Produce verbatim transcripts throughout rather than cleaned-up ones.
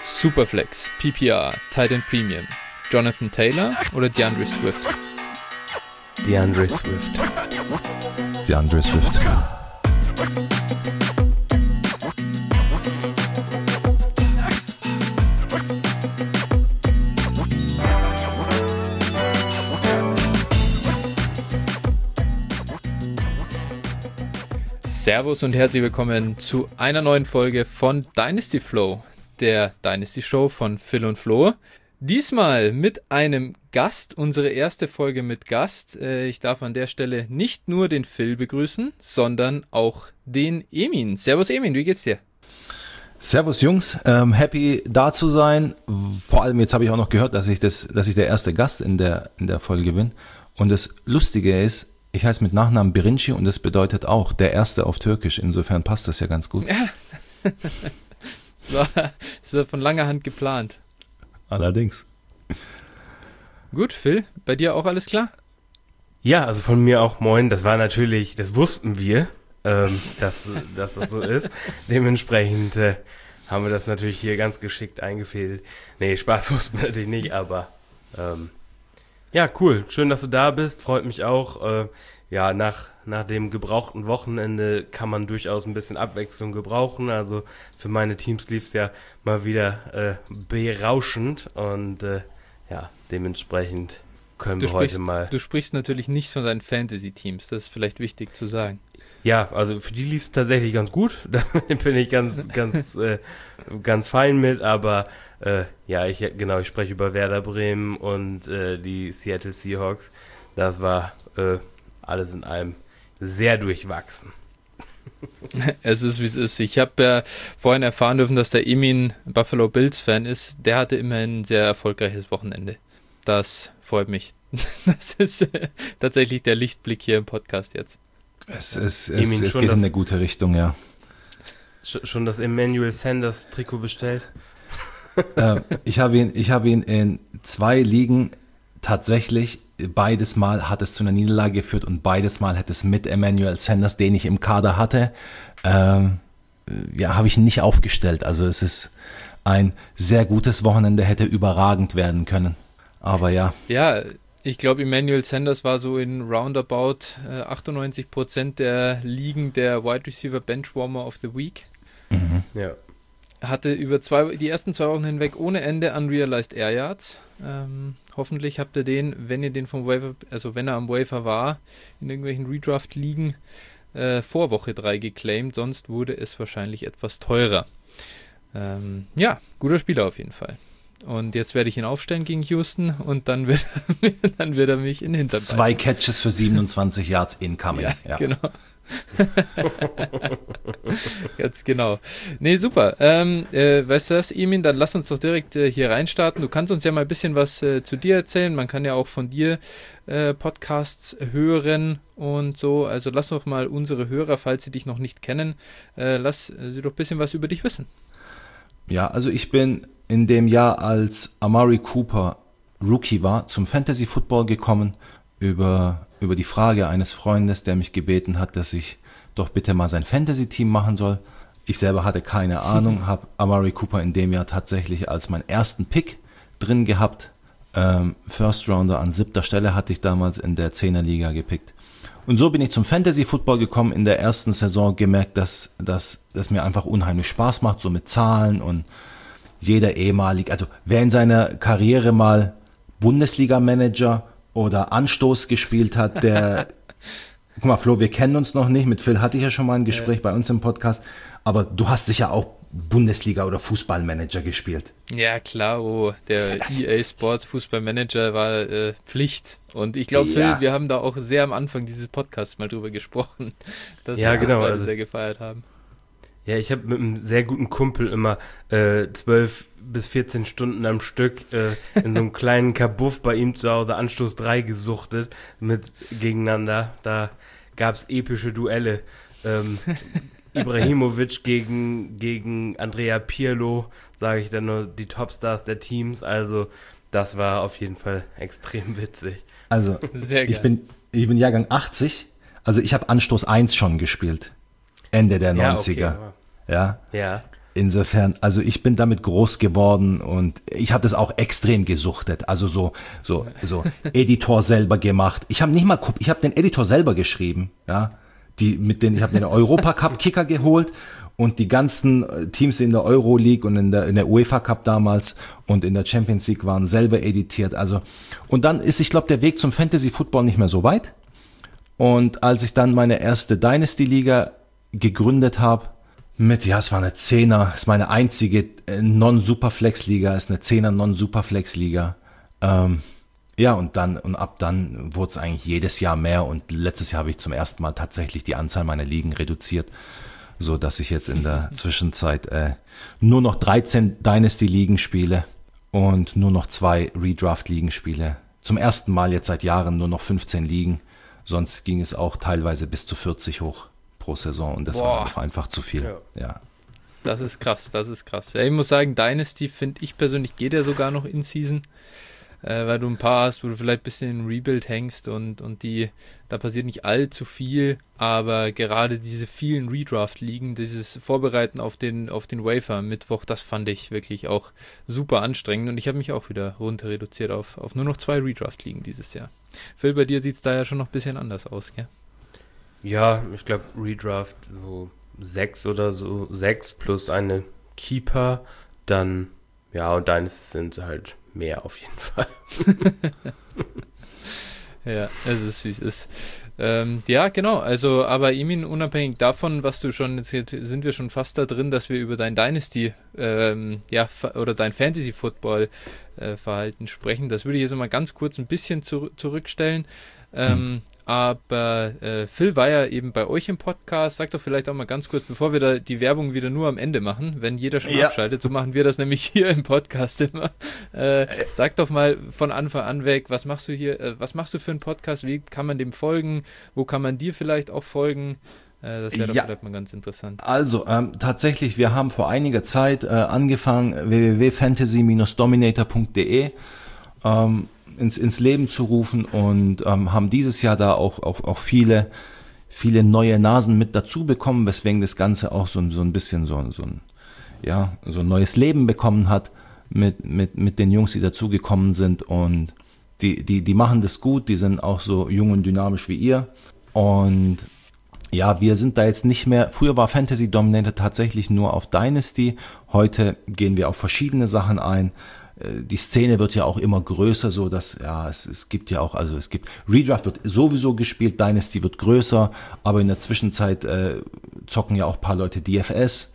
Superflex, P P R, Tight End Premium, Jonathan Taylor oder DeAndre Swift? DeAndre Swift. DeAndre Swift. Servus und herzlich willkommen zu einer neuen Folge von Dynasty Flow, der Dynasty Show von Phil und Flo. Diesmal mit einem Gast, unsere erste Folge mit Gast. Ich darf an der Stelle nicht nur den Phil begrüßen, sondern auch den Emin. Servus Emin, wie geht's dir? Servus Jungs, ähm, happy da zu sein. Vor allem jetzt habe ich auch noch gehört, dass ich das, dass ich der erste Gast in der in der Folge bin. Und das Lustige ist, ich heiße mit Nachnamen Birinci und das bedeutet auch der Erste auf Türkisch. Insofern passt das ja ganz gut. Ja. Es war, es war von langer Hand geplant. Allerdings. Gut, Phil, bei dir auch alles klar? Ja, also von mir auch moin. Das war natürlich, das wussten wir, ähm, dass, dass das so ist. Dementsprechend äh, haben wir das natürlich hier ganz geschickt eingefädelt. Nee, Spaß wussten wir natürlich nicht, aber ähm, ja, cool. Schön, dass du da bist. Freut mich auch. Äh, ja, nach, nach dem gebrauchten Wochenende kann man durchaus ein bisschen Abwechslung gebrauchen. Also für meine Teams lief es ja mal wieder äh, berauschend. Und äh, ja, dementsprechend können du wir sprichst, heute mal... Du sprichst natürlich nicht von deinen Fantasy-Teams. Das ist vielleicht wichtig zu sagen. Ja, also für die lief es tatsächlich ganz gut. Da bin ich ganz, ganz, äh, ganz fein mit. Aber äh, ja, ich genau, ich spreche über Werder Bremen und äh, die Seattle Seahawks. Das war äh, alles in allem sehr durchwachsen. Es ist, wie es ist. Ich habe ja vorhin erfahren dürfen, dass der Emin Buffalo Bills-Fan ist. Der hatte immerhin ein sehr erfolgreiches Wochenende. Das freut mich. Das ist äh, tatsächlich der Lichtblick hier im Podcast jetzt. Es, es, es, es geht in eine gute Richtung, ja. Schon das Emmanuel Sanders Trikot bestellt? äh, ich habe ihn, ich habe ihn in zwei Ligen tatsächlich, beides Mal hat es zu einer Niederlage geführt und beides Mal hat es mit Emmanuel Sanders, den ich im Kader hatte, ähm, ja, habe ich ihn nicht aufgestellt. Also es ist ein sehr gutes Wochenende, hätte überragend werden können. Aber ja. Ja, ich glaube, Emmanuel Sanders war so in roundabout äh, achtundneunzig Prozent der Ligen der Wide Receiver Benchwarmer of the Week. Mhm. Ja. Hatte über zwei, die ersten zwei Wochen hinweg ohne Ende unrealized Air Yards. Ähm, hoffentlich habt ihr den, wenn ihr den vom Waiver, also wenn er am Waiver war, in irgendwelchen Redraft-Ligen äh, vor Woche drei geclaimed, sonst wurde es wahrscheinlich etwas teurer. Ähm, ja, guter Spieler auf jeden Fall. Und jetzt werde ich ihn aufstellen gegen Houston und dann wird, dann wird er mich in den Hintern beißen. Zwei Catches für siebenundzwanzig Yards incoming. Ja, ja. Genau. Ganz genau. Nee, super. Ähm, äh, weißt du was, Emin, dann lass uns doch direkt äh, hier reinstarten. Du kannst uns ja mal ein bisschen was äh, zu dir erzählen. Man kann ja auch von dir äh, Podcasts hören und so. Also lass doch mal unsere Hörer, falls sie dich noch nicht kennen, äh, lass äh, sie doch ein bisschen was über dich wissen. Ja, also ich bin in dem Jahr, als Amari Cooper Rookie war, zum Fantasy Football gekommen, über, über die Frage eines Freundes, der mich gebeten hat, dass ich doch bitte mal sein Fantasy-Team machen soll. Ich selber hatte keine Ahnung, habe Amari Cooper in dem Jahr tatsächlich als meinen ersten Pick drin gehabt. Ähm, First Rounder an siebter Stelle hatte ich damals in der Zehner-Liga gepickt. Und so bin ich zum Fantasy Football gekommen, in der ersten Saison gemerkt, dass das mir einfach unheimlich Spaß macht, so mit Zahlen und jeder ehemalig, also wer in seiner Karriere mal Bundesliga-Manager oder Anstoß gespielt hat, der, guck mal Flo, wir kennen uns noch nicht, mit Phil hatte ich ja schon mal ein Gespräch ja. bei uns im Podcast, aber du hast sicher auch Bundesliga- oder Fußballmanager gespielt. Ja, klar, oh, der E A Sports Fußballmanager war äh, Pflicht. Und ich glaube, ja. Phil, wir haben da auch sehr am Anfang dieses Podcasts mal drüber gesprochen, dass ja, wir genau, das beide also, sehr gefeiert haben. Ja, ich habe mit einem sehr guten Kumpel immer äh, zwölf bis vierzehn Stunden am Stück äh, in so einem kleinen Kabuff bei ihm zu Hause Anstoß drei gesuchtet mit gegeneinander. Da gab es epische Duelle. Ähm, Ibrahimovic gegen, gegen Andrea Pirlo, sage ich dann nur, die Topstars der Teams. Also das war auf jeden Fall extrem witzig. Also Sehr geil. ich bin, ich bin Jahrgang achtzig, also ich habe Anstoß eins schon gespielt. Ende der Ja, neunziger. okay. Ja. Ja. Insofern, also ich bin damit groß geworden und ich habe das auch extrem gesuchtet. Also so, so, so Editor selber gemacht. Ich habe nicht mal, ich habe den Editor selber geschrieben, ja. Die mit den, ich habe den Europacup-Kicker geholt und die ganzen Teams in der Euroleague und in der, in der UEFA Cup damals und in der Champions League waren selber editiert. Also und dann ist, ich glaube, der Weg zum Fantasy Football nicht mehr so weit. Und als ich dann meine erste Dynasty-Liga gegründet habe, mit, ja, es war eine Zehner, ist meine einzige Non-Superflex-Liga, ist eine Zehner Non-Superflex-Liga. Ähm, ja, und dann, und ab dann wurde es eigentlich jedes Jahr mehr und letztes Jahr habe ich zum ersten Mal tatsächlich die Anzahl meiner Ligen reduziert, so dass ich jetzt in der Zwischenzeit äh, nur noch dreizehn Dynasty-Ligen spiele und nur noch zwei Redraft-Ligen spiele. Zum ersten Mal jetzt seit Jahren nur noch fünfzehn Ligen, sonst ging es auch teilweise bis zu vierzig hoch pro Saison und das Boah. war dann einfach zu viel. Ja. Ja. Das ist krass, das ist krass. Ja, ich muss sagen, Dynasty finde ich persönlich geht ja sogar noch in Season, äh, weil du ein paar hast, wo du vielleicht ein bisschen in Rebuild hängst und, und die, da passiert nicht allzu viel, aber gerade diese vielen Redraft-Ligen, dieses Vorbereiten auf den, auf den Wafer am Mittwoch, das fand ich wirklich auch super anstrengend und ich habe mich auch wieder runter reduziert auf, auf nur noch zwei Redraft-Ligen dieses Jahr. Phil, bei dir sieht es da ja schon noch ein bisschen anders aus, gell? Ja, ich glaube Redraft so sechs oder so, sechs plus eine Keeper, dann, ja, und deines sind halt mehr auf jeden Fall. Ja, es ist, wie es ist. Ähm, ja, genau, also, aber Emin, unabhängig davon, was du schon, jetzt sind wir schon fast da drin, dass wir über dein Dynasty, ähm, ja, oder dein Fantasy-Football-Verhalten äh, sprechen. Das würde ich jetzt mal ganz kurz ein bisschen zu, zurückstellen. Ähm, hm. Aber äh, Phil war ja eben bei euch im Podcast. Sag doch vielleicht auch mal ganz kurz, bevor wir da die Werbung wieder nur am Ende machen, wenn jeder schon ja. abschaltet, so machen wir das nämlich hier im Podcast immer. Äh, sag doch mal von Anfang an weg, was machst du hier, äh, was machst du für einen Podcast, wie kann man dem folgen, wo kann man dir vielleicht auch folgen? Äh, das wäre doch ja. vielleicht mal ganz interessant. Also ähm, tatsächlich, wir haben vor einiger Zeit äh, angefangen, w w w punkt fantasy Bindestrich dominator punkt de ähm, ins, ins Leben zu rufen und ähm, haben dieses Jahr da auch, auch, auch viele, viele neue Nasen mit dazu bekommen, weswegen das Ganze auch so, so ein bisschen so, so, ein, ja, so ein neues Leben bekommen hat mit, mit, mit den Jungs, die dazugekommen sind und die, die, die machen das gut, die sind auch so jung und dynamisch wie ihr und ja, wir sind da jetzt nicht mehr, früher war Fantasy Dominator tatsächlich nur auf Dynasty, heute gehen wir auf verschiedene Sachen ein. Die Szene wird ja auch immer größer, so dass, ja, es, es gibt ja auch, also es gibt, Redraft wird sowieso gespielt, Dynasty wird größer, aber in der Zwischenzeit äh, zocken ja auch ein paar Leute D F S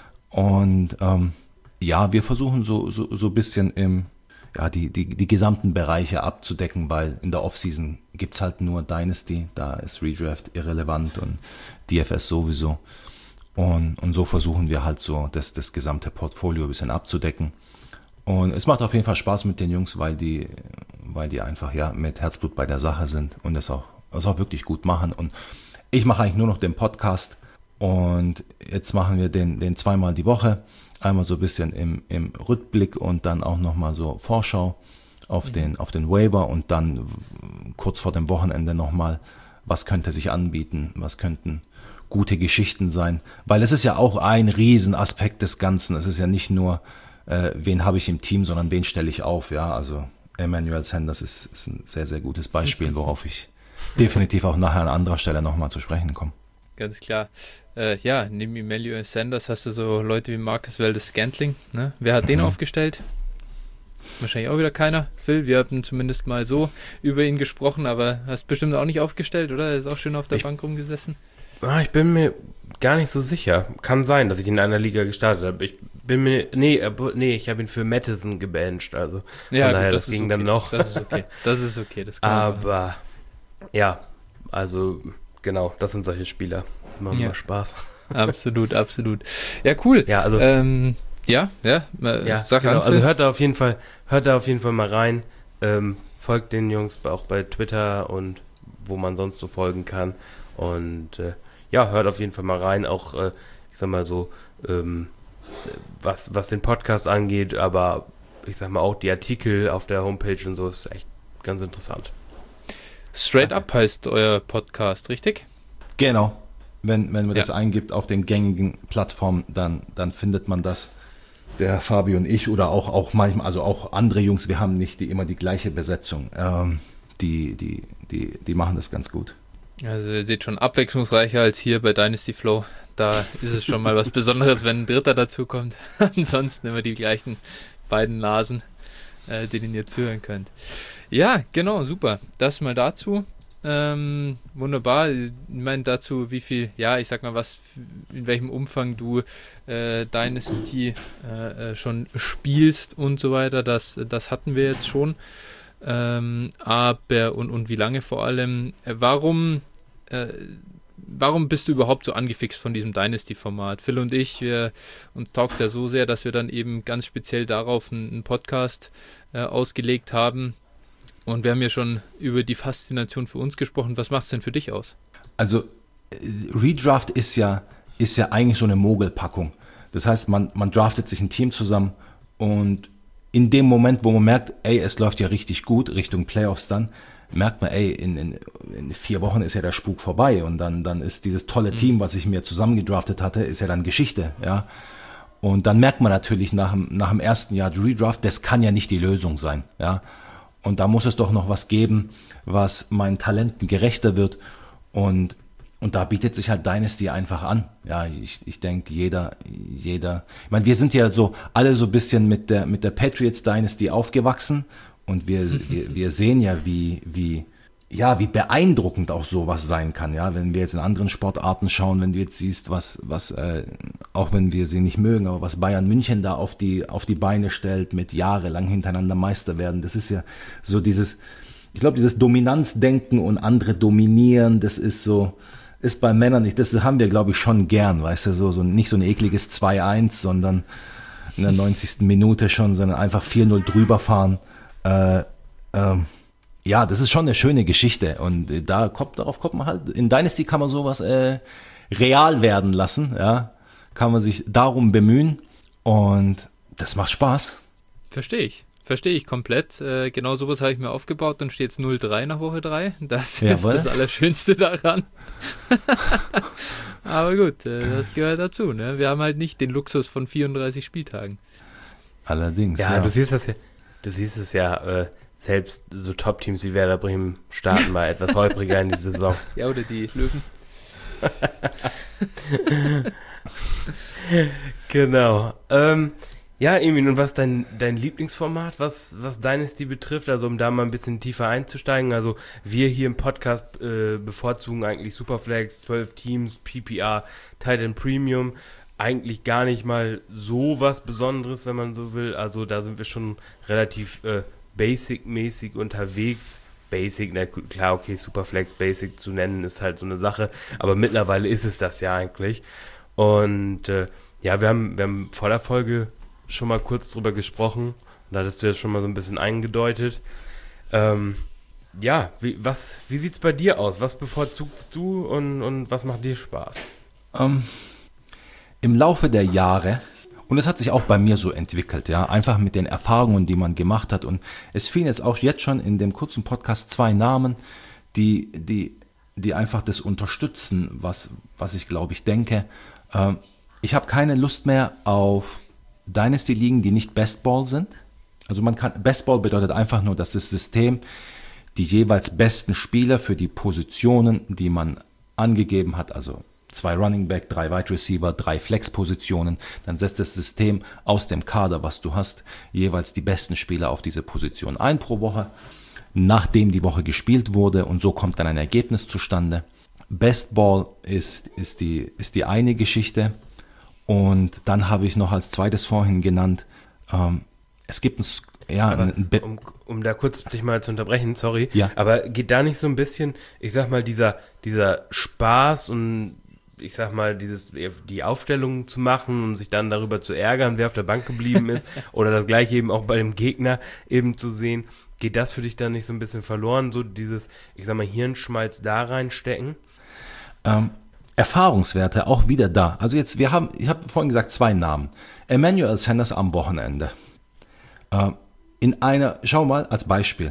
und ähm, ja, wir versuchen so so so ein bisschen im, ja, die, die, die gesamten Bereiche abzudecken, weil in der Offseason gibt's halt nur Dynasty, da ist Redraft irrelevant und D F S sowieso und, und so versuchen wir halt so das, das gesamte Portfolio ein bisschen abzudecken. Und es macht auf jeden Fall Spaß mit den Jungs, weil die, weil die einfach ja mit Herzblut bei der Sache sind und es auch, es auch wirklich gut machen. Und ich mache eigentlich nur noch den Podcast und jetzt machen wir den, den zweimal die Woche. Einmal so ein bisschen im, im Rückblick und dann auch nochmal so Vorschau auf, mhm. den, auf den Waiver und dann kurz vor dem Wochenende nochmal, was könnte sich anbieten, was könnten gute Geschichten sein. Weil es ist ja auch ein Riesenaspekt des Ganzen. Es ist ja nicht nur Äh, wen habe ich im Team, sondern wen stelle ich auf, ja, also Emmanuel Sanders ist, ist ein sehr, sehr gutes Beispiel, worauf ich definitiv auch nachher an anderer Stelle nochmal zu sprechen komme. Ganz klar. Äh, ja, neben Emmanuel Sanders hast du so Leute wie Marcus Valdes-Scantling, ne? Wer hat mhm. den aufgestellt? Wahrscheinlich auch wieder keiner. Phil, wir hatten zumindest mal so über ihn gesprochen, aber hast bestimmt auch nicht aufgestellt, oder? Er ist auch schön auf der ich, Bank rumgesessen. Ah, ich bin mir gar nicht so sicher. Kann sein, dass ich in einer Liga gestartet habe. Ich bin mir, nee, nee, ich habe ihn für Madison gebencht, also ja, von daher, gut, das, das ging okay. dann noch. Das ist okay, das ist okay. Das kann aber, ja, also, genau, das sind solche Spieler. Die machen ja. immer Spaß. Absolut, absolut. Ja, cool. Ja, also, ähm, ja, ja, äh, ja sag genau. an, also hört da auf jeden Fall, hört da auf jeden Fall mal rein, ähm, folgt den Jungs auch bei Twitter und wo man sonst so folgen kann und, äh, ja, hört auf jeden Fall mal rein, auch, äh, ich sag mal so, ähm, was, was den Podcast angeht, aber ich sag mal auch die Artikel auf der Homepage und so ist echt ganz interessant. Straight Up heißt euer Podcast, richtig? Genau. Wenn, wenn man Ja. das eingibt auf den gängigen Plattformen, dann, dann findet man das. Der Fabi und ich oder auch, auch manchmal, also auch andere Jungs, wir haben nicht die, immer die gleiche Besetzung. Ähm, die, die, die, die machen das ganz gut. Also ihr seht schon abwechslungsreicher als hier bei Dynasty Flow. Da ist es schon mal was Besonderes, wenn ein Dritter dazu kommt. Ansonsten immer die gleichen beiden Nasen, äh, denen ihr zuhören könnt. Ja, genau, super. Das mal dazu. Ähm, wunderbar. Ich meine dazu, wie viel, ja, ich sag mal, was, in welchem Umfang du äh, Dynasty äh, äh, schon spielst und so weiter, das, das hatten wir jetzt schon. Ähm, aber, und, und wie lange vor allem, äh, warum, äh, warum bist du überhaupt so angefixt von diesem Dynasty-Format? Phil und ich, wir, uns taugt ja so sehr, dass wir dann eben ganz speziell darauf einen, einen Podcast äh, ausgelegt haben. Und wir haben ja schon über die Faszination für uns gesprochen. Was macht es denn für dich aus? Also äh, Redraft ist ja, ist ja eigentlich so eine Mogelpackung. Das heißt, man, man draftet sich ein Team zusammen und in dem Moment, wo man merkt, ey, es läuft ja richtig gut, Richtung Playoffs dann, merkt man, ey, in, in, in vier Wochen ist ja der Spuk vorbei und dann, dann ist dieses tolle mhm. Team, was ich mir zusammengedraftet hatte, ist ja dann Geschichte, ja. Und dann merkt man natürlich nach dem, nach dem ersten Jahr Redraft, das kann ja nicht die Lösung sein, ja. Und da muss es doch noch was geben, was meinen Talenten gerechter wird. Und, und da bietet sich halt Dynasty einfach an. Ja, ich, ich denke, jeder, jeder, ich meine, wir sind ja so alle so ein bisschen mit der, mit der Patriots Dynasty aufgewachsen. Und wir, wir, wir sehen ja, wie, wie, ja, wie beeindruckend auch sowas sein kann. Ja, wenn wir jetzt in anderen Sportarten schauen, wenn du jetzt siehst, was, was, äh, auch wenn wir sie nicht mögen, aber was Bayern München da auf die, auf die Beine stellt, mit jahrelang hintereinander Meister werden, das ist ja so dieses, ich glaube, dieses Dominanzdenken und andere dominieren, das ist so, ist bei Männern nicht, das haben wir, glaube ich, schon gern, weißt du, so, so nicht so ein ekliges zwei eins, sondern in der neunzigsten Minute schon, sondern einfach vier null drüber fahren. Äh, ähm, Ja, das ist schon eine schöne Geschichte und äh, da kommt, darauf kommt man halt, in Dynasty kann man sowas äh, real werden lassen, ja, kann man sich darum bemühen und das macht Spaß. Verstehe ich, verstehe ich komplett. Äh, genau sowas habe ich mir aufgebaut, dann steht es null drei nach Woche drei, das Jawohl. ist das Allerschönste daran. Aber gut, äh, das gehört dazu, ne? Wir haben halt nicht den Luxus von vierunddreißig Spieltagen. Allerdings, Ja, ja. du siehst das ja, du siehst es ja, äh, selbst so Top-Teams wie Werder Bremen starten mal etwas holpriger in die Saison. Ja, oder die Löwen. Genau. Ähm, ja, Emin, und was ist dein, dein Lieblingsformat, was, was Dynasty betrifft, also um da mal ein bisschen tiefer einzusteigen, also wir hier im Podcast äh, bevorzugen eigentlich Superflex, zwölf Teams, P P R, Titan Premium, eigentlich gar nicht mal so was Besonderes, wenn man so will, also da sind wir schon relativ äh, Basic-mäßig unterwegs. Basic, na klar, okay, Superflex Basic zu nennen ist halt so eine Sache, aber mittlerweile ist es das ja eigentlich. Und äh, ja, wir haben, wir haben vor der Folge schon mal kurz drüber gesprochen, da hattest du ja schon mal so ein bisschen eingedeutet. Ähm, ja, wie, was, wie sieht's bei dir aus? Was bevorzugst du und, und was macht dir Spaß? Ähm, Im Laufe der Jahre, und es hat sich auch bei mir so entwickelt, ja, einfach mit den Erfahrungen, die man gemacht hat. Und es fielen jetzt auch jetzt schon in dem kurzen Podcast zwei Namen, die, die, die einfach das unterstützen, was, was ich glaube ich denke. Ähm, ich habe keine Lust mehr auf Dynasty-Ligen, die nicht Best Ball sind. Also man kann, Best Ball bedeutet einfach nur, dass das System die jeweils besten Spieler für die Positionen, die man angegeben hat, also zwei Running Back, drei Wide Receiver, drei Flex-Positionen, dann setzt das System aus dem Kader, was du hast, jeweils die besten Spieler auf diese Position ein pro Woche, nachdem die Woche gespielt wurde, und so kommt dann ein Ergebnis zustande. Best Ball ist, ist, die, ist die eine Geschichte, und dann habe ich noch als zweites vorhin genannt, ähm, es gibt ein, ja, aber ein Be- um, um da kurz dich mal zu unterbrechen, sorry, Ja. aber geht da nicht so ein bisschen, ich sag mal, dieser, dieser Spaß und ich sag mal, dieses, die Aufstellung zu machen und sich dann darüber zu ärgern, wer auf der Bank geblieben ist, oder das gleiche eben auch bei dem Gegner eben zu sehen, geht das für dich dann nicht so ein bisschen verloren, so dieses, ich sag mal, Hirnschmalz da reinstecken? Ähm, Erfahrungswerte auch wieder da. Also jetzt, wir haben, ich habe vorhin gesagt, zwei Namen. Emmanuel Sanders am Wochenende. Ähm, in einer, schau mal als Beispiel.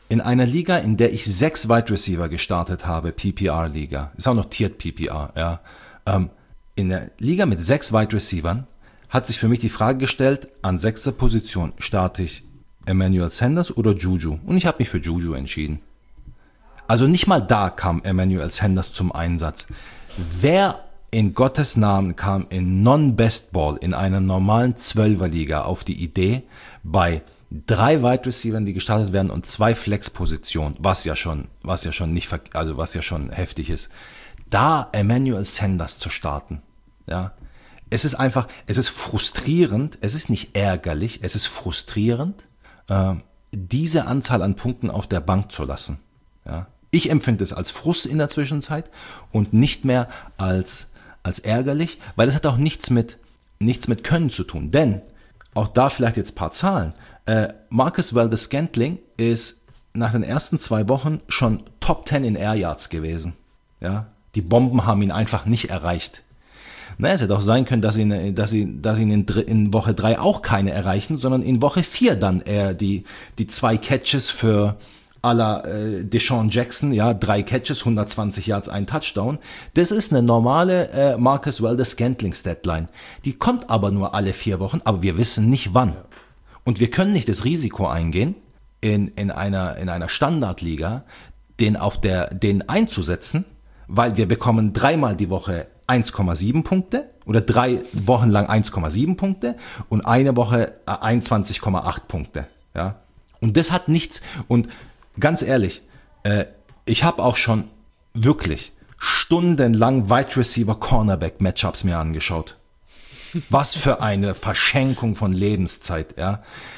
in einer Liga, in der ich sechs Wide Receiver gestartet habe, P P R-Liga, ist auch noch Tiered P P R, ja, ähm, in der Liga mit sechs Wide Receivern hat sich für mich die Frage gestellt, an sechster Position starte ich Emmanuel Sanders oder Juju? Und ich habe mich für Juju entschieden. Also nicht mal da kam Emmanuel Sanders zum Einsatz. Wer in Gottes Namen kam in Non-Best Ball, in einer normalen Zwölferliga auf die Idee, bei drei Wide Receivern, die gestartet werden und zwei Flex-Positionen, was ja schon, was ja schon nicht, also was ja schon heftig ist, da Emmanuel Sanders zu starten, ja, es ist einfach, es ist frustrierend, es ist nicht ärgerlich, es ist frustrierend, äh, diese Anzahl an Punkten auf der Bank zu lassen, ja. Ich empfinde es als Frust in der Zwischenzeit und nicht mehr als, als ärgerlich, weil es hat auch nichts mit, nichts mit Können zu tun, denn, auch da vielleicht jetzt ein paar Zahlen, äh, Marcus Valdes-Scantling ist nach den ersten zwei Wochen schon Top zehn in Air Yards gewesen, ja. Die Bomben haben ihn einfach nicht erreicht. Na, es hätte auch sein können, dass ihn, dass ihn, dass ihn in, in Woche drei auch keine erreichen, sondern in Woche vier dann er die, die zwei Catches für à la äh, Deshaun Jackson, ja, drei Catches, hundertzwanzig Yards, ein Touchdown. Das ist eine normale äh, Marcus Valdes-Scantling-Statline. Die kommt aber nur alle vier Wochen, aber wir wissen nicht wann. Und wir können nicht das Risiko eingehen, in, in einer, in einer Standardliga den, auf der, den einzusetzen, weil wir bekommen dreimal die Woche eins Komma sieben Punkte oder drei Wochen lang eins Komma sieben Punkte und eine Woche einundzwanzig Komma acht Punkte. Ja? Und das hat nichts, und ganz ehrlich, äh, ich habe auch schon wirklich stundenlang Wide Receiver Cornerback Matchups mir angeschaut. Was für eine Verschenkung von Lebenszeit, ja.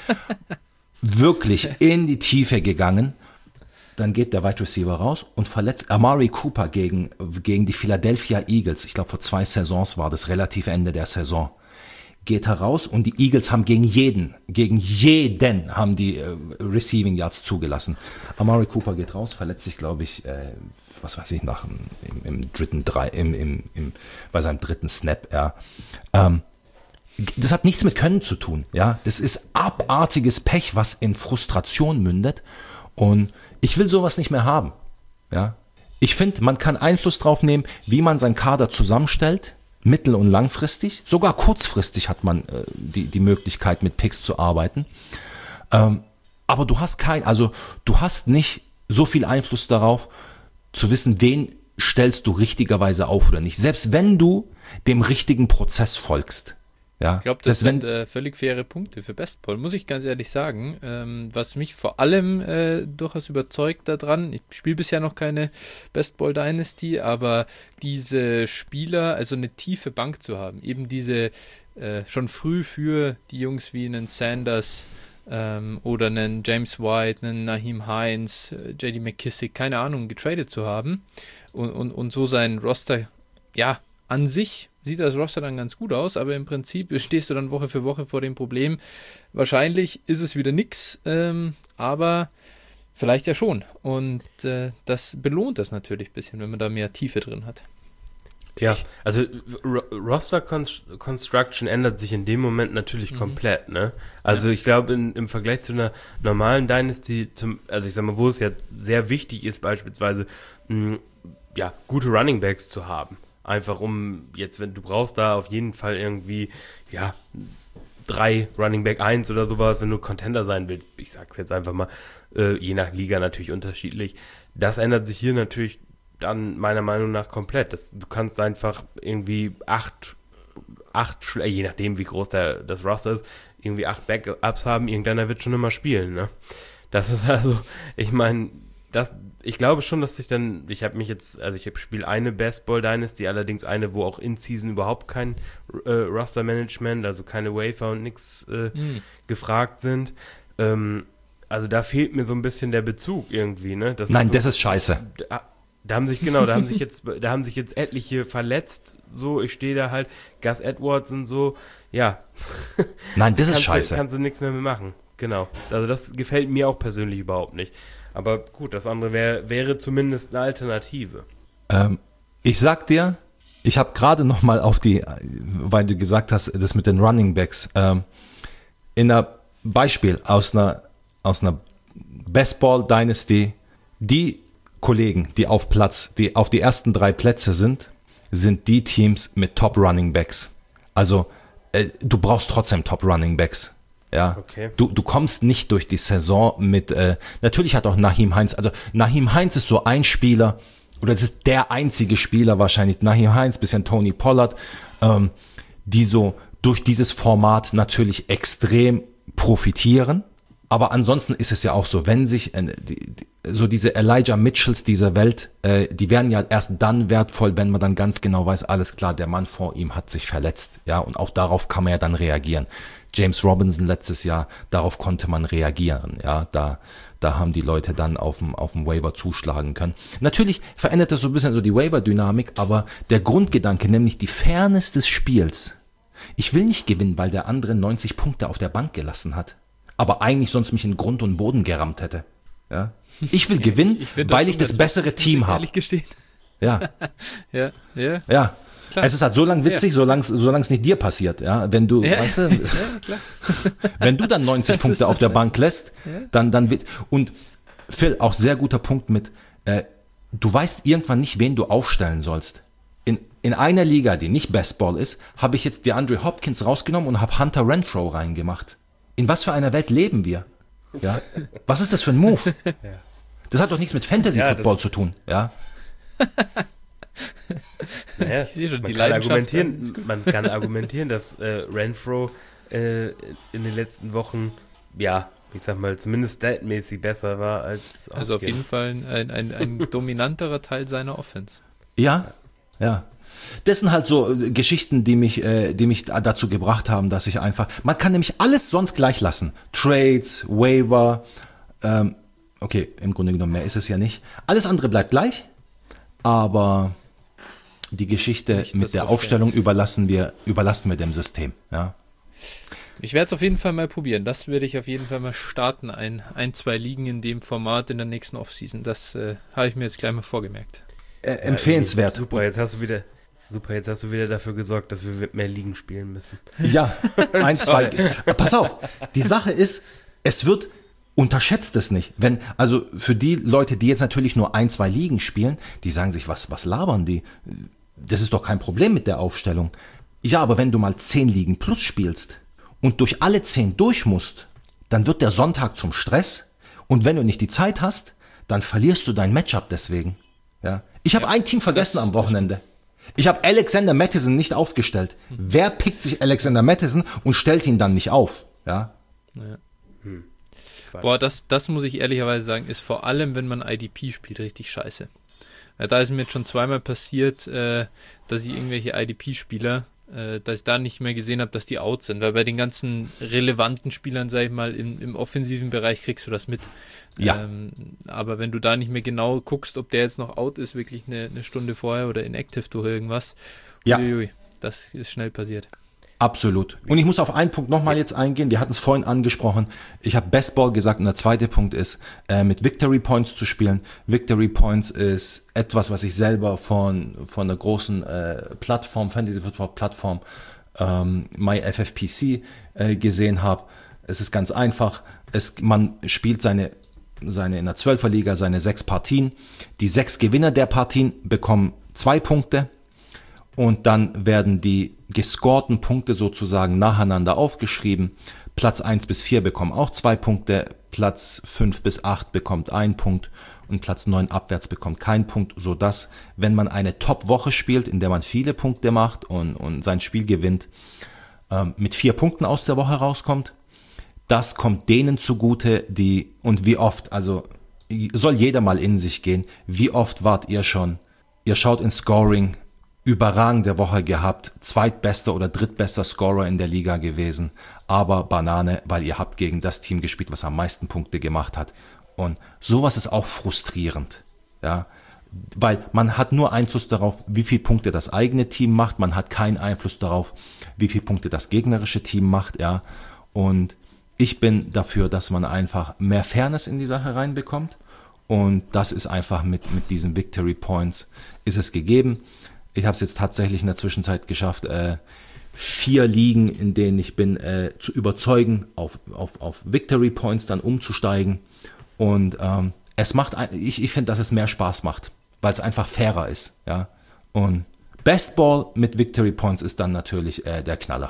Wirklich in die Tiefe gegangen. Dann geht der Wide Receiver raus und verletzt Amari Cooper gegen, gegen die Philadelphia Eagles. Ich glaube, vor zwei Saisons war das, relativ Ende der Saison. Geht heraus und die Eagles haben gegen jeden, gegen jeden haben die äh, Receiving Yards zugelassen. Amari Cooper geht raus, verletzt sich, glaube ich, äh, was weiß ich, nach im, im dritten drei, im, im, im, bei seinem dritten Snap, ja. Ähm, das hat nichts mit Können zu tun, ja. Das ist abartiges Pech, was in Frustration mündet. Und ich will sowas nicht mehr haben, ja. Ich finde, man kann Einfluss drauf nehmen, wie man seinen Kader zusammenstellt, mittel- und langfristig. Sogar kurzfristig hat man äh, die, die Möglichkeit, mit Picks zu arbeiten. Ähm, aber du hast kein, also du hast nicht so viel Einfluss darauf, zu wissen, wen stellst du richtigerweise auf oder nicht. Selbst wenn du dem richtigen Prozess folgst. Ja, ich glaube, das sind äh, völlig faire Punkte für Bestball, muss ich ganz ehrlich sagen. Ähm, was mich vor allem äh, durchaus überzeugt daran, ich spiele bisher noch keine Bestball Dynasty, aber diese Spieler, also eine tiefe Bank zu haben, eben diese äh, schon früh für die Jungs wie einen Sanders ähm, oder einen James White, einen Naheem Hines, äh, J D McKissick, keine Ahnung, getradet zu haben und, und, und so sein Roster, ja, an sich sieht das Roster dann ganz gut aus, aber im Prinzip stehst du dann Woche für Woche vor dem Problem. Wahrscheinlich ist es wieder nix, ähm, aber vielleicht ja schon. Und äh, das belohnt das natürlich ein bisschen, wenn man da mehr Tiefe drin hat. Ja, also R- Roster Const- Construction ändert sich in dem Moment natürlich mhm. komplett, ne? Also ja. Ich glaube, im Vergleich zu einer normalen Dynasty, zum, also ich sag mal, wo es ja sehr wichtig ist, beispielsweise mh, ja, gute Running Backs zu haben. Einfach um jetzt, wenn du brauchst da auf jeden Fall irgendwie, ja, drei Running Back eins oder sowas, wenn du Contender sein willst. Ich sag's jetzt einfach mal, äh, je nach Liga natürlich unterschiedlich. Das ändert sich hier natürlich dann meiner Meinung nach komplett. Das, du kannst einfach irgendwie acht, acht, äh, je nachdem wie groß der, das Roster ist, irgendwie acht Backups haben. Irgendeiner wird schon immer spielen, ne? Das ist also, ich meine, das, ich glaube schon, dass ich dann, ich habe mich jetzt, also ich spiele eine Best Ball Dynasty, allerdings eine, wo auch in Season überhaupt kein äh, Roster Management, also keine Wafer und nix äh, mm. gefragt sind. Ähm, also da fehlt mir so ein bisschen der Bezug irgendwie, ne? Das Nein, ist so, das ist scheiße. Da, da haben sich, genau, da haben sich jetzt, da haben sich jetzt etliche verletzt, so, ich stehe da halt, Gus Edwards und so, ja. Nein, das ist kannst scheiße. Du, kannst du nichts mehr mehr machen, genau. Also das gefällt mir auch persönlich überhaupt nicht. Aber gut, das andere wär, wäre zumindest eine Alternative. Ähm, ich sag dir, ich habe gerade noch mal auf die, weil du gesagt hast, das mit den Running Backs, ähm, in einer Beispiel aus einer, aus einer Best Ball Dynasty, die Kollegen, die auf Platz, die auf die ersten drei Plätze sind, sind die Teams mit Top Running Backs. Also äh, du brauchst trotzdem Top Running Backs. Ja, okay. du, du kommst nicht durch die Saison mit, äh, natürlich hat auch Nyheim Hines, also Nyheim Hines ist so ein Spieler, oder es ist der einzige Spieler wahrscheinlich, Nyheim Hines, bisschen Tony Pollard, ähm, die so durch dieses Format natürlich extrem profitieren. Aber ansonsten ist es ja auch so, wenn sich äh, die, die, so diese Elijah Mitchells dieser Welt, äh, die werden ja erst dann wertvoll, wenn man dann ganz genau weiß, alles klar, der Mann vor ihm hat sich verletzt. Ja, und auch darauf kann man ja dann reagieren. James Robinson letztes Jahr, darauf konnte man reagieren. Ja, da, da haben die Leute dann auf dem, auf dem Waiver zuschlagen können. Natürlich verändert das so ein bisschen so die Waiver-Dynamik, aber der Grundgedanke, nämlich die Fairness des Spiels. Ich will nicht gewinnen, weil der andere neunzig Punkte auf der Bank gelassen hat, aber eigentlich sonst mich in Grund und Boden gerammt hätte. Ja? Ich will gewinnen, ich, ich weil ich das bessere Team habe. Ehrlich gestehen. Ja. ja, ja. Ja. Klar. Es ist halt so lang witzig, ja. solange es nicht dir passiert. Ja, wenn du, ja. weißt du, ja, klar. wenn du dann neunzig Punkte auf der Bank lässt, ja. dann, dann wird, und Phil, auch sehr guter Punkt mit, äh, du weißt irgendwann nicht, wen du aufstellen sollst. In, in einer Liga, die nicht Best Ball ist, habe ich jetzt DeAndre Hopkins rausgenommen und habe Hunter Renfrow reingemacht. In was für einer Welt leben wir? Ja? Was ist das für ein Move? Ja. Das hat doch nichts mit Fantasy Football ja, zu tun. Ja? Naja, ich sehe schon, man, die kann argumentieren, man kann argumentieren, dass äh, Renfrow äh, in den letzten Wochen, ja, ich sag mal, zumindest statmäßig besser war als Also auf jeden Fall ein, ein, ein dominanterer Teil seiner Offense. Ja, ja. Das sind halt so äh, Geschichten, die mich, äh, die mich dazu gebracht haben, dass ich einfach, man kann nämlich alles sonst gleich lassen. Trades, Waiver, ähm, okay, im Grunde genommen mehr ist es ja nicht. Alles andere bleibt gleich, aber die Geschichte nicht mit der Aufstellen. Aufstellung überlassen wir, überlassen wir dem System. Ja. Ich werde es auf jeden Fall mal probieren. Das werde ich auf jeden Fall mal starten. Ein, ein zwei Ligen in dem Format in der nächsten Offseason. Das äh, habe ich mir jetzt gleich mal vorgemerkt. Äh, empfehlenswert. Ja, super, jetzt hast du wieder... Super, jetzt hast du wieder dafür gesorgt, dass wir mehr Ligen spielen müssen. Ja, ein, zwei. Pass auf, die Sache ist, es wird, unterschätzt es nicht. Wenn, also für die Leute, die jetzt natürlich nur ein, zwei Ligen spielen, die sagen sich, was, was labern die? Das ist doch kein Problem mit der Aufstellung. Ja, aber wenn du mal zehn Ligen plus spielst und durch alle zehn durch musst, dann wird der Sonntag zum Stress und wenn du nicht die Zeit hast, dann verlierst du dein Matchup deswegen. Ja. Ich habe ja, ein Team vergessen am Wochenende. Ich habe Alexander Mattison nicht aufgestellt. Hm. Wer pickt sich Alexander Mattison und stellt ihn dann nicht auf? Ja. ja. Hm. Boah, das, das muss ich ehrlicherweise sagen, ist vor allem, wenn man I D P spielt, richtig scheiße. Ja, da ist mir jetzt schon zweimal passiert, äh, dass ich irgendwelche I D P-Spieler, äh, dass ich da nicht mehr gesehen habe, dass die out sind. Weil bei den ganzen relevanten Spielern, sag ich mal, im, im offensiven Bereich kriegst du das mit. Ja. Ähm, aber wenn du da nicht mehr genau guckst, ob der jetzt noch out ist, wirklich eine, eine Stunde vorher oder inactive durch irgendwas, ja. uiuiui, das ist schnell passiert. Absolut. Und ich muss auf einen Punkt nochmal jetzt eingehen. Wir hatten es vorhin angesprochen. Ich habe Best Ball gesagt und der zweite Punkt ist, äh, mit Victory Points zu spielen. Victory Points ist etwas, was ich selber von, von einer großen äh, Plattform, Fantasy Football Plattform, ähm, MyFFPC äh, gesehen habe. Es ist ganz einfach. Es, man spielt seine seine in der Zwölferliga seine sechs Partien. Die sechs Gewinner der Partien bekommen zwei Punkte und dann werden die gescorten Punkte sozusagen nacheinander aufgeschrieben. Platz eins bis vier bekommen auch zwei Punkte, Platz fünf bis acht bekommt einen Punkt und Platz neun abwärts bekommt keinen Punkt, sodass, wenn man eine Top-Woche spielt, in der man viele Punkte macht und, und sein Spiel gewinnt, ähm, mit vier Punkten aus der Woche rauskommt. Das kommt denen zugute, die, und wie oft, also soll jeder mal in sich gehen, wie oft wart ihr schon, ihr schaut ins Scoring, überragende Woche gehabt, zweitbester oder drittbester Scorer in der Liga gewesen, aber Banane, weil ihr habt gegen das Team gespielt, was am meisten Punkte gemacht hat. Und sowas ist auch frustrierend, ja, weil man hat nur Einfluss darauf, wie viele Punkte das eigene Team macht, man hat keinen Einfluss darauf, wie viele Punkte das gegnerische Team macht, ja, und ich bin dafür, dass man einfach mehr Fairness in die Sache reinbekommt und das ist einfach mit, mit diesen Victory Points ist es gegeben. Ich habe es jetzt tatsächlich in der Zwischenzeit geschafft, äh, vier Ligen, in denen ich bin, äh, zu überzeugen, auf, auf, auf Victory Points dann umzusteigen Und ähm, es macht, ein, ich, ich finde, dass es mehr Spaß macht, weil es einfach fairer ist. Ja? Und Best Ball mit Victory Points ist dann natürlich äh, der Knaller.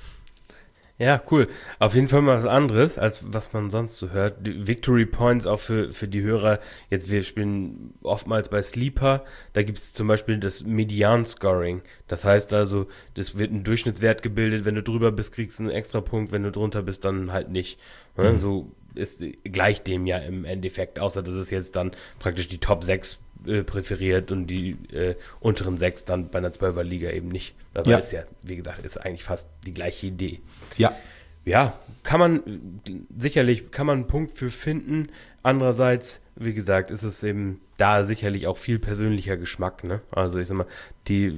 Ja, cool. Auf jeden Fall mal was anderes, als was man sonst so hört. Die Victory Points auch für, für die Hörer. Jetzt, wir spielen oftmals bei Sleeper. Da gibt es zum Beispiel das Median-Scoring. Das heißt also, das wird ein Durchschnittswert gebildet. Wenn du drüber bist, kriegst du einen extra Punkt. Wenn du drunter bist, dann halt nicht. Ne? Mhm. So ist gleich dem ja im Endeffekt. Außer, dass es jetzt dann praktisch die Top sechs äh, präferiert und die äh, unteren sechs dann bei einer Zwölfer-Liga eben nicht. Das ja. ist ja, wie gesagt, ist eigentlich fast die gleiche Idee. Ja. Ja, kann man, sicherlich kann man einen Punkt für finden. Andererseits, wie gesagt, ist es eben da sicherlich auch viel persönlicher Geschmack, ne? Also ich sag mal, die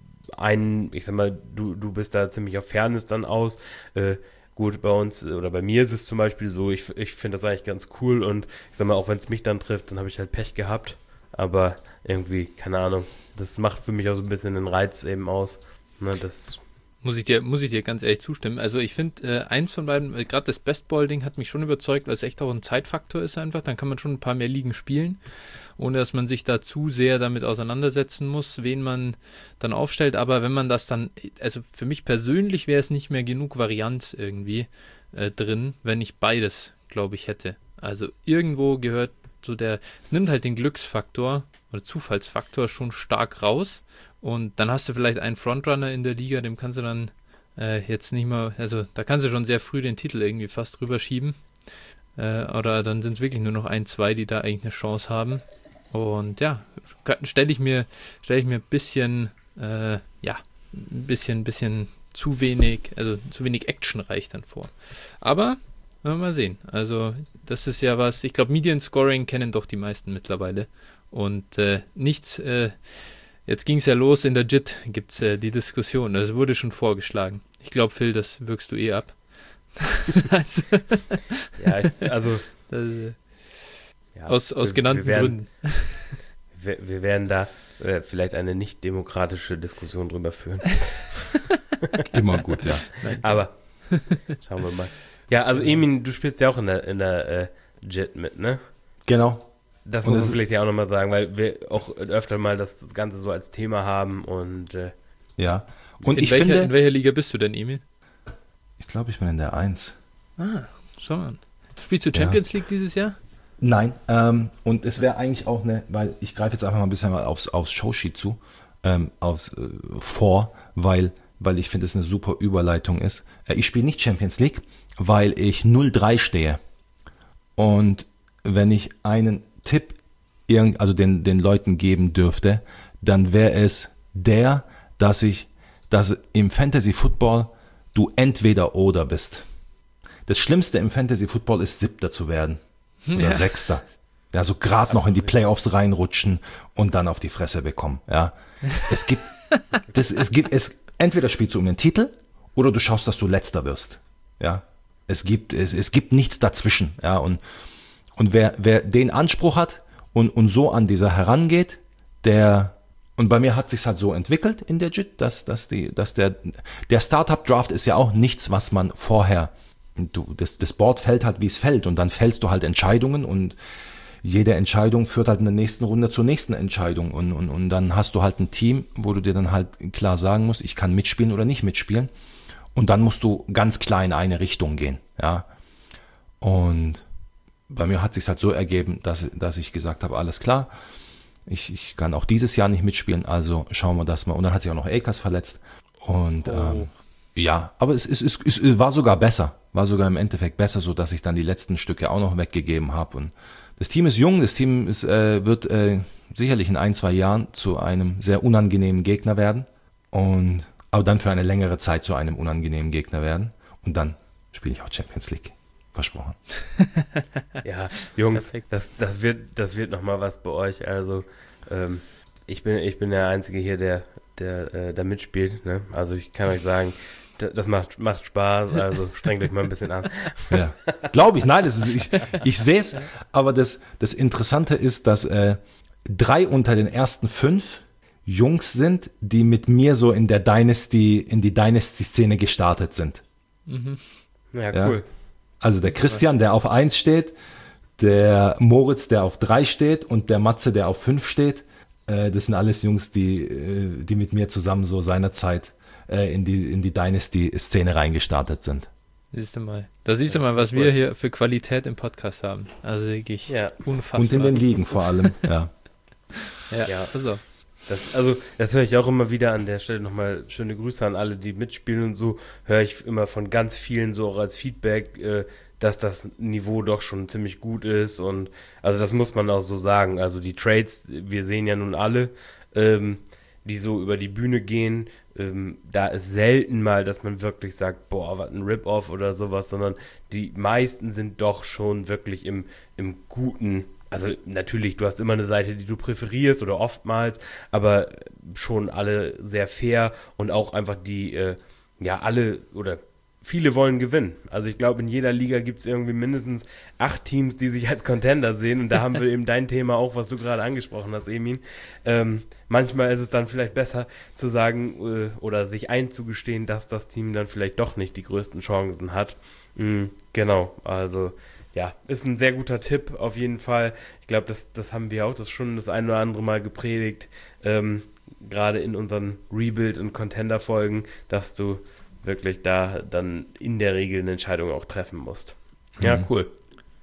einen, ich sag mal, du, du bist da ziemlich auf Fairness dann aus. Äh, gut, bei uns oder bei mir ist es zum Beispiel so, ich, ich finde das eigentlich ganz cool und ich sag mal, auch wenn es mich dann trifft, dann habe ich halt Pech gehabt. Aber irgendwie, keine Ahnung, das macht für mich auch so ein bisschen den Reiz eben aus. Ne, das Muss ich dir, muss ich dir ganz ehrlich zustimmen. Also ich finde, äh, eins von beiden, äh, gerade das Bestball-Ding hat mich schon überzeugt, weil es echt auch ein Zeitfaktor ist einfach. Dann kann man schon ein paar mehr Ligen spielen, ohne dass man sich da zu sehr damit auseinandersetzen muss, wen man dann aufstellt. Aber wenn man das dann, also für mich persönlich wäre es nicht mehr genug Varianz irgendwie äh, drin, wenn ich beides, glaube ich, hätte. Also irgendwo gehört so der, es nimmt halt den Glücksfaktor oder Zufallsfaktor schon stark raus. Und dann hast du vielleicht einen Frontrunner in der Liga, dem kannst du dann äh, jetzt nicht mehr, also da kannst du schon sehr früh den Titel irgendwie fast drüber schieben. Äh, oder dann sind es wirklich nur noch ein, zwei, die da eigentlich eine Chance haben. Und ja, stelle ich mir, stelle ich mir ein bisschen, äh, ja, ein bisschen, bisschen zu wenig, also zu wenig actionreich dann vor. Aber werden wir mal sehen. Also das ist ja was, ich glaube Median Scoring kennen doch die meisten mittlerweile. Und äh, nichts, äh, jetzt ging es ja los in der J I T, gibt es äh, die Diskussion, das wurde schon vorgeschlagen. Ich glaube, Phil, das wirkst du eh ab. also, ja, also das, äh, ja, aus, aus wir, genannten wir werden, Gründen. wir, wir werden da äh, vielleicht eine nicht demokratische Diskussion drüber führen. Immer gut, ja. Aber schauen wir mal. Ja, also Emin, du spielst ja auch in der, in der äh, J I T mit, ne? Genau. Das muss man vielleicht ja auch nochmal sagen, weil wir auch öfter mal das Ganze so als Thema haben und äh, ja. Und in ich welcher, finde, in welcher Liga bist du denn, Emil? Ich glaube, ich bin in der eins. Ah, schau mal. Spielst du Champions ja. League dieses Jahr? Nein, ähm, und es wäre eigentlich auch eine, weil ich greife jetzt einfach mal ein bisschen mal aufs, aufs Showsheet zu, ähm, aufs, äh, vor, weil, weil ich finde, es eine super Überleitung ist. Äh, ich spiele nicht Champions League, weil ich null drei stehe. Und wenn ich einen Tipp irgend, also den, den Leuten geben dürfte, dann wäre es der, dass ich, dass im Fantasy Football du entweder oder bist. Das Schlimmste im Fantasy Football ist Siebter zu werden oder ja. Sechster. Ja, so gerade noch in die Playoffs reinrutschen und dann auf die Fresse bekommen. Ja, es gibt, das, es gibt, es entweder spielst du um den Titel oder du schaust, dass du Letzter wirst. Ja, es gibt, es, es gibt nichts dazwischen. Ja, und Und wer, wer den Anspruch hat und, und so an dieser herangeht, der, und bei mir hat sich's halt so entwickelt in der J I T, dass, dass, die, dass der, der Startup-Draft ist ja auch nichts, was man vorher, du, das, das Board fällt halt, wie es fällt, und dann fällst du halt Entscheidungen und jede Entscheidung führt halt in der nächsten Runde zur nächsten Entscheidung und, und, und dann hast du halt ein Team, wo du dir dann halt klar sagen musst, ich kann mitspielen oder nicht mitspielen, und dann musst du ganz klar in eine Richtung gehen, ja, und bei mir hat es sich halt so ergeben, dass, dass ich gesagt habe, alles klar, ich, ich kann auch dieses Jahr nicht mitspielen, also schauen wir das mal. Und dann hat sich auch noch Akers verletzt. Und oh. ähm, ja, aber es, es, es, es war sogar besser, war sogar im Endeffekt besser, so dass ich dann die letzten Stücke auch noch weggegeben habe. Und das Team ist jung, das Team ist, äh, wird äh, sicherlich in ein, zwei Jahren zu einem sehr unangenehmen Gegner werden. Und aber dann für eine längere Zeit zu einem unangenehmen Gegner werden. Und dann spiele ich auch Champions League. Versprochen. Ja, Jungs, das, das wird, das wird nochmal was bei euch. Also, ähm, ich bin, ich bin der Einzige hier, der, der äh, da mitspielt. Ne? Also, ich kann euch sagen, das, das macht, macht Spaß. Also, strengt euch mal ein bisschen an. Ja. Glaube ich, nein, das ist, ich, ich sehe es. Aber das, das Interessante ist, dass äh, drei unter den ersten fünf Jungs sind, die mit mir so in der Dynasty, in die Dynasty-Szene gestartet sind. Mhm. Ja, cool. Ja? Also der Christian, der auf eins steht, der Moritz, der auf drei steht und der Matze, der auf fünf steht. Äh, das sind alles Jungs, die, äh, die mit mir zusammen so seinerzeit äh, in die, in die Dynasty-Szene reingestartet sind. Siehst du mal. Da siehst du mal, was wir hier für Qualität im Podcast haben. Also wirklich Ja. unfassbar. Und in den Ligen vor allem, ja. Ja, Ja. also. Das, also, das höre ich auch immer wieder an der Stelle. Nochmal schöne Grüße an alle, die mitspielen und so. Höre ich immer von ganz vielen so auch als Feedback, äh, dass das Niveau doch schon ziemlich gut ist. Und also das muss man auch so sagen. Also die Trades, wir sehen ja nun alle, ähm, die so über die Bühne gehen. Ähm, da ist selten mal, dass man wirklich sagt, boah, was ein Rip-Off oder sowas, sondern die meisten sind doch schon wirklich im, im guten. Also natürlich, du hast immer eine Seite, die du präferierst oder oftmals, aber schon alle sehr fair und auch einfach die, äh, ja alle oder viele wollen gewinnen. Also ich glaube, in jeder Liga gibt es irgendwie mindestens acht Teams, die sich als Contender sehen und da haben wir eben dein Thema auch, was du gerade angesprochen hast, Emin. Ähm, manchmal ist es dann vielleicht besser zu sagen äh, oder sich einzugestehen, dass das Team dann vielleicht doch nicht die größten Chancen hat. Mhm, genau, also ja, ist ein sehr guter Tipp auf jeden Fall. Ich glaube, das, das haben wir auch das schon das ein oder andere Mal gepredigt, ähm, gerade in unseren Rebuild- und Contender-Folgen, dass du wirklich da dann in der Regel eine Entscheidung auch treffen musst. Ja, Mhm. cool.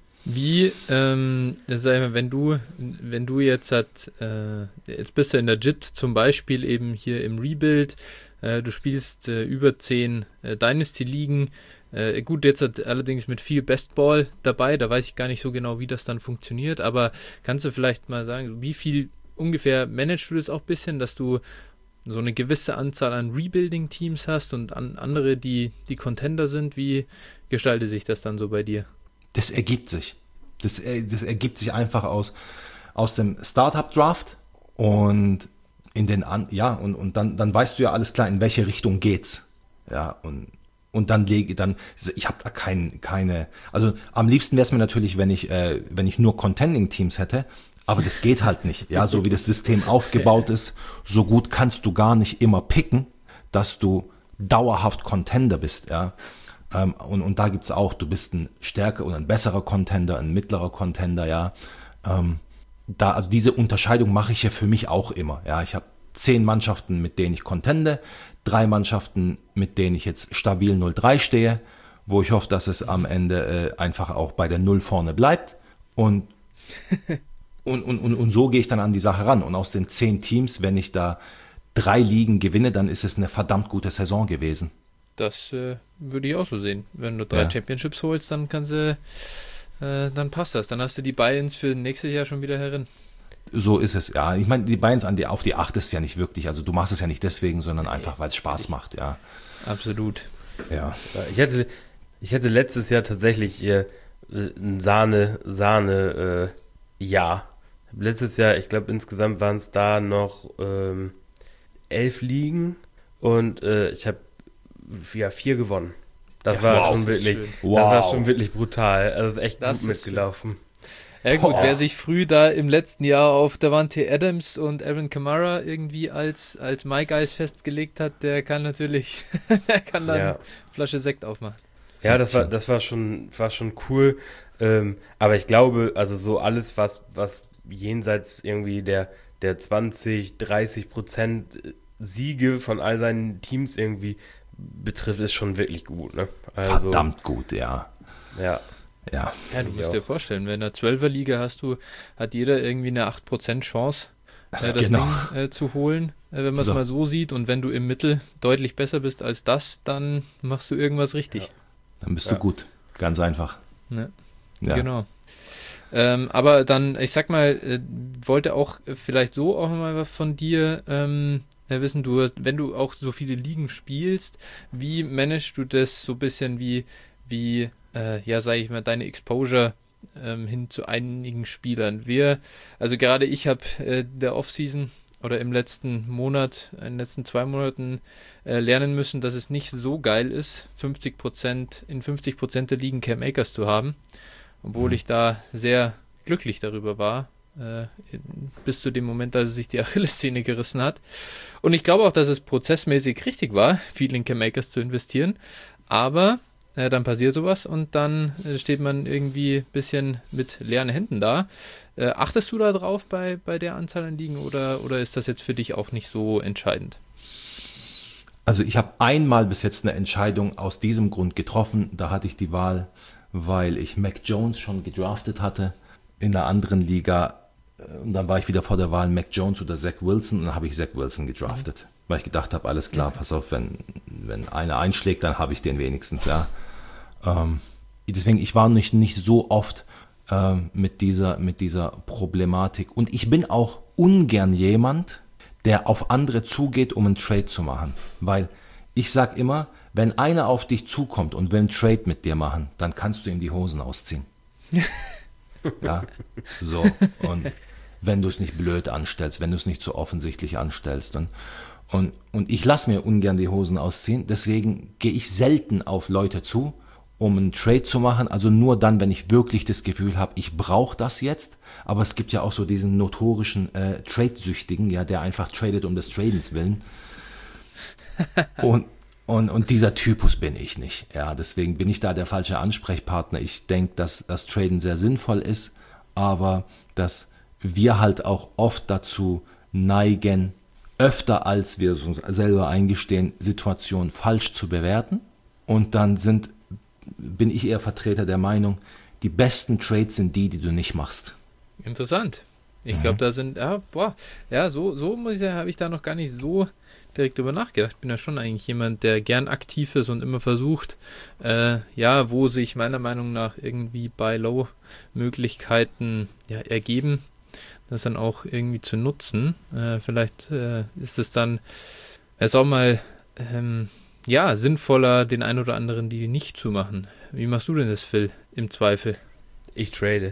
Wie, ähm, sag ich mal, wenn du, wenn du jetzt hat, äh, jetzt bist du in der J I T zum Beispiel eben hier im Rebuild, äh, du spielst äh, über zehn äh, Dynasty-Ligen, äh, gut, jetzt hat allerdings mit viel Bestball dabei, da weiß ich gar nicht so genau, wie das dann funktioniert, aber kannst du vielleicht mal sagen, wie viel ungefähr managst du das auch ein bisschen, dass du so eine gewisse Anzahl an Rebuilding-Teams hast und an andere, die die Contender sind, wie gestaltet sich das dann so bei dir? Das ergibt sich. Das, äh, das ergibt sich einfach aus, aus dem Startup-Draft und in den an, ja, und, und dann, dann weißt du ja alles klar, in welche Richtung geht's. Ja, und, und dann lege dann, ich habe da kein, keine, also am liebsten wäre es mir natürlich, wenn ich, äh, wenn ich nur Contending-Teams hätte, aber das geht halt nicht. Ja, so wie das System aufgebaut ist, so gut kannst du gar nicht immer picken, dass du dauerhaft Contender bist, ja. Ähm, und, und da gibt's auch, du bist ein stärker oder ein besserer Contender, ein mittlerer Contender, ja. Ähm, da, also diese Unterscheidung mache ich ja für mich auch immer. Ja, ich habe zehn Mannschaften, mit denen ich contende, drei Mannschaften, mit denen ich jetzt stabil null drei stehe, wo ich hoffe, dass es am Ende äh, einfach auch bei der Null vorne bleibt. Und, und, und, und, und so gehe ich dann an die Sache ran. Und aus den zehn Teams, wenn ich da drei Ligen gewinne, dann ist es eine verdammt gute Saison gewesen. Das äh, würde ich auch so sehen. Wenn du drei Ja. Championships holst, dann kannst du, äh, dann passt das. Dann hast du die Buy-ins für nächstes Jahr schon wieder herin. So ist es, ja. Ich meine, die Bayerns an die, auf die acht ist ja nicht wirklich, also du machst es ja nicht deswegen, sondern einfach, weil es Spaß macht, ja. Absolut. Ja. Ich hätte, ich hätte letztes Jahr tatsächlich äh, ein Sahne, Sahne, äh, Jahr. Letztes Jahr, ich glaube insgesamt waren es da noch ähm, elf Ligen und äh, ich habe ja vier gewonnen. Das Ja, war wow, schon das ist wirklich, schön. das Wow. war schon wirklich brutal. Also es ist echt Das gut ist mitgelaufen. Ja gut, Boah. wer sich früh da im letzten Jahr auf Davante Adams und Aaron Kamara irgendwie als, als My Guys festgelegt hat, der kann natürlich, der kann dann Ja. eine Flasche Sekt aufmachen. Ja, das war, das war schon, war schon cool. Ähm, aber ich glaube, also so alles, was, was jenseits irgendwie der, der zwanzig, dreißig Prozent Siege von all seinen Teams irgendwie betrifft, ist schon wirklich gut, ne? Also, Verdammt gut, ja. Ja. Ja. Ja, du Ich musst auch. dir vorstellen, wenn in der Zwölfer-Liga hast du, hat jeder irgendwie eine acht Prozent Chance, äh, das Genau. Ding äh, zu holen, äh, wenn man es So. mal so sieht. Und wenn du im Mittel deutlich besser bist als das, dann machst du irgendwas richtig. Dann bist Ja. du gut. Ganz einfach. Ne? Ja. Genau. Ähm, aber dann, ich sag mal, äh, wollte auch äh, vielleicht so auch mal was von dir ähm, äh, wissen, du, hast- wenn du auch so viele Ligen spielst, wie managst du das so ein bisschen wie, wie, äh, ja, sag ich mal, deine Exposure ähm, hin zu einigen Spielern? Wir, also gerade ich habe äh, der Offseason oder im letzten Monat, in den letzten zwei Monaten äh, lernen müssen, dass es nicht so geil ist, fünfzig Prozent in fünfzig Prozent der Ligen Cam Akers zu haben. Obwohl Mhm. ich da sehr glücklich darüber war, äh, bis zu dem Moment, als er sich die Achillessehne gerissen hat. Und ich glaube auch, dass es prozessmäßig richtig war, viel in Cam Akers zu investieren. Aber äh, dann passiert sowas und dann äh, steht man irgendwie ein bisschen mit leeren Händen da. Äh, achtest du da drauf bei, bei der Anzahl an Ligen oder, oder ist das jetzt für dich auch nicht so entscheidend? Also ich habe einmal bis jetzt eine Entscheidung aus diesem Grund getroffen. Da hatte ich die Wahl, weil ich Mac Jones schon gedraftet hatte in einer anderen Liga. Und dann war ich wieder vor der Wahl Mac Jones oder Zach Wilson und dann habe ich Zach Wilson gedraftet. Mhm. Weil ich gedacht habe, alles klar, pass auf, wenn, wenn einer einschlägt, dann habe ich den wenigstens, ja. Ähm, deswegen, ich war nicht, nicht so oft ähm, mit, dieser, mit dieser Problematik. Und ich bin auch ungern jemand, der auf andere zugeht, um einen Trade zu machen. Weil ich sage immer, wenn einer auf dich zukommt und will einen Trade mit dir machen, dann kannst du ihm die Hosen ausziehen. Ja, so. Und wenn du es nicht blöd anstellst, wenn du es nicht so offensichtlich anstellst. Und, und, und ich lasse mir ungern die Hosen ausziehen, deswegen gehe ich selten auf Leute zu, um einen Trade zu machen, also nur dann, wenn ich wirklich das Gefühl habe, ich brauche das jetzt, aber es gibt ja auch so diesen notorischen äh, Trade-Süchtigen, ja, der einfach tradet um des Tradens willen. Und, und, und dieser Typus bin ich nicht, ja, deswegen bin ich da der falsche Ansprechpartner. Ich denke, dass das Traden sehr sinnvoll ist, aber dass wir halt auch oft dazu neigen, öfter als wir uns selber eingestehen, Situationen falsch zu bewerten. Und dann sind, bin ich eher Vertreter der Meinung, die besten Trades sind die, die du nicht machst. Interessant. Ich Mhm. glaube, da sind, ja, boah, ja, so, so muss ich sagen, habe ich da noch gar nicht so direkt drüber nachgedacht. Ich bin ja schon eigentlich jemand, der gern aktiv ist und immer versucht, äh, ja, wo sich meiner Meinung nach irgendwie Buy-Low-Möglichkeiten ja, ergeben, das dann auch irgendwie zu nutzen. Äh, vielleicht äh, ist es dann es auch mal ähm, ja, sinnvoller, den ein oder anderen die nicht zu machen. Wie machst du denn das, Phil, im Zweifel? Ich trade.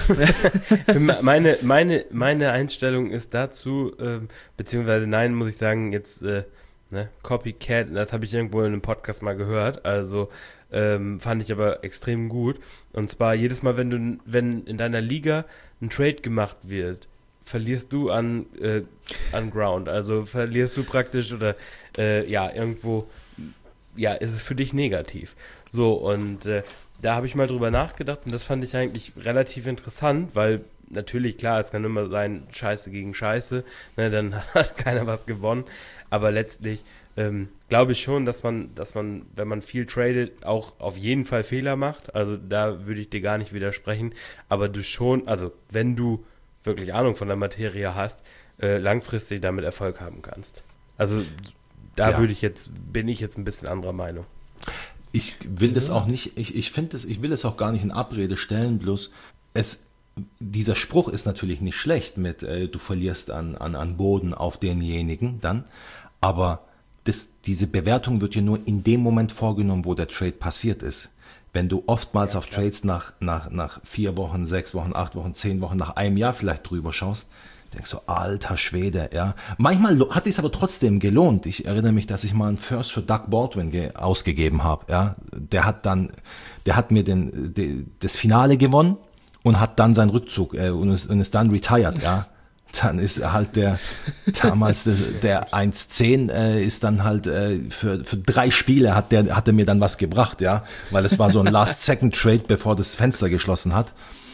meine, meine, meine Einstellung ist dazu, ähm, beziehungsweise nein, muss ich sagen, jetzt äh, ne, Copycat, das habe ich irgendwo in einem Podcast mal gehört, also ähm, fand ich aber extrem gut. Und zwar jedes Mal, wenn du, wenn in deiner Liga ein Trade gemacht wird, verlierst du an, äh, an Ground, also verlierst du praktisch oder äh, ja, irgendwo, ja, ist es für dich negativ. So, und äh, da habe ich mal drüber nachgedacht und das fand ich eigentlich relativ interessant, weil natürlich, klar, es kann immer sein, Scheiße gegen Scheiße, ne, dann hat keiner was gewonnen, aber letztlich ähm, glaube ich schon, dass man, dass man, wenn man viel tradet, auch auf jeden Fall Fehler macht, also da würde ich dir gar nicht widersprechen, aber du schon, also wenn du wirklich Ahnung von der Materie hast, äh, langfristig damit Erfolg haben kannst. Also da Ja. würde ich jetzt, bin ich jetzt ein bisschen anderer Meinung. Ich will das auch nicht, ich, ich finde das, ich will es auch gar nicht in Abrede stellen, bloß es, dieser Spruch ist natürlich nicht schlecht mit, äh, du verlierst an, an, an Boden auf denjenigen dann, aber das, diese Bewertung wird ja nur in dem Moment vorgenommen, wo der Trade passiert ist. Wenn du oftmals ja, auf klar. Trades nach, nach, nach vier Wochen, sechs Wochen, acht Wochen, zehn Wochen, nach einem Jahr vielleicht drüber schaust, denkst du, alter Schwede, ja. Manchmal hat es aber trotzdem gelohnt. Ich erinnere mich, dass ich mal einen First für Doug Baldwin ge- ausgegeben habe, ja. Der hat dann, der hat mir den, de, das Finale gewonnen und hat dann seinen Rückzug äh, und, ist, und ist dann retired, ja. Dann ist halt der, damals der, der eins zehn äh, ist dann halt äh, für, für drei Spiele hat der, hat er mir dann was gebracht, ja. Weil es war so ein Last-Second-Trade, bevor das Fenster geschlossen hat.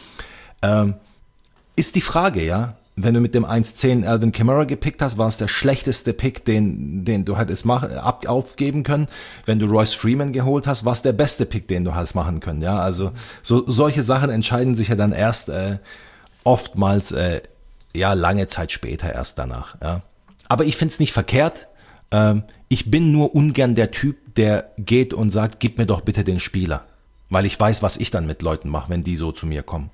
Ähm, ist die Frage, ja. Wenn du mit dem eins zehn Alvin Kamara gepickt hast, war es der schlechteste Pick, den, den du hättest machen, ab, aufgeben können. Wenn du Royce Freeman geholt hast, war es der beste Pick, den du hast machen können. Ja, also so, solche Sachen entscheiden sich ja dann erst äh, oftmals äh, ja lange Zeit später erst danach. Ja. Aber ich finde es nicht verkehrt. Ähm, ich bin nur ungern der Typ, der geht und sagt, gib mir doch bitte den Spieler. Weil ich weiß, was ich dann mit Leuten mache, wenn die so zu mir kommen.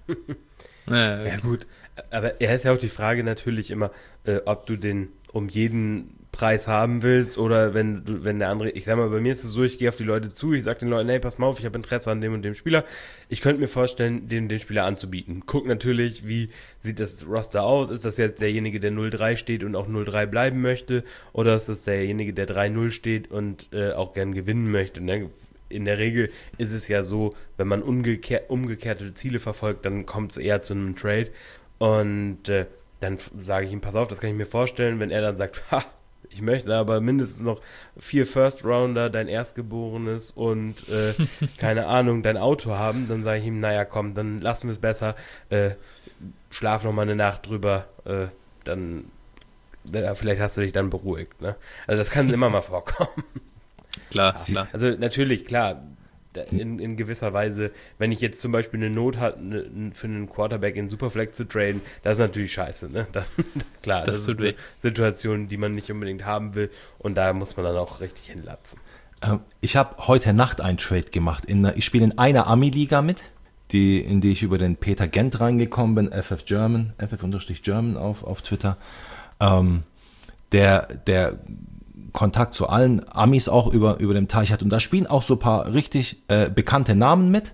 Ja, ja gut, aber er ist ja auch die Frage natürlich immer, äh, ob du den um jeden Preis haben willst oder wenn du, wenn der andere, ich sag mal, bei mir ist es so, ich gehe auf die Leute zu, ich sag den Leuten, hey, pass mal auf, ich habe Interesse an dem und dem Spieler, ich könnte mir vorstellen, den, den Spieler anzubieten. Guck natürlich, wie sieht das Roster aus, ist das jetzt derjenige, der null drei steht und auch null drei bleiben möchte oder ist das derjenige, der drei null steht und äh, auch gern gewinnen möchte, ne? In der Regel ist es ja so, wenn man umgekehr, umgekehrte Ziele verfolgt, dann kommt es eher zu einem Trade und äh, dann sage ich ihm, pass auf, das kann ich mir vorstellen, wenn er dann sagt, ha, ich möchte aber mindestens noch vier First-Rounder, dein Erstgeborenes und, äh, keine Ahnung, dein Auto haben, dann sage ich ihm, naja, komm, dann lassen wir es besser, äh, schlaf noch mal eine Nacht drüber, äh, dann, äh, vielleicht hast du dich dann beruhigt, ne? Also das kann immer mal vorkommen. Klar, Ja, klar. also natürlich, klar, in, in gewisser Weise, wenn ich jetzt zum Beispiel eine Not habe, ne, für einen Quarterback in Superflex zu traden, das ist natürlich scheiße, ne? Dann, klar, Das das, tut ist eine weh. Situation, die man nicht unbedingt haben will und da muss man dann auch richtig hinlatzen. Ähm, Ich habe heute Nacht einen Trade gemacht. In, einer- ich spiele in einer Ami-Liga mit, die, in die ich über den Peter Gent reingekommen bin, F F German, F F-German auf, auf Twitter. Ähm, der, der Kontakt zu allen Amis auch über, über dem Teich hat. Und da spielen auch so ein paar richtig äh, bekannte Namen mit.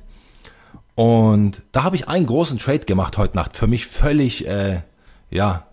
Und da habe ich einen großen Trade gemacht heute Nacht. Für mich völlig, äh, ja,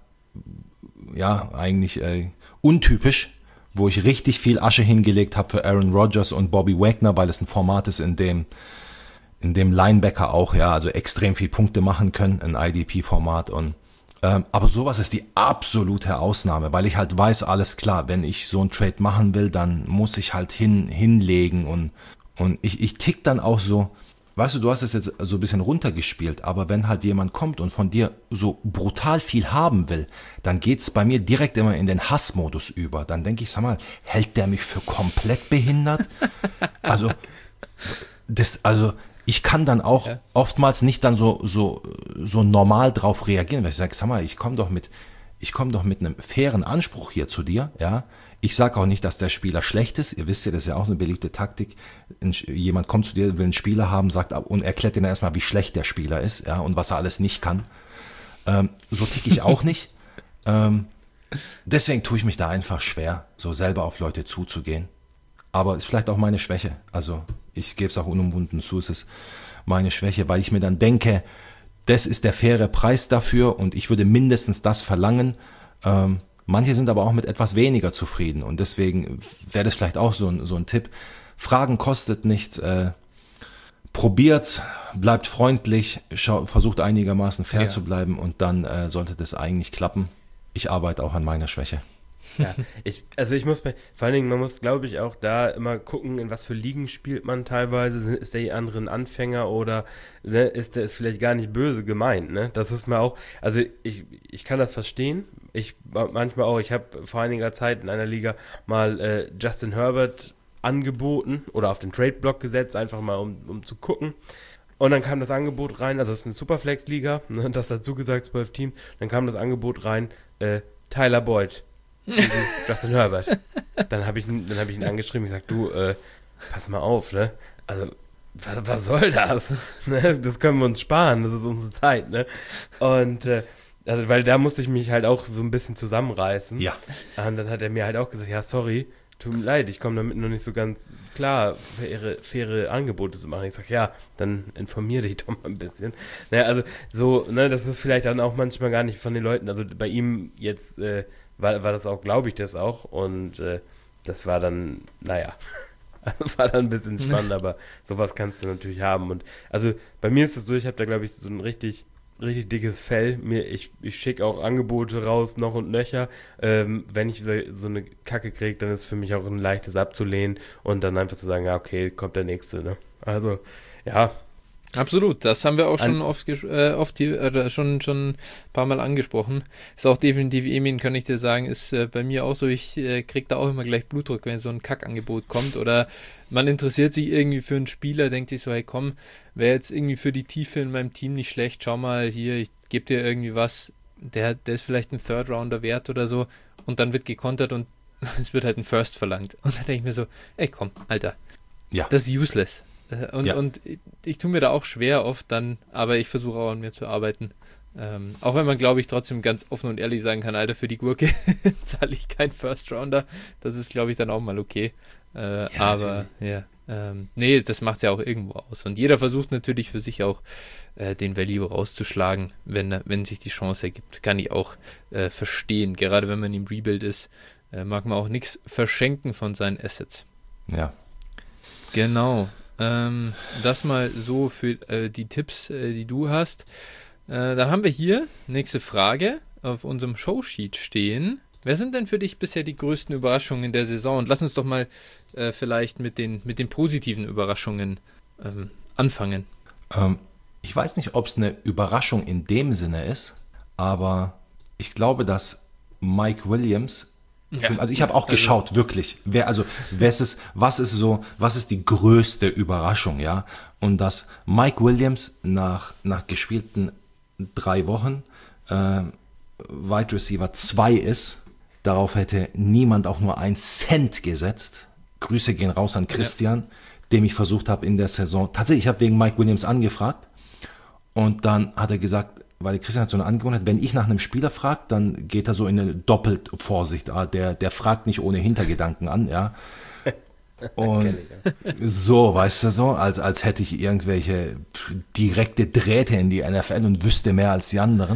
ja, eigentlich äh, untypisch, wo ich richtig viel Asche hingelegt habe für Aaron Rodgers und Bobby Wagner, weil es ein Format ist, in dem, in dem Linebacker auch, ja, also extrem viel Punkte machen können, ein I D P-Format. Und ähm, aber sowas ist die absolute Ausnahme, weil ich halt weiß, alles klar, wenn ich so einen Trade machen will, dann muss ich halt hin, hinlegen und, und ich, ich tick dann auch so, weißt du, du hast es jetzt so ein bisschen runtergespielt, aber wenn halt jemand kommt und von dir so brutal viel haben will, dann geht's bei mir direkt immer in den Hassmodus über. Dann denke ich, sag mal, hält der mich für komplett behindert? Also, das, also ich kann dann auch Ja. oftmals nicht dann so, so, so normal drauf reagieren, weil ich sage, sag mal, ich komme doch mit, ich komme doch mit einem fairen Anspruch hier zu dir, ja. Ich sage auch nicht, dass der Spieler schlecht ist. Ihr wisst ja, das ist ja auch eine beliebte Taktik. Ein, jemand kommt zu dir, will einen Spieler haben, sagt ab und erklärt dir erstmal, wie schlecht der Spieler ist, ja, und was er alles nicht kann. Ähm, so ticke ich auch nicht. Ähm, deswegen tue ich mich da einfach schwer, so selber auf Leute zuzugehen. Aber ist vielleicht auch meine Schwäche. Also ich gebe es auch unumwunden zu, es ist meine Schwäche, weil ich mir dann denke, das ist der faire Preis dafür und ich würde mindestens das verlangen. Ähm, manche sind aber auch mit etwas weniger zufrieden und deswegen wäre das vielleicht auch so ein, so ein Tipp. Fragen kostet nichts. Äh, probiert's, bleibt freundlich, schau, versucht einigermaßen fair Ja. zu bleiben und dann äh, sollte das eigentlich klappen. Ich arbeite auch an meiner Schwäche. Ja, ich, also ich muss bei, vor allen Dingen, man muss, glaube ich, auch da immer gucken, in was für Ligen spielt man teilweise. Sind- Ist der andere ein Anfänger oder ne, ist der ist vielleicht gar nicht böse gemeint, ne? Das ist mir auch, also ich, ich kann das verstehen. Ich manchmal auch, ich habe vor einiger Zeit in einer Liga mal äh, Justin Herbert angeboten oder auf den Trade-Block gesetzt, einfach mal um, um zu gucken. Und dann kam das Angebot rein, also es ist eine Superflex-Liga, ne, das dazu gesagt, zwölf Teams, dann kam das Angebot rein, äh, Tyler Boyd gegen Justin Herbert. Dann habe ich, ihn- dann hab ich ihn angeschrieben und gesagt, du, äh, pass mal auf, ne? Also, was, was soll das? Ne? Das können wir uns sparen, das ist unsere Zeit, ne? Und, äh, also, weil da musste ich mich halt auch so ein bisschen zusammenreißen. Ja. Und dann hat er mir halt auch gesagt, ja, sorry, tut mir leid, ich komme damit noch nicht so ganz klar, faire, faire Angebote zu machen. Ich sage, ja, dann informiere dich doch mal ein bisschen. Naja, also so, ne, das ist vielleicht dann auch manchmal gar nicht von den Leuten, also bei ihm jetzt äh, war, war das auch, glaube ich, das auch und äh, das war dann, naja, war dann ein bisschen spannend, aber sowas kannst du natürlich haben und also bei mir ist es so, ich habe da, glaube ich, so ein richtig richtig dickes Fell. Mir, ich ich schicke auch Angebote raus, noch und nöcher. Ähm, wenn ich so, so eine Kacke kriege, dann ist für mich auch ein leichtes abzulehnen und dann einfach zu sagen, ja, okay, kommt der nächste, ne? Also, ja. Absolut, das haben wir auch An- schon oft, ges- äh, oft hier, äh, schon, schon ein paar Mal angesprochen. Ist auch definitiv, Emin, kann ich dir sagen, ist äh, bei mir auch so, ich äh, krieg da auch immer gleich Blutdruck, wenn so ein Kackangebot kommt oder man interessiert sich irgendwie für einen Spieler, denkt sich so, hey komm, wäre jetzt irgendwie für die Tiefe in meinem Team nicht schlecht, schau mal hier, ich gebe dir irgendwie was, der, der ist vielleicht ein Third Rounder wert oder so und dann wird gekontert und es wird halt ein First verlangt. Und dann denke ich mir so, ey komm, Alter, Ja. das ist useless. Äh, Und, Ja. und ich, ich tue mir da auch schwer oft dann, aber ich versuche auch an mir zu arbeiten. Ähm, auch wenn man, glaube ich, trotzdem ganz offen und ehrlich sagen kann, Alter, für die Gurke zahle ich keinen First Rounder. Das ist, glaube ich, dann auch mal okay. Äh, aber ja, ähm, nee, das macht ja auch irgendwo aus. Und jeder versucht natürlich für sich auch äh, den Value rauszuschlagen, wenn, wenn sich die Chance ergibt. Kann ich auch äh, verstehen. Gerade wenn man im Rebuild ist, äh, mag man auch nichts verschenken von seinen Assets. Ja. Genau. Ähm, das mal so für äh, die Tipps, äh, die du hast. Äh, dann haben wir hier nächste Frage auf unserem Showsheet stehen. Wer sind denn für dich bisher die größten Überraschungen in der Saison? Und lass uns doch mal äh, vielleicht mit den, mit den positiven Überraschungen ähm, anfangen. Ähm, ich weiß nicht, ob es eine Überraschung in dem Sinne ist, aber ich glaube, dass Mike Williams, Ja. also ich habe auch geschaut, also, wirklich, wer, also was ist, was ist so, was ist die größte Überraschung, ja? Und dass Mike Williams nach, nach gespielten drei Wochen äh, Wide Receiver zwei ist, darauf hätte niemand auch nur einen Cent gesetzt. Grüße gehen raus an Christian, ja. dem ich versucht habe in der Saison. Tatsächlich, ich habe wegen Mike Williams angefragt und dann hat er gesagt, weil Christian hat so eine Angewohnheit, wenn ich nach einem Spieler frage, dann geht er so in eine Doppelvorsicht. Der, der fragt nicht ohne Hintergedanken an, ja. Und so, weißt du, so, als, als hätte ich irgendwelche direkte Drähte in die N F L und wüsste mehr als die anderen.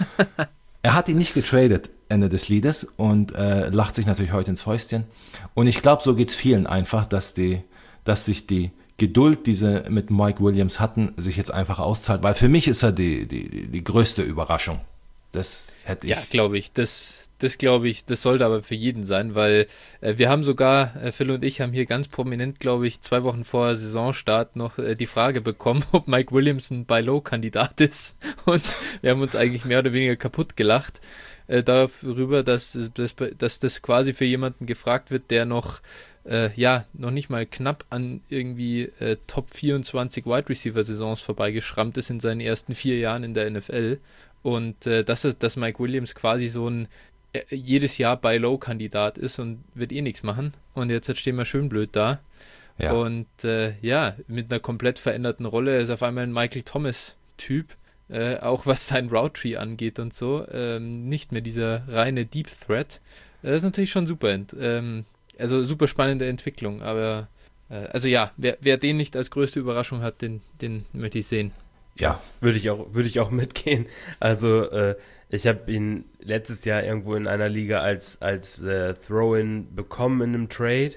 Er hat ihn nicht getradet, Ende des Liedes, und äh, lacht sich natürlich heute ins Fäustchen. Und ich glaube, so geht es vielen einfach, dass, die, dass sich die Geduld, die sie mit Mike Williams hatten, sich jetzt einfach auszahlt. Weil für mich ist er die, die, die größte Überraschung. Das hätte ich. Ja, glaube ich. Das, das glaube ich, das sollte aber für jeden sein, weil äh, wir haben sogar, äh, Phil und ich haben hier ganz prominent, glaube ich, zwei Wochen vor Saisonstart noch äh, die Frage bekommen, ob Mike Williams ein Buy-Low-Kandidat ist. Und wir haben uns eigentlich mehr oder weniger kaputt gelacht äh, darüber, dass, dass, dass das quasi für jemanden gefragt wird, der noch Äh, ja, noch nicht mal knapp an irgendwie äh, Top vierundzwanzig Wide Receiver Saisons vorbeigeschrammt ist in seinen ersten vier Jahren in der N F L. Und äh, dass, es, dass Mike Williams quasi so ein äh, jedes Jahr Buy-Low-Kandidat ist und wird eh nichts machen. Und jetzt, jetzt stehen wir schön blöd da. Ja. Und äh, ja, mit einer komplett veränderten Rolle ist auf einmal ein Michael Thomas-Typ, äh, auch was sein Route Tree angeht und so. Ähm, nicht mehr dieser reine Deep Threat. Äh, das ist natürlich schon super. Ähm, Also super spannende Entwicklung, aber äh, also ja, wer, wer den nicht als größte Überraschung hat, den, den möchte ich sehen. Ja, würde ich auch, würde ich auch mitgehen. Also äh, ich habe ihn letztes Jahr irgendwo in einer Liga als, als äh, Throw-in bekommen in einem Trade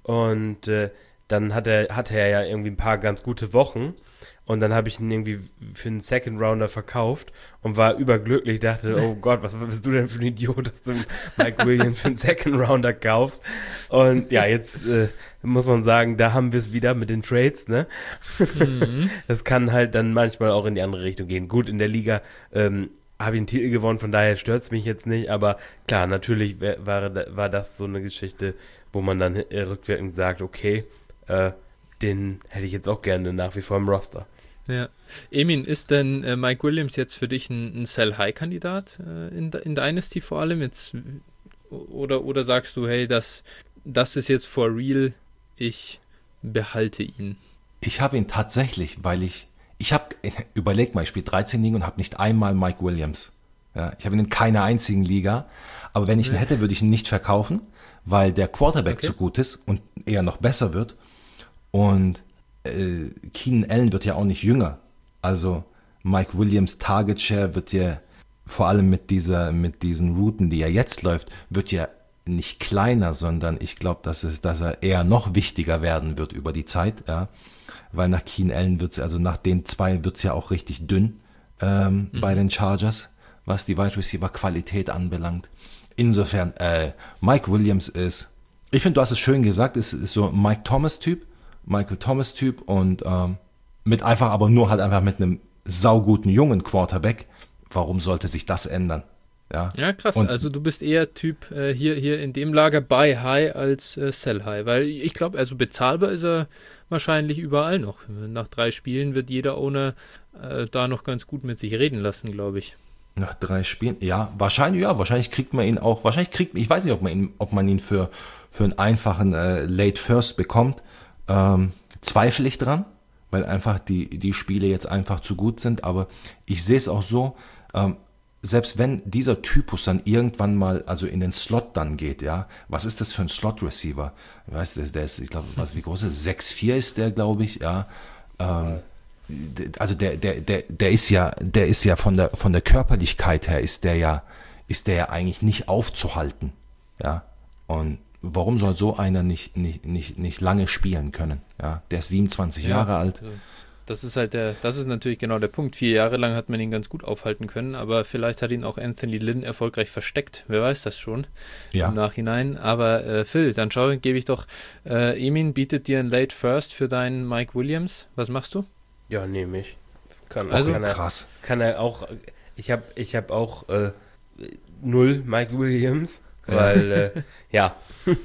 und äh, dann hat er, hatte er ja irgendwie ein paar ganz gute Wochen. Und dann habe ich ihn irgendwie für einen Second Rounder verkauft und war überglücklich, dachte, oh Gott, was bist du denn für ein Idiot, dass du Mike Williams für einen Second Rounder kaufst? Und ja, jetzt äh, muss man sagen, da haben wir es wieder mit den Trades, ne? Mhm. Das kann halt dann manchmal auch in die andere Richtung gehen. Gut, in der Liga ähm, habe ich einen Titel gewonnen, von daher stört es mich jetzt nicht, aber klar, natürlich war, war das so eine Geschichte, wo man dann rückwirkend sagt, okay, äh, den hätte ich jetzt auch gerne nach wie vor im Roster. Ja. Emin, ist denn äh, Mike Williams jetzt für dich ein, ein Sell-High-Kandidat äh, in, in Dynasty vor allem? Jetzt, oder, oder sagst du, hey, das, das ist jetzt for real, ich behalte ihn? Ich habe ihn tatsächlich, weil ich, ich habe, überleg mal, ich spiele dreizehn Ligen und habe nicht einmal Mike Williams. Ja, ich habe ihn in keiner einzigen Liga, aber wenn ich ihn hätte, würde ich ihn nicht verkaufen, weil der Quarterback okay. zu gut ist und eher noch besser wird. Und äh, Keenan Allen wird ja auch nicht jünger. Also Mike Williams Target Share wird ja vor allem mit dieser, mit diesen Routen, die er jetzt läuft, wird ja nicht kleiner, sondern ich glaube, dass es, dass er eher noch wichtiger werden wird über die Zeit, ja. Weil nach Keenan Allen wird es, also nach den zwei wird es ja auch richtig dünn ähm, mhm. bei den Chargers, was die Wide Receiver Qualität anbelangt. Insofern, äh, Mike Williams ist, ich finde, du hast es schön gesagt, ist, ist so ein Mike Thomas Typ, Michael Thomas Typ und ähm, mit einfach, aber nur halt einfach mit einem sauguten jungen Quarterback. Warum sollte sich das ändern? Ja, ja krass. Und, also du bist eher Typ äh, hier, hier in dem Lager Buy High als äh, Sell High, weil ich glaube, also bezahlbar ist er wahrscheinlich überall noch. Nach drei Spielen wird jeder Owner äh, da noch ganz gut mit sich reden lassen, glaube ich. Nach drei Spielen, ja, wahrscheinlich, ja, wahrscheinlich kriegt man ihn auch, wahrscheinlich kriegt, ich weiß nicht, ob man ihn, ob man ihn für, für einen einfachen äh, Late First bekommt. Ähm, zweifle ich dran, weil einfach die, die Spiele jetzt einfach zu gut sind, aber ich sehe es auch so, ähm, selbst wenn dieser Typus dann irgendwann mal also in den Slot dann geht, ja, was ist das für ein Slot-Receiver? Weißt du, der ist, ich glaube, was, wie groß ist sechs vier ist der, glaube ich, ja, ähm, also der, der, der, der ist ja, der ist ja von der, von der Körperlichkeit her ist der ja, ist der ja eigentlich nicht aufzuhalten, ja, und warum soll so einer nicht, nicht, nicht, nicht lange spielen können? Ja, der ist siebenundzwanzig ja, Jahre alt. das ist halt der, das ist natürlich genau der Punkt. Vier Jahre lang hat man ihn ganz gut aufhalten können, aber vielleicht hat ihn auch Anthony Lynn erfolgreich versteckt. Wer weiß das schon Ja. im Nachhinein. Aber äh, Phil, dann schau, gebe ich doch, äh, Emin bietet dir ein Late First für deinen Mike Williams. Was machst du? Ja, nehme ich. Kann, Also, kann er, Krass. kann er auch, ich habe ich hab auch äh, null Mike Williams, weil, äh, ja,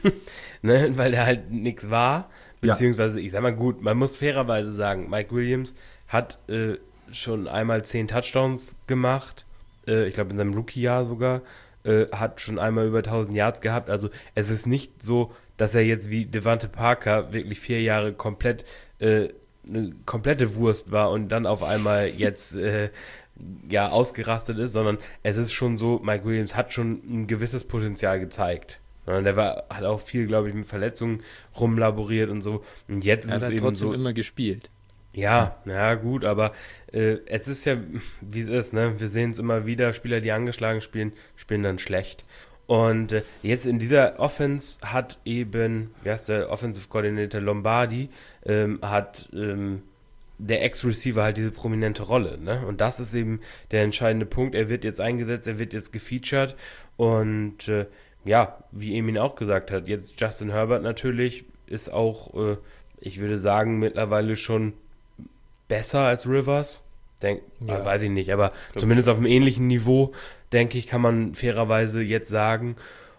ne, weil der halt nichts war. Ja. Beziehungsweise, ich sag mal gut, man muss fairerweise sagen, Mike Williams hat äh, schon einmal zehn Touchdowns gemacht, äh, ich glaube in seinem Rookie-Jahr sogar, äh, hat schon einmal über tausend Yards gehabt, also es ist nicht so, dass er jetzt wie Devante Parker wirklich vier Jahre komplett äh, eine komplette Wurst war und dann auf einmal jetzt äh, ja ausgerastet ist, sondern es ist schon so, Mike Williams hat schon ein gewisses Potenzial gezeigt. Ja, der war, hat auch viel, glaube ich, mit Verletzungen rumlaboriert und so. Und jetzt Er ist hat es eben trotzdem so. immer gespielt. Ja, ja, gut, aber äh, es ist ja, wie es ist, ne? Wir sehen es immer wieder, Spieler, die angeschlagen spielen, spielen dann schlecht. Und äh, jetzt in dieser Offense hat eben, wie heißt der Offensive Coordinator Lombardi, ähm, hat ähm, der Ex-Receiver halt diese prominente Rolle, ne? Und das ist eben der entscheidende Punkt. Er wird jetzt eingesetzt, er wird jetzt gefeatured und äh, ja, wie Emin auch gesagt hat, jetzt Justin Herbert natürlich ist auch, äh, ich würde sagen, mittlerweile schon besser als Rivers. Denk, Ja. äh, weiß ich nicht, aber zumindest auf einem ähnlichen Niveau, denke ich, kann man fairerweise jetzt sagen.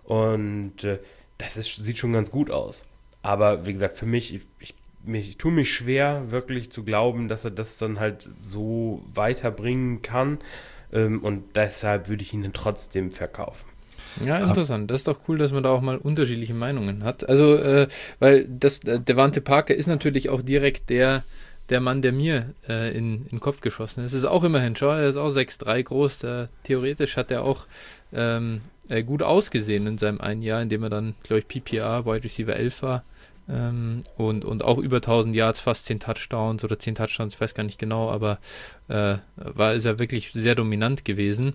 Und äh, das ist, sieht schon ganz gut aus. Aber wie gesagt, für mich, ich, ich, mich, ich tue mich schwer, wirklich zu glauben, dass er das dann halt so weiterbringen kann. Ähm, und deshalb würde ich ihn dann trotzdem verkaufen. Ja, interessant. Das ist doch cool, dass man da auch mal unterschiedliche Meinungen hat. Also, äh, weil das äh, Devante Parker ist natürlich auch direkt der, der Mann, der mir äh, in, in den Kopf geschossen ist. Es ist auch immerhin, schau, er ist auch sechs Komma drei groß. Der, theoretisch hat er auch ähm, äh, gut ausgesehen in seinem einen Jahr, in dem er dann, glaube ich, P P R, Wide Receiver elf war. Ähm, und, und auch über tausend Yards, fast zehn Touchdowns oder zehn Touchdowns, ich weiß gar nicht genau, aber äh, war ist er wirklich sehr dominant gewesen.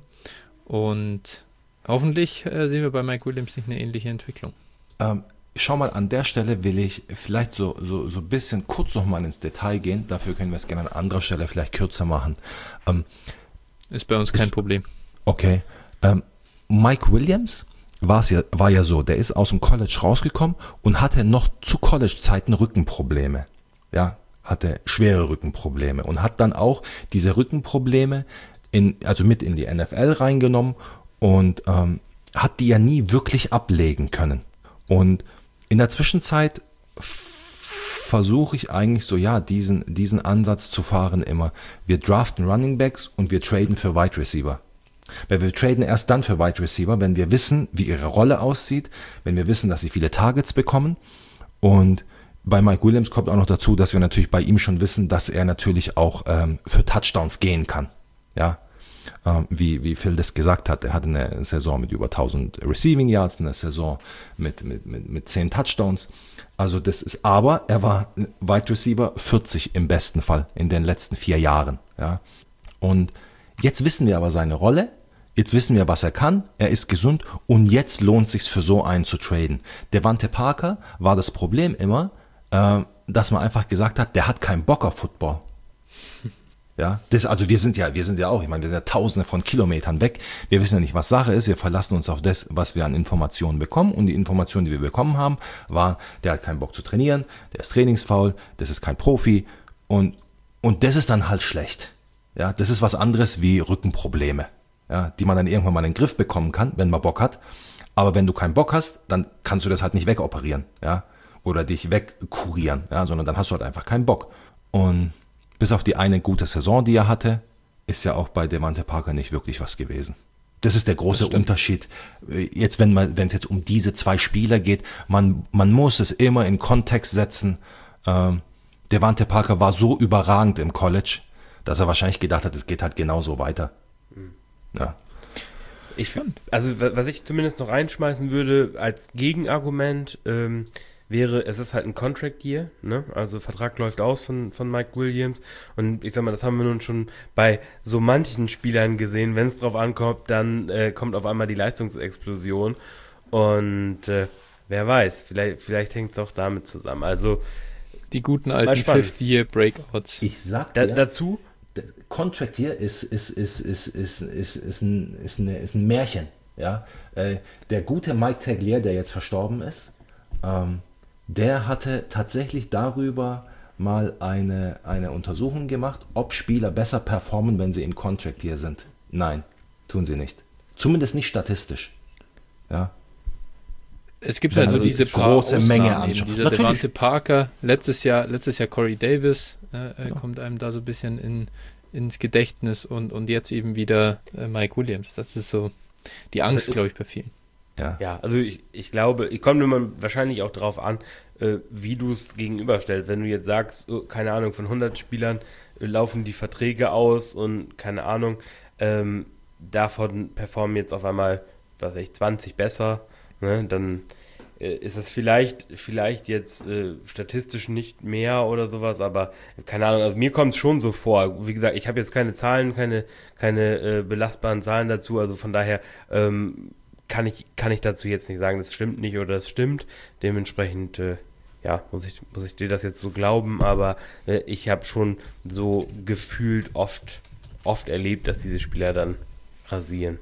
Und hoffentlich äh, sehen wir bei Mike Williams nicht eine ähnliche Entwicklung. Ähm, schau mal, an der Stelle will ich vielleicht so, so, so ein bisschen kurz nochmal ins Detail gehen. Dafür können wir es gerne an anderer Stelle vielleicht kürzer machen. Ähm, Ist bei uns kein Problem. okay. Ähm, Mike Williams war's ja, war ja so, der ist aus dem College rausgekommen und hatte noch zu College-Zeiten Rückenprobleme. Ja, hatte schwere Rückenprobleme und hat dann auch diese Rückenprobleme in, also mit in die N F L reingenommen und ähm, hat die ja nie wirklich ablegen können. Und in der Zwischenzeit versuche ich eigentlich so, ja, diesen, diesen Ansatz zu fahren immer. Wir draften Running Backs und wir traden für Wide Receiver. Weil wir traden erst dann für Wide Receiver, wenn wir wissen, wie ihre Rolle aussieht, wenn wir wissen, dass sie viele Targets bekommen. Und bei Mike Williams kommt auch noch dazu, dass wir natürlich bei ihm schon wissen, dass er natürlich auch ähm, für Touchdowns gehen kann. Ja, ähm, wie, wie Phil das gesagt hat, er hatte eine Saison mit über tausend Receiving Yards, eine Saison mit, mit, mit, mit zehn Touchdowns. Also das ist, aber er war Wide Receiver vierzig im besten Fall in den letzten vier Jahren. Ja, und jetzt wissen wir aber seine Rolle, jetzt wissen wir, was er kann, er ist gesund und jetzt lohnt es sich für so einen zu traden. Devante Parker war das Problem immer, äh, dass man einfach gesagt hat, der hat keinen Bock auf Football. Ja, das, also wir sind ja, wir sind ja auch, ich meine, wir sind ja tausende von Kilometern weg, wir wissen ja nicht, was Sache ist, wir verlassen uns auf das, was wir an Informationen bekommen und die Informationen, die wir bekommen haben, war, der hat keinen Bock zu trainieren, der ist trainingsfaul, das ist kein Profi und, und das ist dann halt schlecht. Ja, das ist was anderes wie Rückenprobleme, ja, die man dann irgendwann mal in den Griff bekommen kann, wenn man Bock hat. Aber wenn du keinen Bock hast, dann kannst du das halt nicht wegoperieren, ja, oder dich wegkurieren, ja, sondern dann hast du halt einfach keinen Bock. Und bis auf die eine gute Saison, die er hatte, ist ja auch bei Devante Parker nicht wirklich was gewesen. Das ist der große Unterschied. Jetzt, wenn man, wenn es jetzt um diese zwei Spieler geht, man, man muss es immer in Kontext setzen. Ähm, Devante Parker war so überragend im College, dass er wahrscheinlich gedacht hat, es geht halt genauso weiter. Ja. Ich finde, also was ich zumindest noch reinschmeißen würde als Gegenargument, ähm, wäre, es ist halt ein Contract Year, ne? Also Vertrag läuft aus von, von Mike Williams und ich sag mal, das haben wir nun schon bei so manchen Spielern gesehen, wenn es drauf ankommt, dann äh, kommt auf einmal die Leistungsexplosion und äh, wer weiß, vielleicht, vielleicht hängt es auch damit zusammen. Also Die guten Mal alten spannend. Fifth-Year-Breakouts. Ich sag Da, dir, dazu, der Contract hier ist, ist, ist, ist, ist, ist, ist, ein, ist, eine, ist ein Märchen. Ja? Äh, der gute Mike Tagliere, der jetzt verstorben ist, ähm, der hatte tatsächlich darüber mal eine, eine Untersuchung gemacht, ob Spieler besser performen, wenn sie im Contract hier sind. Nein, tun sie nicht. Zumindest nicht statistisch. Ja. Es gibt Wenn halt so also diese die paar große Menge Ausnahmen eben. anschaut. Dieser Natürlich. Devante Parker, letztes Jahr, letztes Jahr Corey Davis, äh, äh, kommt einem da so ein bisschen in, ins Gedächtnis und, und jetzt eben wieder äh, Mike Williams. Das ist so die Angst, glaube ich, bei vielen. Ja. ja, also ich, ich glaube, ich komme immer wahrscheinlich auch darauf an, äh, wie du es gegenüberstellst. Wenn du jetzt sagst, oh, keine Ahnung, von hundert Spielern äh, laufen die Verträge aus und keine Ahnung, ähm, davon performen jetzt auf einmal, was weiß ich, zwanzig besser, ne, dann äh, ist das vielleicht, vielleicht jetzt äh, statistisch nicht mehr oder sowas, aber keine Ahnung, also mir kommt es schon so vor. Wie gesagt, ich habe jetzt keine Zahlen, keine, keine äh, belastbaren Zahlen dazu, also von daher ähm, kann ich, kann ich dazu jetzt nicht sagen, das stimmt nicht oder das stimmt. Dementsprechend, äh, ja, muss ich, muss ich dir das jetzt so glauben, aber äh, ich habe schon so gefühlt oft, oft erlebt, dass diese Spieler dann rasieren.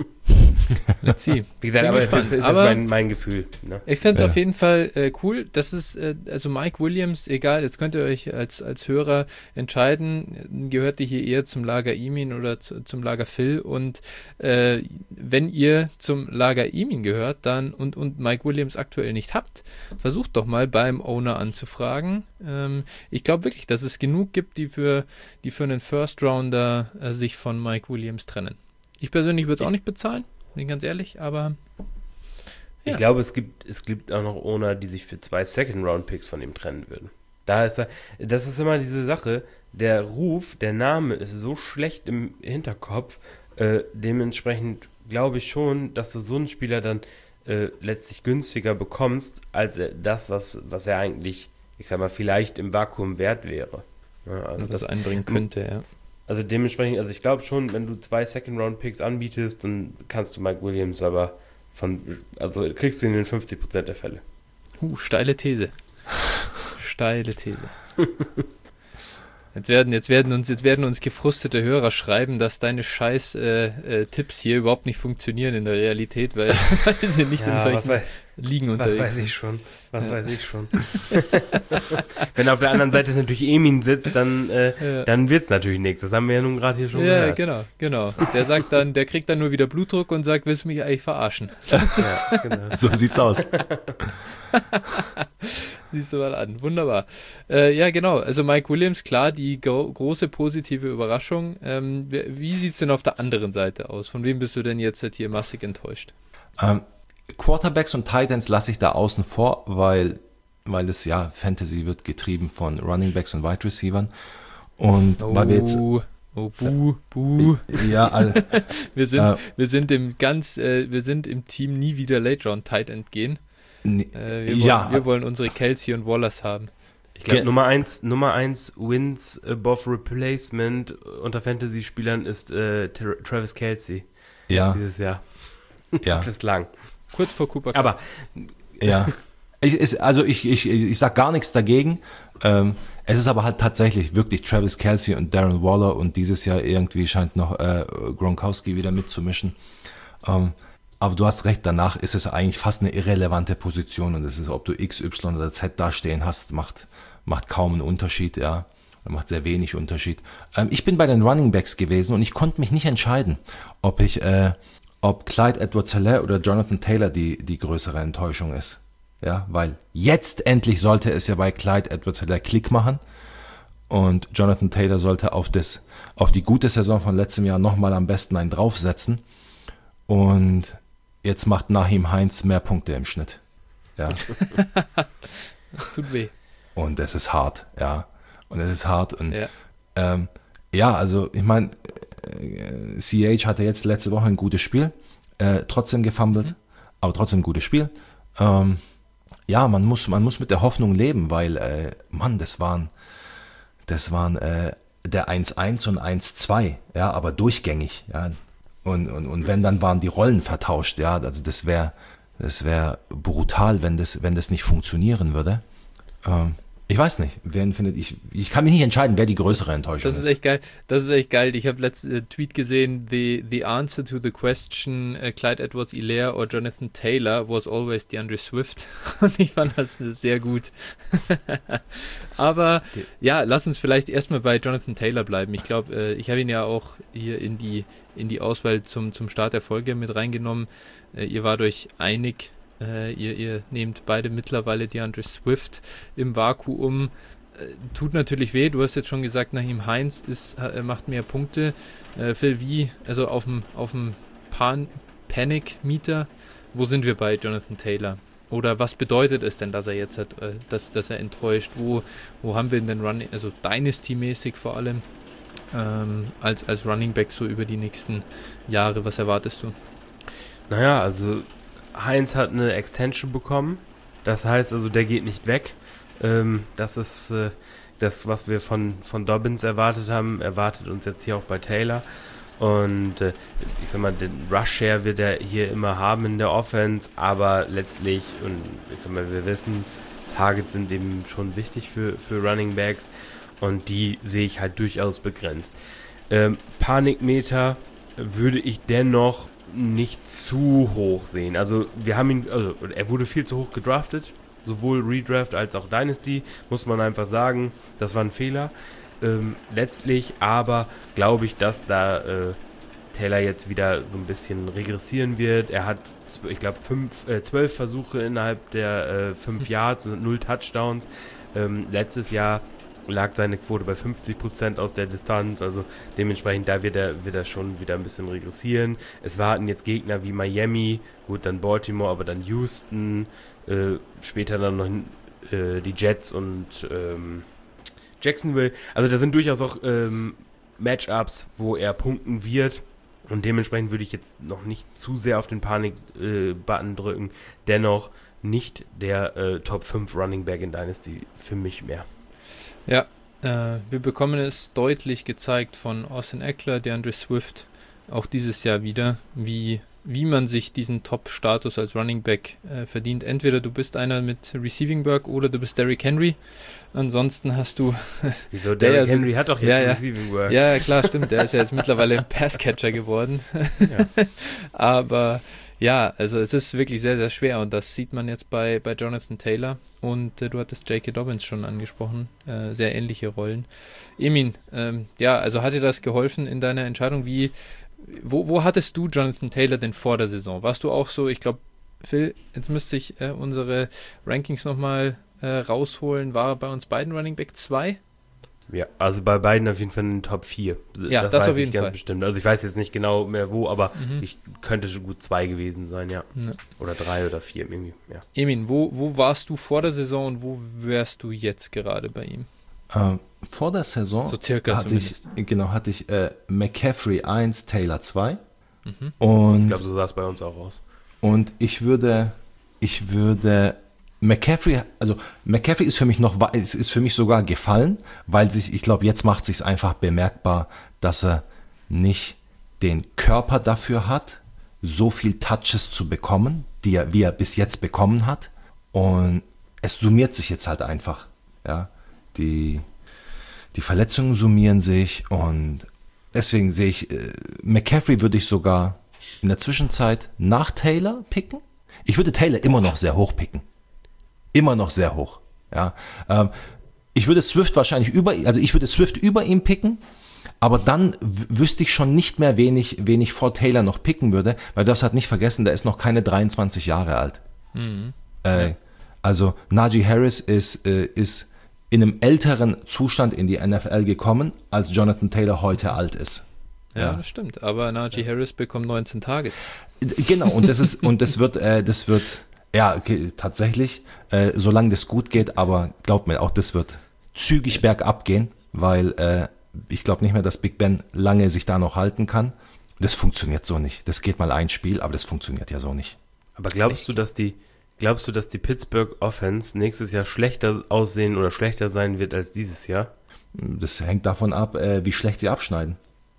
Let's see. Wie gesagt, Bin aber es gespannt. ist, ist Aber jetzt mein, mein Gefühl. Ne? Ich fände es Ja. auf jeden Fall äh, cool. Das ist, äh, also Mike Williams, egal, jetzt könnt ihr euch als, als Hörer entscheiden, gehört ihr hier eher zum Lager Emin oder zu, zum Lager Phil, und äh, wenn ihr zum Lager Emin gehört dann und, und Mike Williams aktuell nicht habt, versucht doch mal beim Owner anzufragen. Ähm, ich glaube wirklich, dass es genug gibt, die für, die für einen First Rounder äh, sich von Mike Williams trennen. Ich persönlich würde es auch nicht bezahlen, bin ganz ehrlich, aber Ich Ja. glaube, es gibt, es gibt auch noch Owner, die sich für zwei Second-Round-Picks von ihm trennen würden. Da ist er, das ist immer diese Sache, der Ruf, der Name ist so schlecht im Hinterkopf, äh, dementsprechend glaube ich schon, dass du so einen Spieler dann äh, letztlich günstiger bekommst, als er, das, was, was er eigentlich, ich sag mal, vielleicht im Vakuum wert wäre. Ja, also das das, einbringen könnte, ja. also dementsprechend, also ich glaube schon, wenn du zwei Second-Round-Picks anbietest, dann kannst du Mike Williams aber von, also kriegst du ihn in fünfzig Prozent der Fälle. Uh, steile These. Steile These. Jetzt werden, jetzt werden uns, jetzt werden uns gefrustete Hörer schreiben, dass deine scheiß äh, äh, Tipps hier überhaupt nicht funktionieren in der Realität, weil, weil sie nicht in was, solchen wei- Ligen was unterwegs weiß sind. ich schon. Was Ja. weiß ich schon. Wenn auf der anderen Seite natürlich Emin sitzt, dann, äh, Ja. dann wird's natürlich nichts. Das haben wir ja nun gerade hier schon Ja, gehört. genau, genau. Der sagt dann, der kriegt dann nur wieder Blutdruck und sagt, willst du mich eigentlich verarschen? Ja, genau. So sieht's aus. Siehst du mal an. Wunderbar. Äh, ja, genau. Also Mike Williams, klar, die gro große positive Überraschung. Ähm, wie wie sieht es denn auf der anderen Seite aus? Von wem bist du denn jetzt halt hier massig enttäuscht? Ähm, Quarterbacks und Titans lasse ich da außen vor, weil, weil es ja, Fantasy wird getrieben von Runningbacks und Wide Receivern. Und weil wir jetzt, oh, buh, buh. ja, all, Wir sind, Äh, wir sind im ganz, äh, wir sind im Team nie wieder Late Round Tight End gehen. n- Äh, wir, Ja. wollen, wir wollen unsere Kelsey und Wallace haben. Ich glaube, Ge- Nummer eins, Nummer eins Wins above Replacement unter Fantasy-Spielern ist äh, Tra- Travis Kelce ja, dieses Jahr. ja, Bislang. Kurz vor Cooper Cup. Aber ja. Ich, ist, also ich, ich, ich sag gar nichts dagegen. Ähm, es ist aber halt tatsächlich wirklich Travis Kelce und Darren Waller und dieses Jahr irgendwie scheint noch äh, Gronkowski wieder mitzumischen. Ähm, aber du hast recht, danach ist es eigentlich fast eine irrelevante Position und es ist, ob du X, Y oder Z da stehen hast, macht, macht kaum einen Unterschied, ja. Macht sehr wenig Unterschied. Ähm, ich bin bei den Running Backs gewesen und ich konnte mich nicht entscheiden, ob ich, äh, ob Clyde Edwards-Helaire oder Jonathan Taylor die, die größere Enttäuschung ist. Ja, weil jetzt endlich sollte es ja bei Clyde Edwards-Helaire Klick machen und Jonathan Taylor sollte auf, das, auf die gute Saison von letztem Jahr nochmal am besten einen draufsetzen und jetzt macht Naheem Heinz mehr Punkte im Schnitt. Ja, Das tut weh. und es ist hart, ja, und es ist hart und Ja. ähm, ja, also ich meine, äh, C H hatte jetzt letzte Woche ein gutes Spiel, äh, trotzdem gefummelt, aber trotzdem ein gutes Spiel. Ähm, ja, man muss, man muss mit der Hoffnung leben, weil, äh, Mann, das waren, das waren äh, der eins eins und eins zwei, ja, aber durchgängig, ja. Und, und, und wenn, dann waren die Rollen vertauscht, ja, also das wäre das wäre brutal, wenn das, wenn das nicht funktionieren würde. Ähm, Ich weiß nicht, wen findet ich. Ich kann mich nicht entscheiden, wer die größere Enttäuschung Das ist echt geil. Das ist echt geil. Ich habe letzten äh, Tweet gesehen, the, the answer to the question uh, Clyde Edwards-Helaire or Jonathan Taylor was always DeAndre Swift. Und ich fand das sehr gut. Aber okay. ja, lass uns vielleicht erstmal bei Jonathan Taylor bleiben. Ich glaube, äh, ich habe ihn ja auch hier in die, in die Auswahl zum, zum Start der Folge mit reingenommen. Äh, ihr wart euch einig. Uh, ihr, ihr nehmt beide mittlerweile DeAndre Swift im Vakuum. Uh, tut natürlich weh, du hast jetzt schon gesagt, Nyheim Hines ist, uh, macht mehr Punkte. Uh, Phil, wie, also auf dem auf dem Pan- Panic-Meter, wo sind wir bei Jonathan Taylor? Oder was bedeutet es denn, dass er jetzt hat, uh, dass, dass er enttäuscht? Wo, wo haben wir ihn denn Running, also Dynasty-mäßig vor allem, ähm, als, als Running Back so über die nächsten Jahre? Was erwartest du? Naja, also Heinz hat eine Extension bekommen, das heißt also, der geht nicht weg. Ähm, das ist äh, das, was wir von, von Dobbins erwartet haben, erwartet uns jetzt hier auch bei Taylor. Und äh, ich sag mal, den Rush-Share wird er hier immer haben in der Offense, aber letztlich, und ich sag mal, wir wissen es, Targets sind eben schon wichtig für, für Running Backs und die sehe ich halt durchaus begrenzt. Ähm, Panikmeter würde ich dennoch nicht zu hoch sehen. Also wir haben ihn, also er wurde viel zu hoch gedraftet, sowohl Redraft als auch Dynasty, muss man einfach sagen, das war ein Fehler. Ähm, letztlich aber glaube ich, dass da äh, Taylor jetzt wieder so ein bisschen regressieren wird. Er hat, ich glaube, fünf, äh, zwölf Versuche innerhalb der äh, fünf Yards und null Touchdowns. Ähm, letztes Jahr lag seine Quote bei fünfzig Prozent aus der Distanz, also dementsprechend, da wird er, wird er schon wieder ein bisschen regressieren. Es warten jetzt Gegner wie Miami, gut, dann Baltimore, aber dann Houston, äh, später dann noch äh, die Jets und ähm, Jacksonville. Also da sind durchaus auch ähm, Matchups, wo er punkten wird und dementsprechend würde ich jetzt noch nicht zu sehr auf den Panik-Button äh, drücken. Dennoch nicht der äh, Top fünf Running Back in Dynasty für mich mehr. Ja, äh, wir bekommen es deutlich gezeigt von Austin Eckler, DeAndre Swift, auch dieses Jahr wieder, wie, wie man sich diesen Top-Status als Running Back äh, verdient. Entweder du bist einer mit Receiving Work oder du bist Derrick Henry. Ansonsten hast du... Wieso? Derrick also, Henry hat doch jetzt ja, ja, Receiving Work. Ja, klar, stimmt. Der ist ja jetzt mittlerweile ein Passcatcher geworden. Ja. Aber... Ja, also es ist wirklich sehr, sehr schwer und das sieht man jetzt bei, bei Jonathan Taylor und äh, du hattest J K. Dobbins schon angesprochen, äh, sehr ähnliche Rollen. Emin, ähm, ja, also hat dir das geholfen in deiner Entscheidung? Wie, wo, wo hattest du Jonathan Taylor denn vor der Saison? Warst du auch so, ich glaube, Phil, jetzt müsste ich äh, unsere Rankings nochmal äh, rausholen, war bei uns beiden Running Back zwei? Ja, also bei beiden auf jeden Fall in den Top vier. Ja, das, das weiß auf jeden ich ganz Fall. bestimmt. Also ich weiß jetzt nicht genau mehr wo, aber mhm. ich könnte schon gut zwei gewesen sein, ja. ja. Oder drei oder vier irgendwie, ja. Emin, wo, wo warst du vor der Saison und wo wärst du jetzt gerade bei ihm? Ähm, vor der Saison so circa hatte zumindest. ich, genau, hatte ich äh, McCaffrey eins, Taylor zwei. Mhm. Und, ich glaube, so sah es bei uns auch aus. Und ich würde, ich würde McCaffrey, also McCaffrey ist für mich noch, ist, ist für mich sogar gefallen, weil sich, ich glaube, jetzt macht sich einfach bemerkbar, dass er nicht den Körper dafür hat, so viel Touches zu bekommen, die er, wie er bis jetzt bekommen hat. Und es summiert sich jetzt halt einfach, ja. Die, die Verletzungen summieren sich und deswegen sehe ich, äh, McCaffrey würde ich sogar in der Zwischenzeit nach Taylor picken. Ich würde Taylor immer noch sehr hoch picken. Immer noch sehr hoch. Ja, ähm, ich würde Swift wahrscheinlich über, also ich würde Swift über ihm picken, aber dann w- wüsste ich schon nicht mehr, wen ich, wen ich vor Taylor noch picken würde, weil du hast halt nicht vergessen, der ist noch keine dreiundzwanzig Jahre alt. Mhm. Äh, also Najee Harris ist, äh, ist in einem älteren Zustand in die N F L gekommen, als Jonathan Taylor heute alt ist. Ja, ja. Das stimmt, aber Najee ja. Harris bekommt neunzehn Targets. Genau, und das ist, und das wird, äh, das wird, ja, okay, tatsächlich, äh, solange das gut geht, aber glaubt mir, auch das wird zügig bergab gehen, weil äh, ich glaube nicht mehr, dass Big Ben lange sich da noch halten kann. Das funktioniert so nicht. Das geht mal ein Spiel, aber das funktioniert ja so nicht. Aber glaubst Echt? du, dass die, glaubst du, dass die Pittsburgh Offense nächstes Jahr schlechter aussehen oder schlechter sein wird als dieses Jahr? Das hängt davon ab, äh, wie schlecht sie abschneiden.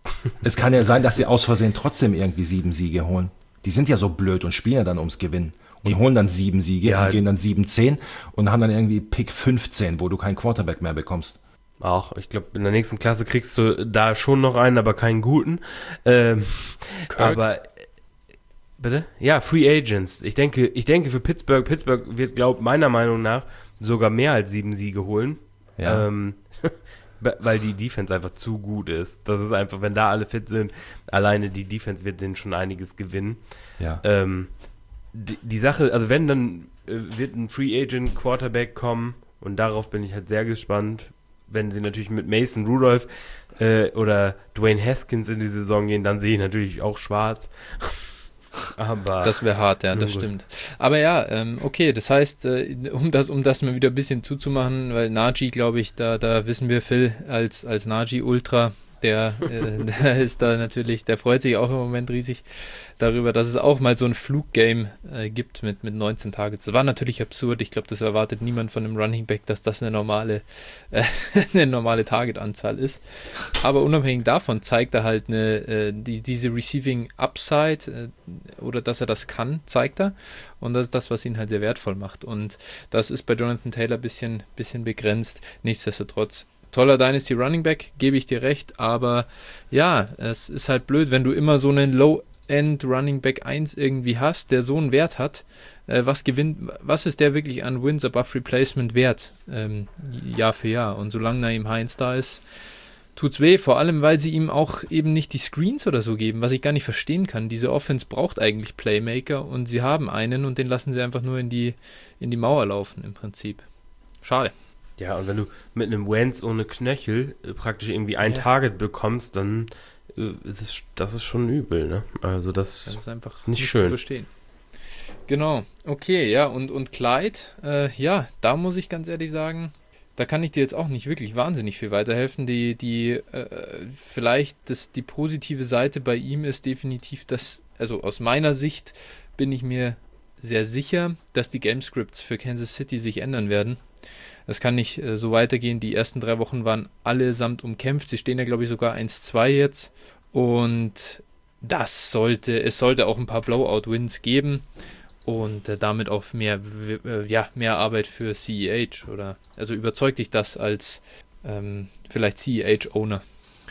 Es kann ja sein, dass sie aus Versehen trotzdem irgendwie sieben Siege holen. Die sind ja so blöd und spielen ja dann ums Gewinnen. und holen dann sieben Siege Ja. und gehen dann sieben zehn und haben dann irgendwie Pick fünfzehn, wo du keinen Quarterback mehr bekommst. Auch, ich glaube, in der nächsten Klasse kriegst du da schon noch einen, aber keinen guten. Ähm, aber, bitte? Ja, Free Agents. Ich denke, ich denke für Pittsburgh, Pittsburgh wird, glaube meiner Meinung nach sogar mehr als sieben Siege holen. Ja. Ähm, weil die Defense einfach zu gut ist. Das ist einfach, wenn da alle fit sind, alleine die Defense wird denen schon einiges gewinnen. Ja. Ähm, die, die Sache, also wenn, dann äh, wird ein Free Agent Quarterback kommen und darauf bin ich halt sehr gespannt. Wenn sie natürlich mit Mason Rudolph äh, oder Dwayne Haskins in die Saison gehen, dann sehe ich natürlich auch schwarz. Aber Das wäre hart, ja, das gut. stimmt. Aber ja, ähm, okay, das heißt, äh, um das um das mal wieder ein bisschen zuzumachen, weil Najee, glaube ich, da da wissen wir Phil als als Najee-Ultra, der, äh, der ist da natürlich, der freut sich auch im Moment riesig darüber, dass es auch mal so ein Fluggame äh, gibt mit, mit neunzehn Targets. Das war natürlich absurd. Ich glaube, das erwartet niemand von einem Running Back, dass das eine normale, äh, eine normale Target-Anzahl ist. Aber unabhängig davon zeigt er halt eine, äh, die, diese Receiving Upside äh, oder dass er das kann, zeigt er. Und das ist das, was ihn halt sehr wertvoll macht. Und das ist bei Jonathan Taylor ein bisschen, bisschen begrenzt. Nichtsdestotrotz toller Dynasty Running Back, gebe ich dir recht, aber ja, es ist halt blöd, wenn du immer so einen Low-End Running Back eins irgendwie hast, der so einen Wert hat, äh, was gewinnt, was ist der wirklich an Wins above Replacement wert, ähm, Jahr für Jahr, und solange Naeem Hines da ist, tut's weh, vor allem, weil sie ihm auch eben nicht die Screens oder so geben, was ich gar nicht verstehen kann. Diese Offense braucht eigentlich Playmaker und sie haben einen und den lassen sie einfach nur in die, in die Mauer laufen im Prinzip. Schade. ja, und wenn du mit einem Wentz ohne Knöchel äh, praktisch irgendwie ein Ja. Target bekommst, dann äh, ist es, das ist schon übel, ne? Also das, Das ist einfach ist nicht nicht schön. zu verstehen. Genau, okay, ja, und, und Clyde, äh, ja, da muss ich ganz ehrlich sagen, da kann ich dir jetzt auch nicht wirklich wahnsinnig viel weiterhelfen. Die, die, äh, vielleicht das, die positive Seite bei ihm ist definitiv, dass, also aus meiner Sicht bin ich mir sehr sicher, dass die Gamescripts für Kansas City sich ändern werden. Das kann nicht äh, so weitergehen. Die ersten drei Wochen waren allesamt umkämpft. Sie stehen ja, glaube ich, sogar eins zwei jetzt. Und das sollte, es sollte auch ein paar Blowout-Wins geben. Und äh, damit auch mehr, äh, ja, mehr Arbeit für C E H. Oder, also überzeugt dich das als ähm, vielleicht C E H-Owner?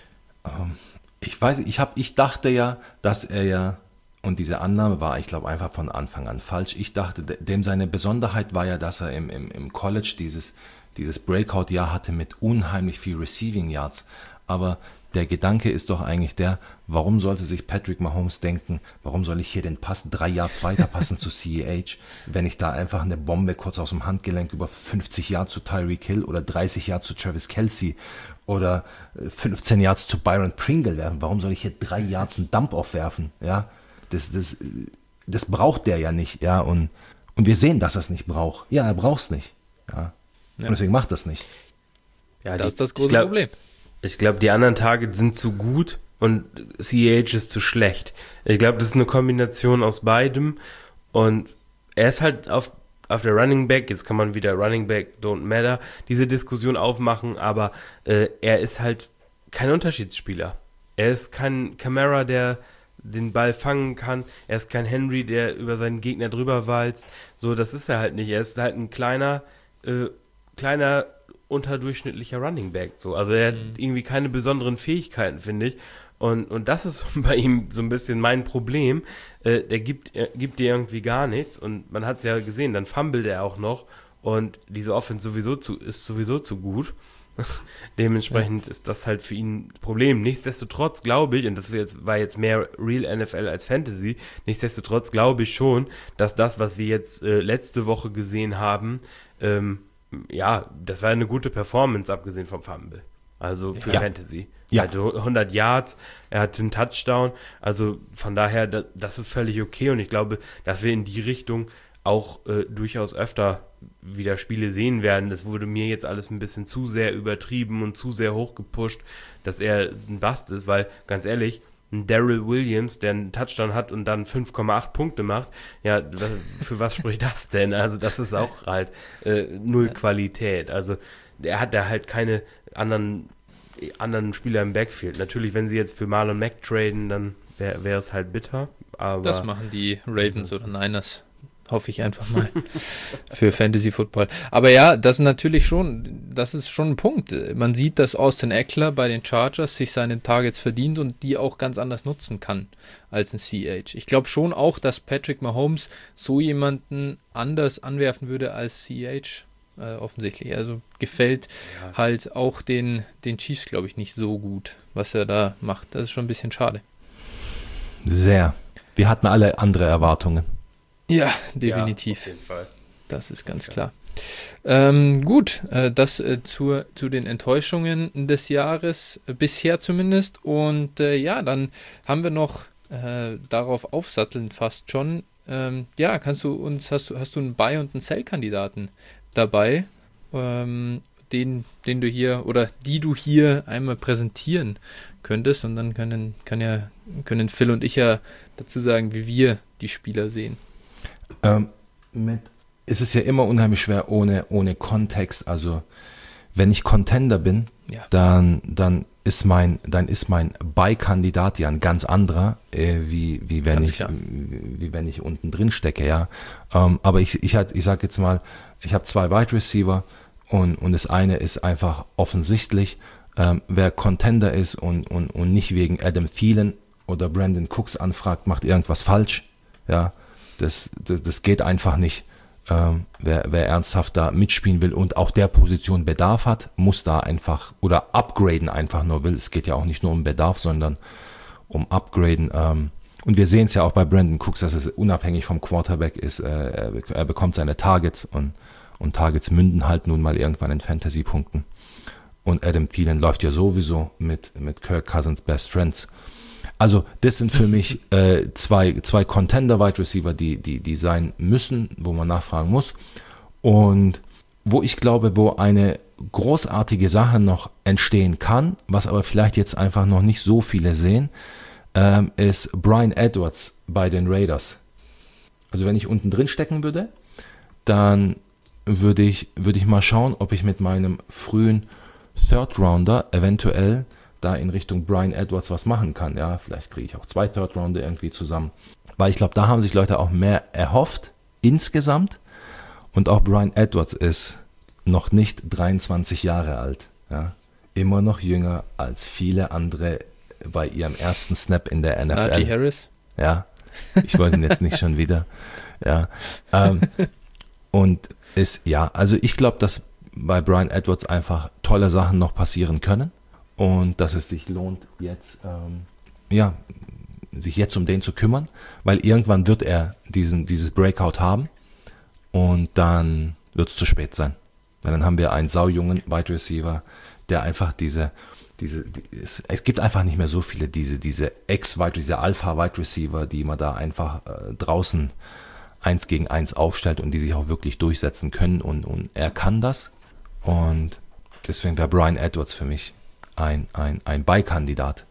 Ähm, ich weiß, ich habe, ich dachte ja, dass er ja, und diese Annahme war, ich glaube, einfach von Anfang an falsch. Ich dachte, dem seine Besonderheit war ja, dass er im, im, im College dieses, dieses Breakout-Jahr hatte mit unheimlich viel Receiving Yards. Aber der Gedanke ist doch eigentlich der, warum sollte sich Patrick Mahomes denken, warum soll ich hier den Pass drei Yards weiterpassen zu C E H, wenn ich da einfach eine Bombe kurz aus dem Handgelenk über fünfzig Yards zu Tyreek Hill oder dreißig Yards zu Travis Kelce oder fünfzehn Yards zu Byron Pringle werfen? Warum soll ich hier drei Yards einen Dump-Off werfen? Ja, das, das, das braucht der ja nicht, ja, und, und wir sehen, dass er es nicht braucht. Ja, er braucht es nicht, ja, Ja. und deswegen macht er es nicht. Ja, Das die- ist das ich große glaub- Problem. Ich glaube, die anderen Targets sind zu gut und C E H ist zu schlecht. Ich glaube, das ist eine Kombination aus beidem. Und er ist halt auf, auf der Running Back, jetzt kann man wieder Running Back don't matter, diese Diskussion aufmachen, aber äh, er ist halt kein Unterschiedsspieler. Er ist kein Kamara, der den Ball fangen kann. Er ist kein Henry, der über seinen Gegner drüber walzt. So, das ist er halt nicht. Er ist halt ein kleiner, äh, kleiner unterdurchschnittlicher Running Back. So. Also er hat Mhm. irgendwie keine besonderen Fähigkeiten, finde ich. Und, und das ist bei ihm so ein bisschen mein Problem. Äh, der gibt, er gibt dir irgendwie gar nichts. Und man hat es ja gesehen, dann fummelt er auch noch. Und diese Offense sowieso zu, ist sowieso zu gut. Dementsprechend ja. ist das halt für ihn ein Problem. Nichtsdestotrotz glaube ich, und das jetzt, war jetzt mehr Real N F L als Fantasy, nichtsdestotrotz glaube ich schon, dass das, was wir jetzt äh, letzte Woche gesehen haben, ähm, ja, das war eine gute Performance, abgesehen vom Fumble. Also für ja. Fantasy. Ja. Er hatte hundert Yards, er hatte einen Touchdown, also von daher, das, das ist völlig okay und ich glaube, dass wir in die Richtung auch äh, durchaus öfter wieder Spiele sehen werden. Das wurde mir jetzt alles ein bisschen zu sehr übertrieben und zu sehr hochgepusht, dass er ein Bust ist, weil, ganz ehrlich, ein Darrell Williams, der einen Touchdown hat und dann fünf Komma acht Punkte macht, ja, für was spricht das denn? Also das ist auch halt äh, null Qualität. Also er hat da halt keine anderen, anderen Spieler im Backfield. Natürlich, wenn sie jetzt für Marlon Mack traden, dann wäre es halt bitter. Aber das machen die Ravens oder Niners hoffe ich einfach mal, für Fantasy Football. Aber ja, das ist natürlich schon, das ist schon ein Punkt. Man sieht, dass Austin Eckler bei den Chargers sich seine Targets verdient und die auch ganz anders nutzen kann als ein C H. Ich glaube schon auch, dass Patrick Mahomes so jemanden anders anwerfen würde als C H, äh, offensichtlich. Also gefällt ja. halt auch den, den Chiefs, glaube ich, nicht so gut, was er da macht. Das ist schon ein bisschen schade. Sehr. Wir hatten alle andere Erwartungen. Ja, definitiv. Ja, auf jeden Fall. Das ist ganz klar. Ähm, gut, äh, das äh, zur, zu den Enttäuschungen des Jahres, äh, bisher zumindest. Und äh, ja, dann haben wir noch äh, darauf aufsattelnd fast schon. Ähm, ja, kannst du uns, hast du, hast du einen Buy- und einen Sell-Kandidaten dabei, ähm, den, den du hier oder die du hier einmal präsentieren könntest? Und dann können, kann ja, können Phil und ich ja dazu sagen, wie wir die Spieler sehen. Ähm, mit, es ist ja immer unheimlich schwer ohne, ohne Kontext. Also wenn ich Contender bin, ja. dann, dann ist mein, dann ist mein Buy-Kandidat ja ein ganz anderer, äh, wie, wie, wenn ich, wie, wie wenn ich unten drin stecke. Ja? Ähm, aber ich, ich, ich sage jetzt mal, ich habe zwei Wide Receiver und, und das eine ist einfach offensichtlich, ähm, wer Contender ist und, und, und nicht wegen Adam Thielen oder Brandon Cooks anfragt, macht irgendwas falsch. Ja. Das, das, das geht einfach nicht. Ähm, wer, wer ernsthaft da mitspielen will und auf der Position Bedarf hat, muss da einfach oder upgraden einfach nur will. Es geht ja auch nicht nur um Bedarf, sondern um upgraden. Ähm, und wir sehen es ja auch bei Brandon Cooks, dass es unabhängig vom Quarterback ist. Äh, er, er bekommt seine Targets und, und Targets münden halt nun mal irgendwann in Fantasy-Punkten. Und Adam Thielen läuft ja sowieso mit, mit Kirk Cousins Best Friends. Also das sind für mich äh, zwei, zwei Contender-Wide Receiver, die, die, die sein müssen, wo man nachfragen muss. Und wo ich glaube, wo eine großartige Sache noch entstehen kann, was aber vielleicht jetzt einfach noch nicht so viele sehen, ähm, ist Bryan Edwards bei den Raiders. Also wenn ich unten drin stecken würde, dann würde ich, würde ich mal schauen, ob ich mit meinem frühen Third Rounder eventuell da in Richtung Bryan Edwards was machen kann. Ja, vielleicht kriege ich auch zwei Third Rounder irgendwie zusammen. Weil ich glaube, da haben sich Leute auch mehr erhofft, insgesamt. Und auch Bryan Edwards ist noch nicht dreiundzwanzig Jahre alt. Ja, immer noch jünger als viele andere bei ihrem ersten Snap in der N F L. Najee Harris? Ja, ich wollte ihn jetzt nicht schon wieder. Ja, ähm, und ist, ja, also ich glaube, dass bei Bryan Edwards einfach tolle Sachen noch passieren können. Und dass es sich lohnt, jetzt, ähm, ja, sich jetzt um den zu kümmern, weil irgendwann wird er diesen, dieses Breakout haben und dann wird es zu spät sein. Weil dann haben wir einen saujungen Wide Receiver, der einfach diese, diese, die, es, es gibt einfach nicht mehr so viele diese, diese Ex-Wide, diese Alpha-Wide Receiver, die man da einfach äh, draußen eins gegen eins aufstellt und die sich auch wirklich durchsetzen können und, und er kann das und deswegen wäre Bryan Edwards für mich ein, ein, ein Buy-Kandidat.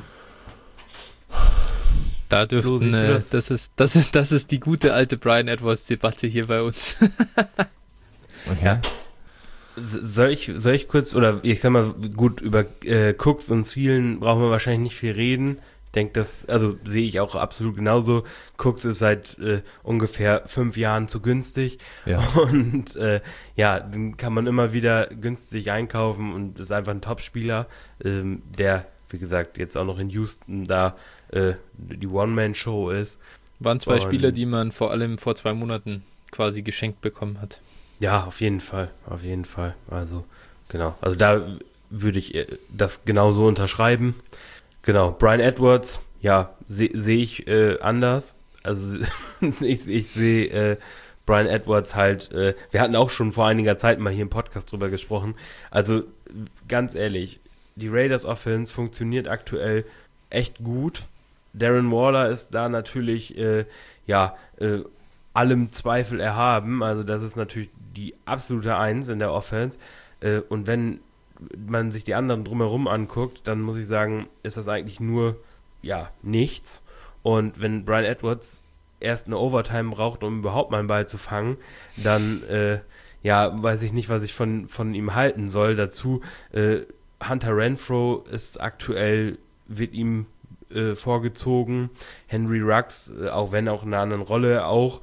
Da dürften, äh, das? das, ist, das, ist, das ist die gute alte Bryan Edwards-Debatte hier bei uns. Okay. Ja. Soll ich, soll ich kurz, oder ich sag mal, gut, über äh, Cooks und Thielen brauchen wir wahrscheinlich nicht viel reden. Ich denke, das, also sehe ich auch absolut genauso. Cooks ist seit äh, ungefähr fünf Jahren zu günstig. Ja. Und äh, ja, den kann man immer wieder günstig einkaufen und ist einfach ein Top-Spieler, ähm, der, wie gesagt, jetzt auch noch in Houston da äh, die One-Man-Show ist. Waren zwei und, Spieler, die man vor allem vor zwei Monaten quasi geschenkt bekommen hat. Ja, auf jeden Fall, auf jeden Fall. Also, genau. Also da würde ich das genauso unterschreiben. Genau, Bryan Edwards, ja, sehe seh ich äh, anders. Also ich, ich sehe äh, Bryan Edwards halt, äh, wir hatten auch schon vor einiger Zeit mal hier im Podcast drüber gesprochen. Also ganz ehrlich, die Raiders Offense funktioniert aktuell echt gut. Darren Waller ist da natürlich, äh, ja, äh, allem Zweifel erhaben. Also das ist natürlich die absolute Eins in der Offense. Äh, und wenn man sich die anderen drumherum anguckt, dann muss ich sagen, ist das eigentlich nur, ja, nichts. Und wenn Bryan Edwards erst eine Overtime braucht, um überhaupt mal einen Ball zu fangen, dann, äh, ja, weiß ich nicht, was ich von, von ihm halten soll. Dazu, äh, Hunter Renfrow ist aktuell, wird ihm äh, vorgezogen. Henry Ruggs, äh, auch wenn auch in einer anderen Rolle auch.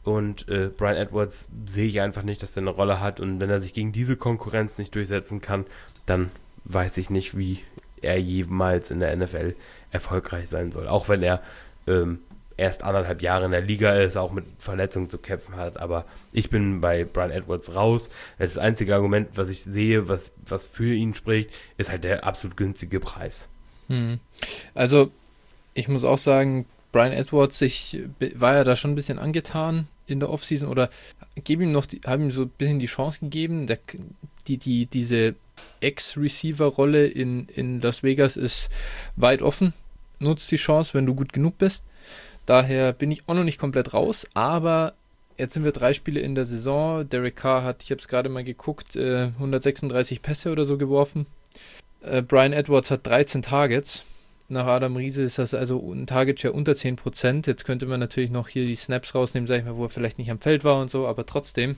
und äh, Brian Edwards sehe ich einfach nicht, dass er eine Rolle hat und wenn er sich gegen diese Konkurrenz nicht durchsetzen kann, dann weiß ich nicht, wie er jemals in der N F L erfolgreich sein soll. Auch wenn er ähm, erst anderthalb Jahre in der Liga ist, auch mit Verletzungen zu kämpfen hat, aber ich bin bei Brian Edwards raus. Das einzige Argument, was ich sehe, was, was für ihn spricht, ist halt der absolut günstige Preis. Hm. Also ich muss auch sagen, Brian Edwards, ich war ja da schon ein bisschen angetan in der Offseason oder gebe ihm noch, die, habe ihm so ein bisschen die Chance gegeben. Der, die, die, diese Ex-Receiver-Rolle in, in Las Vegas ist weit offen. Nutzt die Chance, wenn du gut genug bist. Daher bin ich auch noch nicht komplett raus, aber jetzt sind wir drei Spiele in der Saison. Derek Carr hat, ich habe es gerade mal geguckt, äh, hundertsechsunddreißig Pässe oder so geworfen. Äh, Brian Edwards hat dreizehn Targets. Nach Adam Riese ist das also ein Target-Share unter zehn Prozent. Jetzt könnte man natürlich noch hier die Snaps rausnehmen, sag ich mal, wo er vielleicht nicht am Feld war und so, aber trotzdem,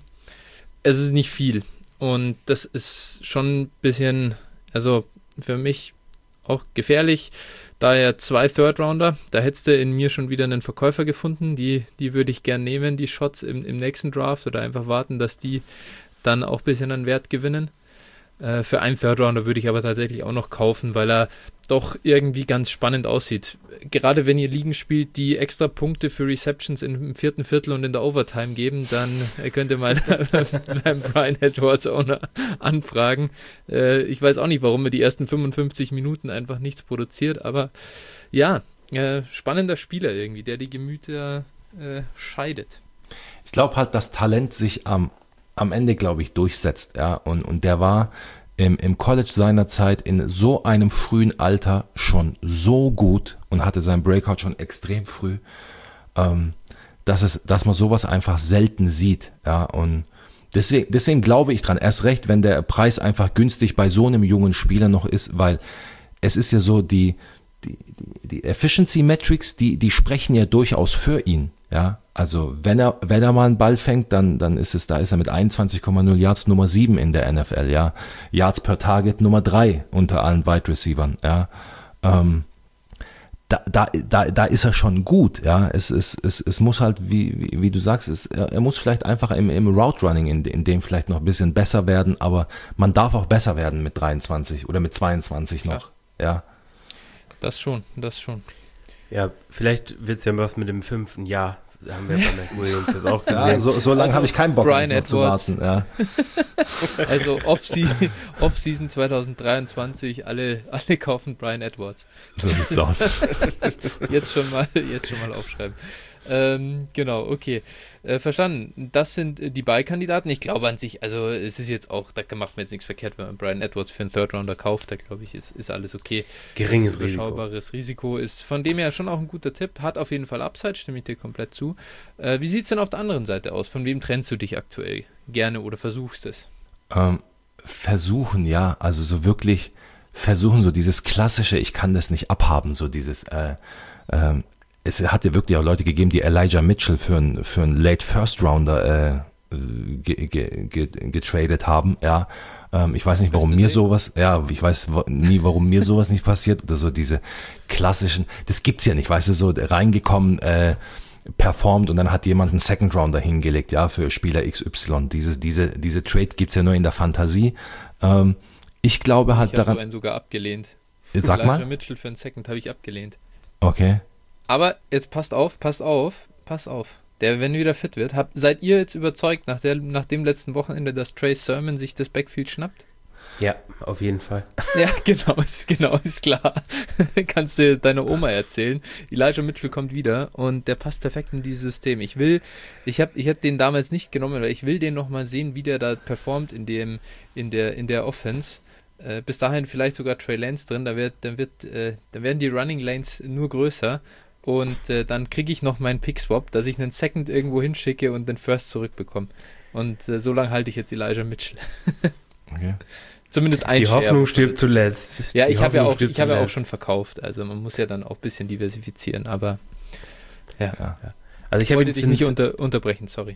es ist nicht viel. Und das ist schon ein bisschen, also für mich auch gefährlich. Daher zwei Third-Rounder, da hättest du in mir schon wieder einen Verkäufer gefunden, die, die würde ich gern nehmen, die Shots im, im nächsten Draft oder einfach warten, dass die dann auch ein bisschen an Wert gewinnen. Äh, für einen Third-Rounder würde ich aber tatsächlich auch noch kaufen, weil er doch irgendwie ganz spannend aussieht. Gerade wenn ihr Ligen spielt, die extra Punkte für Receptions im vierten Viertel und in der Overtime geben, dann könnt ihr mal beim Brian Edwards Owner anfragen. Äh, ich weiß auch nicht, warum er die ersten fünfundfünfzig Minuten einfach nichts produziert, aber ja, äh, spannender Spieler irgendwie, der die Gemüter äh, scheidet. Ich glaube halt, dass Talent sich am, am Ende, glaube ich, durchsetzt. Ja? Und, und der war im, im College seiner Zeit in so einem frühen Alter schon so gut und hatte seinen Breakout schon extrem früh, ähm, dass, es, dass man sowas einfach selten sieht. Ja? Und deswegen, deswegen glaube ich dran, erst recht, wenn der Preis einfach günstig bei so einem jungen Spieler noch ist, weil es ist ja so, die, die, die Efficiency Metrics, die, die sprechen ja durchaus für ihn. Ja, also wenn er, wenn er mal einen Ball fängt, dann, dann ist es, da ist er mit einundzwanzig Komma null Yards Nummer sieben in der N F L, ja. Yards per Target Nummer drei unter allen Wide Receivern, ja. Ähm, da, da, da, da ist er schon gut, ja. Es, es, es, es muss halt, wie, wie, wie du sagst, es, er, er muss vielleicht einfach im, im Route Running in, in dem vielleicht noch ein bisschen besser werden, aber man darf auch besser werden mit dreiundzwanzig oder mit zweiundzwanzig noch, ja. ja. Das schon, das schon. Ja, vielleicht wird es ja was mit dem fünften Jahr. Da haben wir bei Mac Williams jetzt auch gesehen. Ja, so, so lange also, habe ich keinen Bock, Brian noch zu warten. Ja. Also Off-Season, Off-Season zwanzig dreiundzwanzig, alle, alle kaufen Brian Edwards. So sieht's aus. Jetzt schon mal, jetzt schon mal aufschreiben. Ähm, genau, okay. Äh, verstanden. Das sind äh, die Buy-Kandidaten. Ich glaube an sich, also es ist jetzt auch, da macht man jetzt nichts verkehrt, wenn man Brian Edwards für einen Third-Rounder kauft. Da glaube ich, ist, ist alles okay. Geringes Risiko. Überschaubares Risiko ist von dem her schon auch ein guter Tipp. Hat auf jeden Fall Upside, stimme ich dir komplett zu. Äh, wie sieht es denn auf der anderen Seite aus? Von wem trennst du dich aktuell gerne oder versuchst es? Ähm, versuchen, ja. Also so wirklich versuchen, so dieses klassische, ich kann das nicht abhaben, so dieses, äh, ähm, es hat ja wirklich auch Leute gegeben, die Elijah Mitchell für einen für einen Late First Rounder äh, ge, ge, ge, getradet haben. Ja, ähm, ich weiß nicht, warum mir sowas, ja, ich weiß nie, warum mir sowas nicht passiert oder so diese klassischen, das gibt's ja nicht, weißt du, so reingekommen, äh, performt und dann hat jemand einen Second Rounder hingelegt, ja, für Spieler X Y. Diese diese diese Trade gibt's ja nur in der Fantasie. Ähm, ich glaube halt ich daran. Ich habe einen sogar abgelehnt. Sag Elijah mal. Elijah Mitchell für einen Second habe ich abgelehnt. Okay. Aber jetzt passt auf, passt auf, passt auf. Der, wenn wieder fit wird, habt, seid ihr jetzt überzeugt nach, der, nach dem letzten Wochenende, dass Trey Sermon sich das Backfield schnappt? Ja, auf jeden Fall. Ja, genau, ist, genau, ist klar. Kannst du deiner Oma erzählen. Elijah Mitchell kommt wieder und der passt perfekt in dieses System. Ich will, ich habe ich hab den damals nicht genommen, weil ich will den nochmal sehen, wie der da performt in dem, in der, in der Offense. Äh, bis dahin vielleicht sogar Trey Lance drin, da wird, dann wird, äh, dann werden die Running Lanes nur größer. Und äh, dann kriege ich noch meinen Pick-Swap, dass ich einen Second irgendwo hinschicke und den First zurückbekomme. Und äh, so lange halte ich jetzt Elijah Mitchell. Okay. Zumindest ein Die Hoffnung stirbt zuletzt. Ja, Die ich habe ja, auch, ich hab ja auch schon verkauft. Also man muss ja dann auch ein bisschen diversifizieren. Aber ja. ja. ja. Also ich, ich wollte dich nicht unter, unterbrechen, sorry.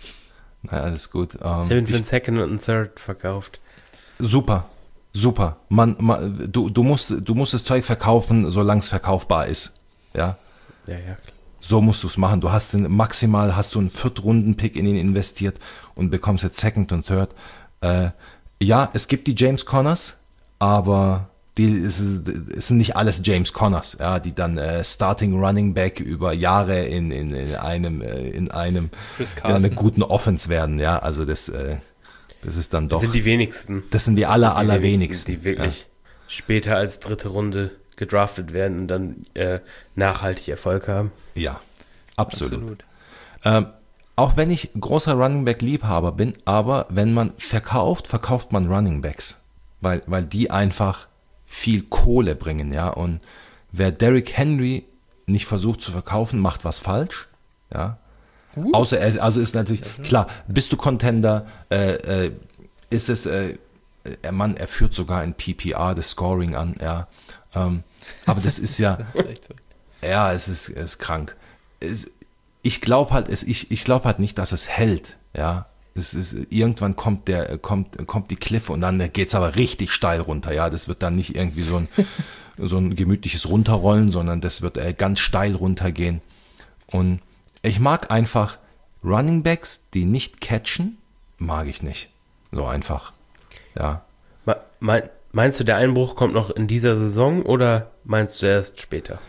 Na, alles gut. Ähm, ich habe ihn für einen Second und einen Third verkauft. Super. Super. Man, man, du, du, musst, du musst das Zeug verkaufen, solange es verkaufbar ist. Ja. Ja, ja, klar. So musst du es machen. Du hast den, maximal hast du einen Viertrunden-Pick in ihn investiert und bekommst jetzt Second und Third. Äh, ja, es gibt die James Connors, aber die, es, ist, es sind nicht alles James Connors, ja, die dann äh, Starting Running Back über Jahre in, in, in einem, äh, in einem in einer guten Offense werden. Ja, also das, äh, das ist dann doch. Das sind die wenigsten. Das sind die das aller, sind die allerwenigsten. Die wirklich ja. später als dritte Runde gedraftet werden und dann äh, nachhaltig Erfolg haben. Ja, absolut. absolut. Ähm, auch wenn ich großer Running Back Liebhaber bin, aber wenn man verkauft, verkauft man Running Backs, weil, weil die einfach viel Kohle bringen, ja, und wer Derrick Henry nicht versucht zu verkaufen, macht was falsch, ja. Uh. Außer er, also ist natürlich, klar, bist du Contender, äh, äh, ist es, äh, der Mann, er führt sogar in P P R das Scoring an, ja. Ähm, aber das ist ja, das ist ja, es ist, es ist krank. Es, ich glaube halt, es, ich, ich glaube halt nicht, dass es hält, ja. Es ist, irgendwann kommt der, kommt, kommt die Cliff und dann geht es aber richtig steil runter, ja. Das wird dann nicht irgendwie so ein, so ein gemütliches Runterrollen, sondern das wird äh, ganz steil runtergehen. Und ich mag einfach Running Backs, die nicht catchen, mag ich nicht. So einfach, ja. Me- Meinst du, der Einbruch kommt noch in dieser Saison oder meinst du erst später?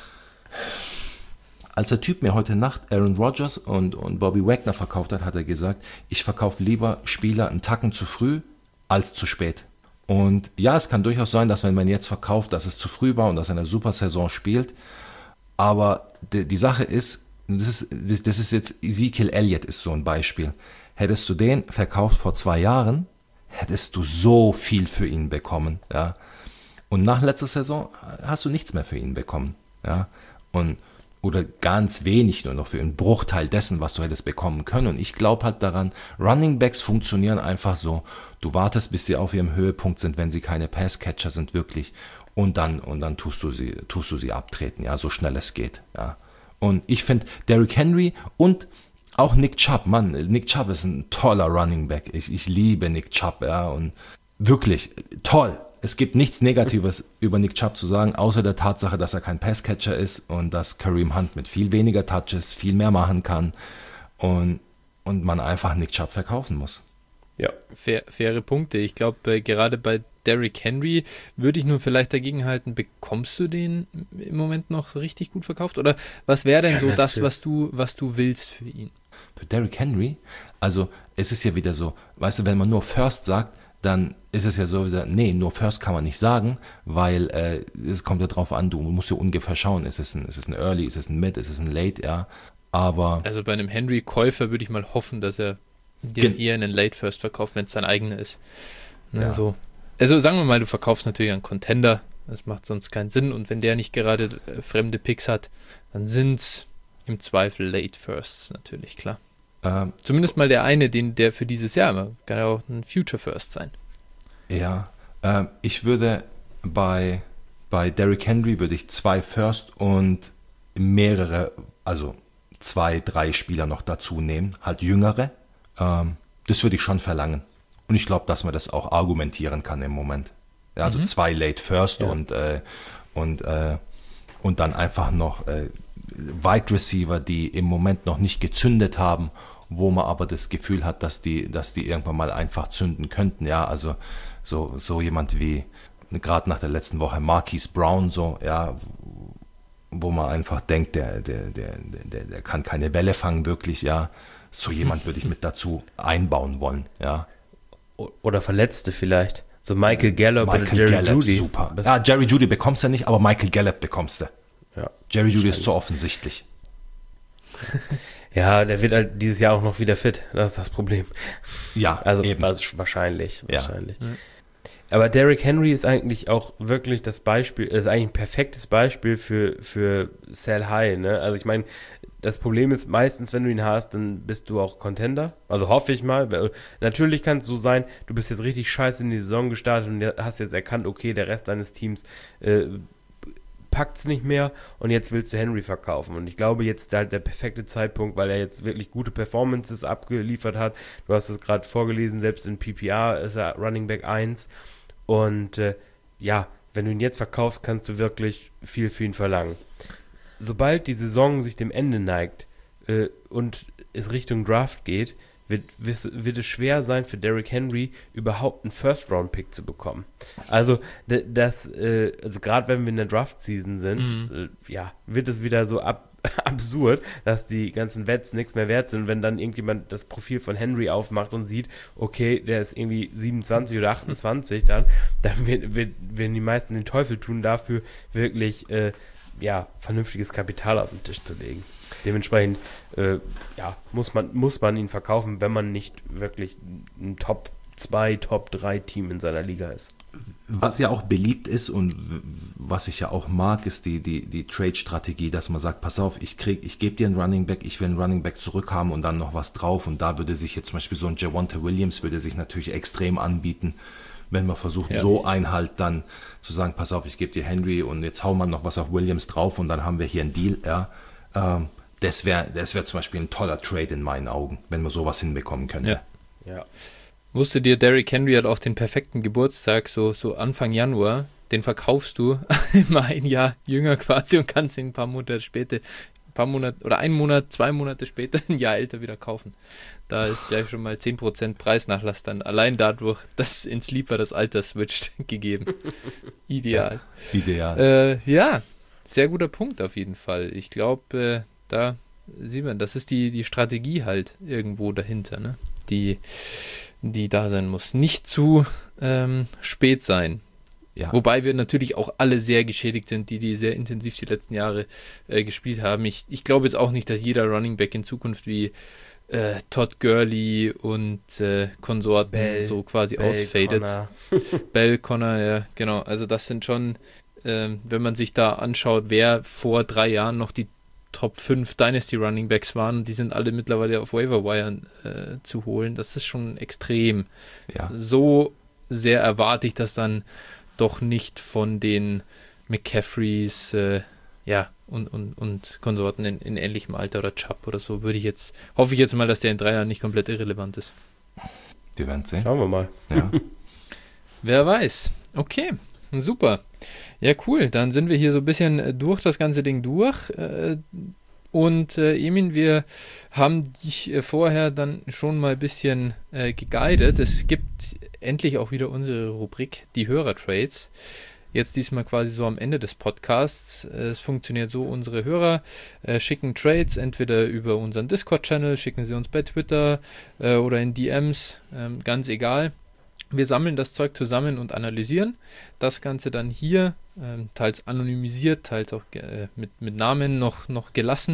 Als der Typ mir heute Nacht Aaron Rodgers und, und Bobby Wagner verkauft hat, hat er gesagt, ich verkaufe lieber Spieler einen Tacken zu früh als zu spät. Und ja, es kann durchaus sein, dass wenn man jetzt verkauft, dass es zu früh war und dass er eine super Saison spielt. Aber die, die Sache ist, das ist, das, das ist jetzt, Ezekiel Elliott ist so ein Beispiel. Hättest du den verkauft vor zwei Jahren, hättest du so viel für ihn bekommen, ja. Und nach letzter Saison hast du nichts mehr für ihn bekommen, ja. Und, oder ganz wenig nur noch für einen Bruchteil dessen, was du hättest bekommen können. Und ich glaube halt daran, Running Backs funktionieren einfach so. Du wartest, bis sie auf ihrem Höhepunkt sind, wenn sie keine Passcatcher sind, wirklich. Und dann, und dann tust du sie, tust du sie abtreten, ja, so schnell es geht, ja. Und ich finde, Derrick Henry und auch Nick Chubb, Mann, Nick Chubb ist ein toller Running Back. Ich, ich liebe Nick Chubb, ja, und wirklich toll. Es gibt nichts Negatives über Nick Chubb zu sagen, außer der Tatsache, dass er kein Passcatcher ist und dass Kareem Hunt mit viel weniger Touches viel mehr machen kann und, und man einfach Nick Chubb verkaufen muss. Ja, Fair, faire Punkte. Ich glaube, äh, gerade bei Derrick Henry würde ich nur vielleicht dagegen halten, bekommst du den im Moment noch richtig gut verkauft? Oder was wäre denn ja, so das, was du, was du willst für ihn? Für Derrick Henry? Also es ist ja wieder so, weißt du, wenn man nur First sagt, dann ist es ja so, nee, nur First kann man nicht sagen, weil äh, es kommt ja drauf an, du musst ja ungefähr schauen, ist es ein, ist es ein Early, ist es ein Mid, ist es ein Late, ja, aber... Also bei einem Henry-Käufer würde ich mal hoffen, dass er den eher einen Late First verkauft, wenn es sein eigener ist. Ne, ja. so. Also sagen wir mal, du verkaufst natürlich einen Contender, das macht sonst keinen Sinn und wenn der nicht gerade äh, fremde Picks hat, dann sind es im Zweifel Late Firsts, natürlich, klar. Ähm, Zumindest mal der eine, den der für dieses Jahr, immer, kann ja auch ein Future First sein. Ja, ähm, ich würde bei, bei Derrick Henry würde ich zwei First und mehrere, also zwei, drei Spieler noch dazu nehmen, halt jüngere. Ähm, das würde ich schon verlangen. Und ich glaube, dass man das auch argumentieren kann im Moment. Ja, also mhm. zwei Late First ja. und, äh, und, äh, und dann einfach noch äh, Wide Receiver, die im Moment noch nicht gezündet haben, wo man aber das Gefühl hat, dass die, dass die irgendwann mal einfach zünden könnten. Ja, also so, so jemand wie, gerade nach der letzten Woche, Marquise Brown, so, ja, wo man einfach denkt, der, der, der, der, der kann keine Bälle fangen, wirklich, ja. So jemand würde ich mit dazu einbauen wollen, ja. Oder Verletzte vielleicht. So Michael Gallup Michael oder Jerry Gallup, Jeudy. Super. Ja, Jerry Jeudy bekommst du nicht, aber Michael Gallup bekommst du. Ja, Jerry Jeudy ist zu offensichtlich. Ja, der wird halt dieses Jahr auch noch wieder fit. Das ist das Problem. Ja, also eben. wahrscheinlich. Ja. wahrscheinlich. Ja. Aber Derrick Henry ist eigentlich auch wirklich das Beispiel, ist eigentlich ein perfektes Beispiel für, für Sell High, ne? Also ich meine, das Problem ist meistens, wenn du ihn hast, dann bist du auch Contender. Also hoffe ich mal. Natürlich kann es so sein, du bist jetzt richtig scheiße in die Saison gestartet und hast jetzt erkannt, okay, der Rest deines Teams äh, packt es nicht mehr und jetzt willst du Henry verkaufen. Und ich glaube, jetzt halt der perfekte Zeitpunkt, weil er jetzt wirklich gute Performances abgeliefert hat. Du hast es gerade vorgelesen, selbst in P P R ist er Running Back eins. Und äh, ja, wenn du ihn jetzt verkaufst, kannst du wirklich viel für ihn verlangen. sobald die Saison sich dem Ende neigt äh, und es Richtung Draft geht, wird, wird es schwer sein für Derrick Henry, überhaupt einen First-Round-Pick zu bekommen. Also, das, äh, also gerade wenn wir in der Draft-Season sind, mhm. äh, ja, wird es wieder so ab, absurd, dass die ganzen Wets nichts mehr wert sind, wenn dann irgendjemand das Profil von Henry aufmacht und sieht, okay, der ist irgendwie siebenundzwanzig oder achtundzwanzig, dann, dann wird, wird, werden die meisten den Teufel tun, dafür wirklich äh, ja, vernünftiges Kapital auf den Tisch zu legen. Dementsprechend äh, ja, muss man, muss man ihn verkaufen, wenn man nicht wirklich ein Top zwei, Top drei Team in seiner Liga ist. Was ja auch beliebt ist und was ich ja auch mag, ist die, die, die Trade-Strategie, dass man sagt, pass auf, ich krieg, ich gebe dir einen Running Back, ich will einen Running Back zurückhaben und dann noch was drauf, und da würde sich jetzt zum Beispiel so ein Javonte Williams würde sich natürlich extrem anbieten, wenn man versucht, ja. so ein halt dann zu sagen, pass auf, ich gebe dir Henry und jetzt hauen wir noch was auf Williams drauf und dann haben wir hier einen Deal, ja. Ähm, das wäre das wär zum Beispiel ein toller Trade in meinen Augen, wenn man sowas hinbekommen könnte. Ja. ja. Wusstet ihr, Derrick Henry hat auch den perfekten Geburtstag, so, so Anfang Januar, den verkaufst du immer ein Jahr jünger quasi und kannst ihn ein paar Monate später, ein paar Monate oder einen Monat, zwei Monate später, ein Jahr älter wieder kaufen. Da ist gleich schon mal zehn Prozent Preisnachlass dann allein dadurch, dass in Sleeper das Alter switcht, gegeben. Ideal. Ja, ideal. Äh, ja, sehr guter Punkt auf jeden Fall. Ich glaube, äh, da sieht man, das ist die, die Strategie halt irgendwo dahinter, ne? Die die da sein muss. Nicht zu ähm, spät sein. Ja. Wobei wir natürlich auch alle sehr geschädigt sind, die die sehr intensiv die letzten Jahre äh, gespielt haben. Ich, ich glaube jetzt auch nicht, dass jeder Running Back in Zukunft wie äh, Todd Gurley und äh, Konsorten Bell, so quasi Bell, ausfadet. Connor. Bell, Connor, ja, genau. Also das sind schon, äh, wenn man sich da anschaut, wer vor drei Jahren noch die Top fünf Dynasty Running Backs waren, die sind alle mittlerweile auf Waiver Wire äh, zu holen. Das ist schon extrem. Ja. So sehr erwarte ich das dann doch nicht von den McCaffreys äh, ja, und, und, und Konsorten in, in ähnlichem Alter oder Chubb oder so. Würde ich jetzt, hoffe ich jetzt mal, dass der in drei Jahren nicht komplett irrelevant ist. Wir werden sehen. Schauen wir mal. Ja. Wer weiß. Okay, super. Ja, cool. Dann sind wir hier so ein bisschen durch das ganze Ding durch. Und äh, Emin, wir haben dich äh, vorher dann schon mal ein bisschen äh, geguidet. Es gibt endlich auch wieder unsere Rubrik, die Hörertrades. Jetzt diesmal quasi so am Ende des Podcasts. Es funktioniert so, unsere Hörer äh, schicken Trades entweder über unseren Discord-Channel, schicken sie uns bei Twitter äh, oder in D Ms, äh, ganz egal. Wir sammeln das Zeug zusammen und analysieren das Ganze dann hier, äh, teils anonymisiert, teils auch äh, mit, mit Namen noch, noch gelassen.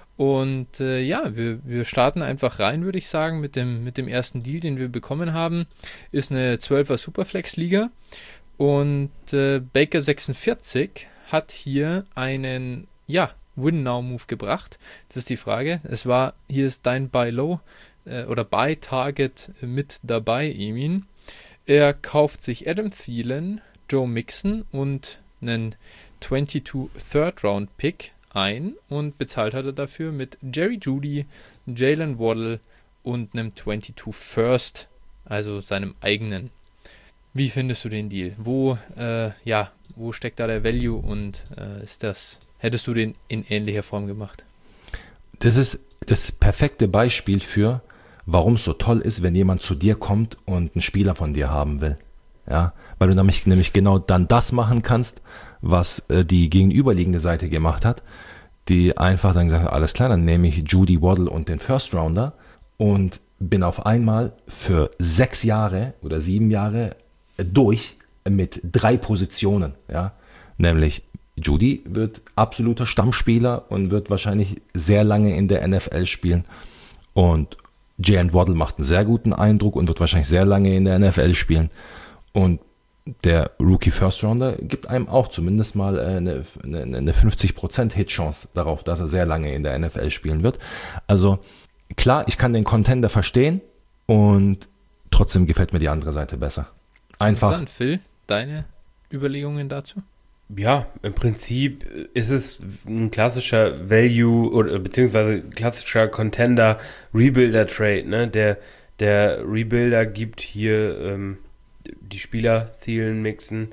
Und äh, ja, wir, wir starten einfach rein, würde ich sagen, mit dem, mit dem ersten Deal, den wir bekommen haben. Ist eine zwölfer Superflex-Liga. Und äh, Baker sechsundvierzig hat hier einen, ja, Win-Now-Move gebracht. Das ist die Frage. Es war, hier ist dein Buy-Low äh, oder Buy-Target mit dabei, Emin. Er kauft sich Adam Thielen, Joe Mixon und einen zweiundzwanzig Third-Round-Pick ein und bezahlt hat er dafür mit Jerry Jeudy, Jalen Waddle und einem zweiundzwanzig First, also seinem eigenen. Wie findest du den Deal? Wo, äh, ja, wo steckt da der Value und äh, ist das, hättest du den in ähnlicher Form gemacht? Das ist das perfekte Beispiel für, warum es so toll ist, wenn jemand zu dir kommt und einen Spieler von dir haben will. Ja, weil du nämlich, nämlich genau dann das machen kannst, was äh, die gegenüberliegende Seite gemacht hat, die einfach dann gesagt, alles klar, dann nehme ich Jeudy, Waddle und den First Rounder und bin auf einmal für sechs Jahre oder sieben Jahre durch mit drei Positionen. Ja, nämlich Jeudy wird absoluter Stammspieler und wird wahrscheinlich sehr lange in der N F L spielen und Jalen Waddle macht einen sehr guten Eindruck und wird wahrscheinlich sehr lange in der N F L spielen. Und der Rookie First Rounder gibt einem auch zumindest mal eine, eine, eine fünfzig Prozent Hit-Chance darauf, dass er sehr lange in der N F L spielen wird. Also klar, ich kann den Contender verstehen und trotzdem gefällt mir die andere Seite besser. Einfach. Interessant, Phil, deine Überlegungen dazu? Ja, im Prinzip ist es ein klassischer Value oder beziehungsweise klassischer Contender Rebuilder Trade, ne? Der, der Rebuilder gibt hier ähm, die Spieler Thielen, Mixon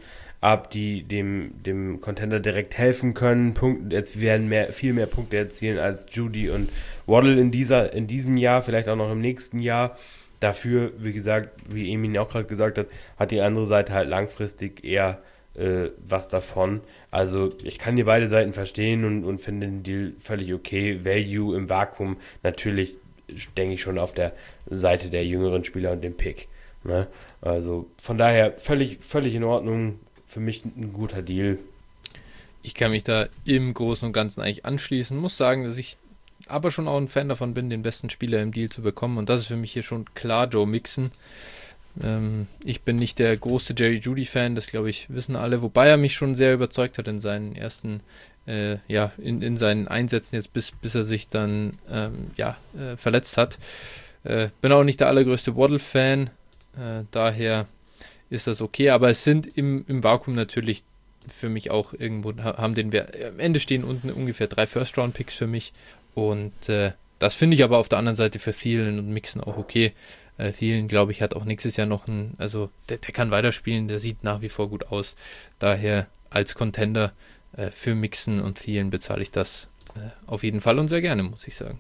ab, die dem, dem Contender direkt helfen können. Punkte, jetzt werden mehr, viel mehr Punkte erzielen als Jeudy und Waddle in, dieser, in diesem Jahr, vielleicht auch noch im nächsten Jahr. Dafür, wie gesagt, wie Emin auch gerade gesagt hat, hat die andere Seite halt langfristig eher äh, was davon. Also ich kann hier beide Seiten verstehen und, und finde den Deal völlig okay. Value im Vakuum natürlich, denke ich, schon auf der Seite der jüngeren Spieler und dem Pick. Ne? Also von daher völlig, völlig in Ordnung. Für mich ein guter Deal. Ich kann mich da im Großen und Ganzen eigentlich anschließen. Muss sagen, dass ich aber schon auch ein Fan davon bin, den besten Spieler im Deal zu bekommen. Und das ist für mich hier schon klar Joe Mixon. Ähm, ich bin nicht der große Jerry Jeudy-Fan, das glaube ich wissen alle. Wobei er mich schon sehr überzeugt hat in seinen ersten, äh, ja, in, in seinen Einsätzen jetzt, bis, bis er sich dann, ähm, ja, äh, verletzt hat. Äh, bin auch nicht der allergrößte Waddle-Fan. Äh, daher ist das okay. Aber es sind im, im Vakuum natürlich für mich auch irgendwo, haben den Wert. Am Ende stehen unten ungefähr drei First-Round-Picks für mich. Und äh, das finde ich aber auf der anderen Seite für Thielen und Mixon auch okay. Äh, Thielen, glaube ich, hat auch nächstes Jahr noch ein, also der, der kann weiterspielen, der sieht nach wie vor gut aus. Daher als Contender äh, für Mixon und Thielen bezahle ich das äh, auf jeden Fall und sehr gerne, muss ich sagen.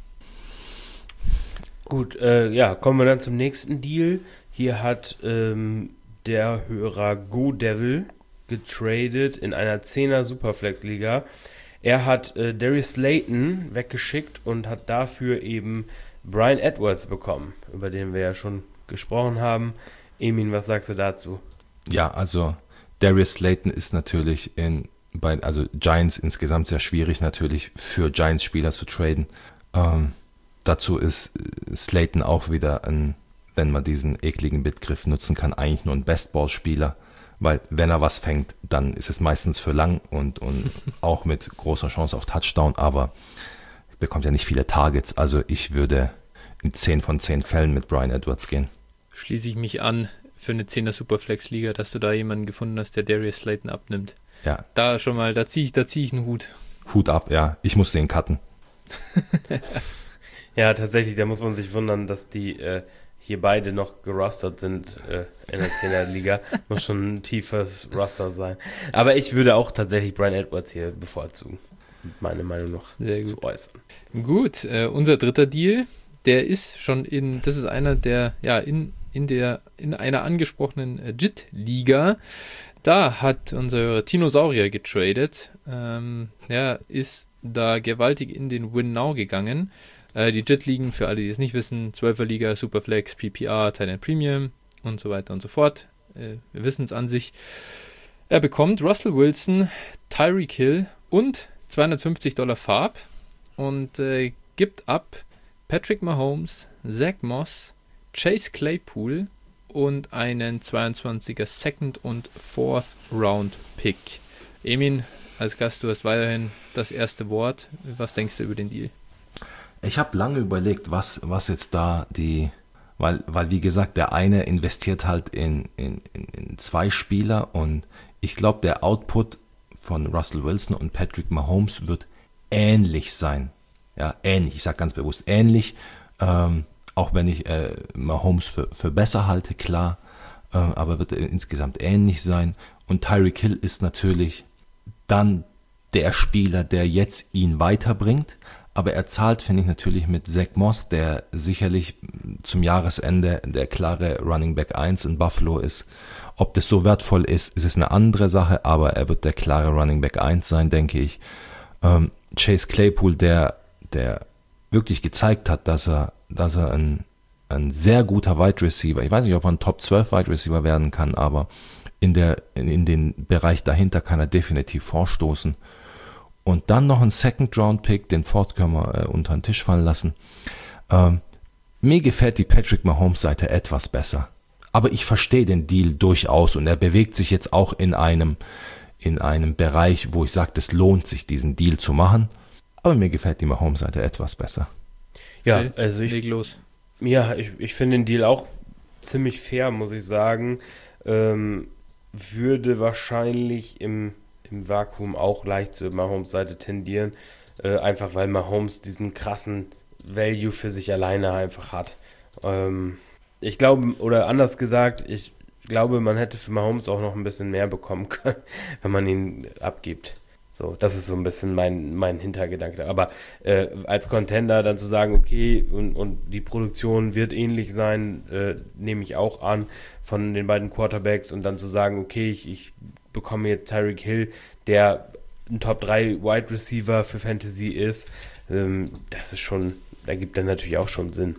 Gut, äh, ja, kommen wir dann zum nächsten Deal. Hier hat ähm, der Hörer Go Devil getradet in einer zehner Superflex-Liga. Er hat äh, Darius Slayton weggeschickt und hat dafür eben Bryan Edwards bekommen, über den wir ja schon gesprochen haben. Emin, was sagst du dazu? Ja, also Darius Slayton ist natürlich in bei also Giants insgesamt sehr schwierig natürlich für Giants-Spieler zu traden. Ähm, dazu ist Slayton auch wieder ein, wenn man diesen ekligen Begriff nutzen kann, eigentlich nur ein Bestball-Spieler. Weil wenn er was fängt, dann ist es meistens für lang und, und auch mit großer Chance auf Touchdown, aber bekommt ja nicht viele Targets. Also ich würde in zehn von zehn Fällen mit Bryan Edwards gehen. Schließe ich mich an für eine zehner Superflex-Liga, dass du da jemanden gefunden hast, der Darius Slayton abnimmt. Ja. Da schon mal, da ziehe ich, da ziehe ich einen Hut. Hut ab, ja. Ich muss den cutten. Ja, tatsächlich, da muss man sich wundern, dass die äh, hier beide noch gerostert sind äh, in der zehner-Liga. Muss schon ein tiefes Roster sein. Aber ich würde auch tatsächlich Bryan Edwards hier bevorzugen, meine Meinung noch Sehr gut zu äußern. Gut, äh, unser dritter Deal, der ist schon in, das ist einer der, ja, in, in der, in einer angesprochenen äh, J I T-Liga. Da hat unser Hörer Tinosaurier getradet. Ähm, er ist da gewaltig in den Win-Now gegangen. Äh, die J I T-Ligen, für alle, die es nicht wissen, zwölfer-Liga, Superflex, P P R, Tight End Premium und so weiter und so fort. Äh, wir wissen es an sich. Er bekommt Russell Wilson, Tyreek Hill und zweihundertfünfzig Dollar Farb und äh, gibt ab Patrick Mahomes, Zach Moss, Chase Claypool und einen zweiundzwanziger Second- und Fourth-Round-Pick. Emin, als Gast, du hast weiterhin das erste Wort. Was denkst du über den Deal? Ich habe lange überlegt, was, was jetzt da die, weil, weil wie gesagt, der eine investiert halt in, in, in, in zwei Spieler und ich glaube, der Output von Russell Wilson und Patrick Mahomes wird ähnlich sein. Ja, ähnlich, ich sage ganz bewusst ähnlich, ähm, auch wenn ich äh, Mahomes für, für besser halte, klar, äh, aber wird äh, insgesamt ähnlich sein. Und Tyreek Hill ist natürlich dann der Spieler, der jetzt ihn weiterbringt, aber er zahlt, finde ich, natürlich mit Zach Moss, der sicherlich zum Jahresende der klare Running Back eins in Buffalo ist. Ob das so wertvoll ist, ist es eine andere Sache, aber er wird der klare Running Back eins sein, denke ich. Ähm, Chase Claypool, der, der wirklich gezeigt hat, dass er, dass er ein, ein sehr guter Wide Receiver, ich weiß nicht, ob er ein Top zwölf Wide Receiver werden kann, aber in, der, in, in den Bereich dahinter kann er definitiv vorstoßen. Und dann noch ein Second-Round-Pick, den Fourth können wir äh, unter den Tisch fallen lassen. Ähm, mir gefällt die Patrick Mahomes-Seite etwas besser. Aber ich verstehe den Deal durchaus und er bewegt sich jetzt auch in einem, in einem Bereich, wo ich sage, es lohnt sich, diesen Deal zu machen. Aber mir gefällt die Mahomes-Seite etwas besser. Ja, Phil, also ich, leg los. Ja, ich, ich finde den Deal auch ziemlich fair, muss ich sagen. Ähm, würde wahrscheinlich im im Vakuum auch leicht zur Mahomes Seite tendieren, äh, einfach weil Mahomes diesen krassen Value für sich alleine einfach hat. Ähm, ich glaube, oder anders gesagt, ich glaube, man hätte für Mahomes auch noch ein bisschen mehr bekommen können, wenn man ihn abgibt. So, das ist so ein bisschen mein, mein Hintergedanke. Aber äh, als Contender dann zu sagen, okay, und, und die Produktion wird ähnlich sein, äh, nehme ich auch an, von den beiden Quarterbacks, und dann zu sagen, okay, ich, ich bekomme jetzt Tyreek Hill, der ein Top drei Wide Receiver für Fantasy ist, ähm, das ist schon, da gibt dann natürlich auch schon Sinn.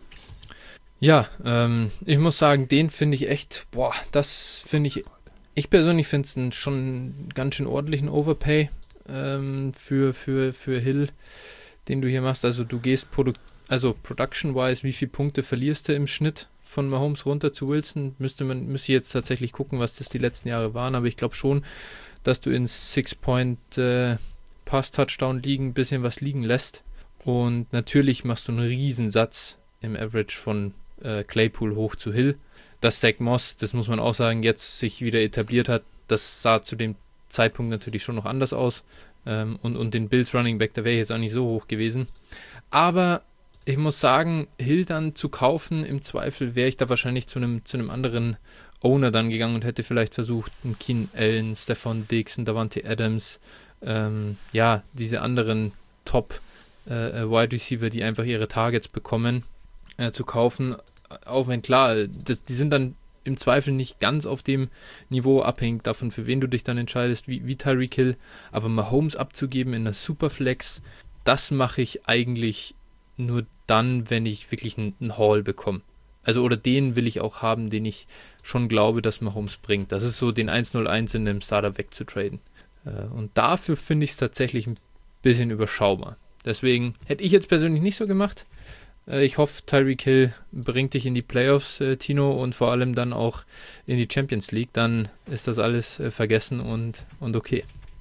Ja, ähm, ich muss sagen, den finde ich echt, boah, das finde ich, ich persönlich finde es schon einen ganz schön ordentlichen Overpay ähm, für, für, für Hill, den du hier machst. Also du gehst, Produ- also Production-wise, wie viele Punkte verlierst du im Schnitt von Mahomes runter zu Wilson? Müsste man, müsste jetzt tatsächlich gucken, was das die letzten Jahre waren, aber ich glaube schon, dass du in Six-Point äh, Pass-Touchdown-Ligen ein bisschen was liegen lässt. Und natürlich machst du einen Riesensatz im Average von äh, Claypool hoch zu Hill. Dass Zach Moss, das muss man auch sagen, jetzt sich wieder etabliert hat, das sah zu dem Zeitpunkt natürlich schon noch anders aus. Ähm, und, und den Bills Running Back, da wäre ich jetzt auch nicht so hoch gewesen. Aber ich muss sagen, Hill dann zu kaufen, im Zweifel wäre ich da wahrscheinlich zu einem zu einem anderen Owner dann gegangen und hätte vielleicht versucht, einen Keenan Allen, Stephon Diggs, einen Davante Adams, ähm, ja, diese anderen Top äh, Wide Receiver, die einfach ihre Targets bekommen, äh, zu kaufen. Auch wenn klar, das, die sind dann im Zweifel nicht ganz auf dem Niveau, abhängig davon, für wen du dich dann entscheidest, wie, wie Tyreek Hill, aber Mahomes abzugeben in der Superflex, das mache ich eigentlich nur dann, wenn ich wirklich einen, einen Haul bekomme. Also, oder den will ich auch haben, den ich schon glaube, dass Mahomes bringt. Das ist so, den eins null eins in einem Starter wegzutraden. Äh, und dafür finde ich es tatsächlich ein bisschen überschaubar. Deswegen hätte ich jetzt persönlich nicht so gemacht. Äh, ich hoffe, Tyreek Hill bringt dich in die Playoffs, äh, Tino, und vor allem dann auch in die Champions League. Dann ist das alles äh, vergessen und, und okay.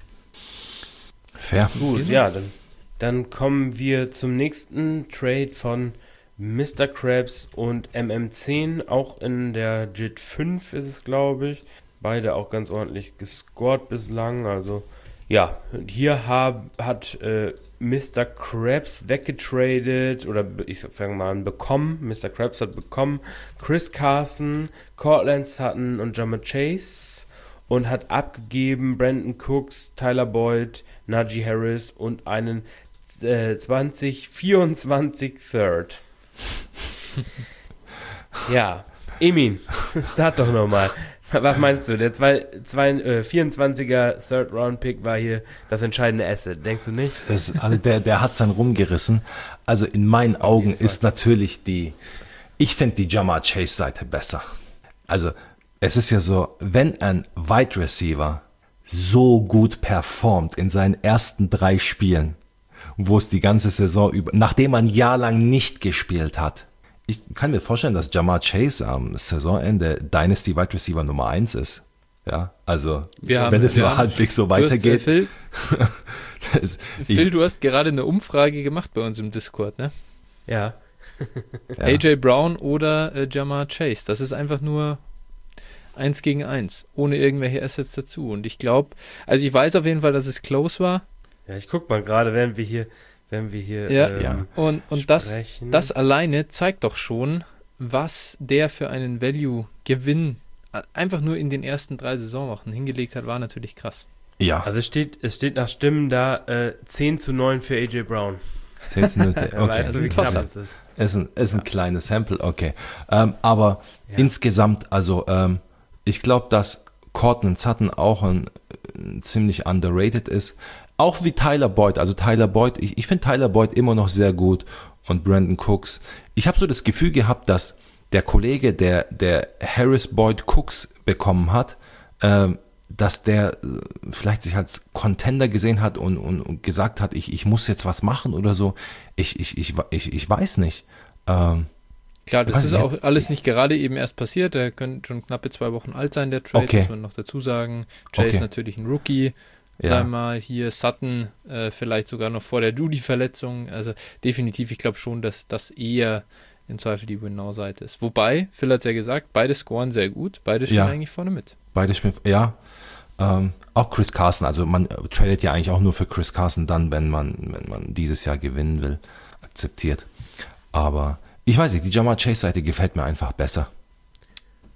Fair. Gut, ja, dann, dann kommen wir zum nächsten Trade von Mister Krabs und M M zehn, auch in der J I T fünf ist es, glaube ich. Beide auch ganz ordentlich gescored bislang. Also ja, hier hab, hat äh, Mister Krabs weggetradet, oder ich fange mal an, bekommen. Mister Krabs hat bekommen Chris Carson, Cortland Sutton und Ja'Marr Chase und hat abgegeben Brandon Cooks, Tyler Boyd, Najee Harris und einen äh, zwanzig vierundzwanzig Third. Ja, Emin, start doch nochmal. Was meinst du? Der zwei, zwei, äh, vierundzwanziger Third-Round-Pick war hier das entscheidende Asset, denkst du nicht? Das, also der, der hat es dann rumgerissen. Also in meinen Augen ist natürlich die, ich finde die Ja'Marr Chase-Seite besser. Also es ist ja so, wenn ein Wide Receiver so gut performt in seinen ersten drei Spielen, wo es die ganze Saison über, nachdem man ein Jahr lang nicht gespielt hat. Ich kann mir vorstellen, dass Ja'Marr Chase am Saisonende Dynasty Wide Receiver Nummer eins ist. Ja, also Wir wenn haben, es nur haben, halbwegs so weitergeht. Hast, äh, Phil, das, Phil ich, du hast gerade eine Umfrage gemacht bei uns im Discord, ne? Ja. ja. A J Brown oder äh, Ja'Marr Chase. Das ist einfach nur eins gegen eins, ohne irgendwelche Assets dazu. Und ich glaube, also ich weiß auf jeden Fall, dass es close war. Ja, ich guck mal gerade, während wir hier, während wir hier Ja, ähm, ja. Und, und das, sprechen. das alleine zeigt doch schon, was der für einen Value-Gewinn einfach nur in den ersten drei Saisonwochen hingelegt hat, war natürlich krass. ja. Also es steht, es steht nach Stimmen da äh, zehn zu neun für A J Brown. zehn zu null, okay. Weißt du, wie Toss-up. knapp das ist? Ist ein, ist ein kleines Sample, okay. Ähm, aber Ja. insgesamt, also ähm, ich glaube, dass Cortland Sutton auch ein, ein ziemlich underrated ist. Auch wie Tyler Boyd. Also Tyler Boyd, ich, ich finde Tyler Boyd immer noch sehr gut und Brandon Cooks. Ich habe so das Gefühl gehabt, dass der Kollege, der, der Harris Boyd Cooks bekommen hat, ähm, dass der äh, vielleicht sich als Contender gesehen hat und, und, und gesagt hat, ich, ich muss jetzt was machen oder so. Ich, ich, ich, ich, ich weiß nicht. Ähm, Klar, das Weiß ist ich, auch alles nicht gerade eben erst passiert. Der könnte schon knappe zwei Wochen alt sein, der Trade, Okay. muss man noch dazu sagen. Chase Okay. natürlich ein Rookie. Ja. Sag mal, hier Sutton äh, vielleicht sogar noch vor der Judy-Verletzung. Also definitiv, ich glaube schon, dass das eher im Zweifel die Win-Now-Seite ist. Wobei, Phil hat es ja gesagt, beide scoren sehr gut. Beide spielen Ja. eigentlich vorne mit. Beide spielen, ja. Ähm, auch Chris Carson, also man tradet ja eigentlich auch nur für Chris Carson dann, wenn man, wenn man dieses Jahr gewinnen will, akzeptiert. Aber ich weiß nicht, die Ja'Marr Chase-Seite gefällt mir einfach besser.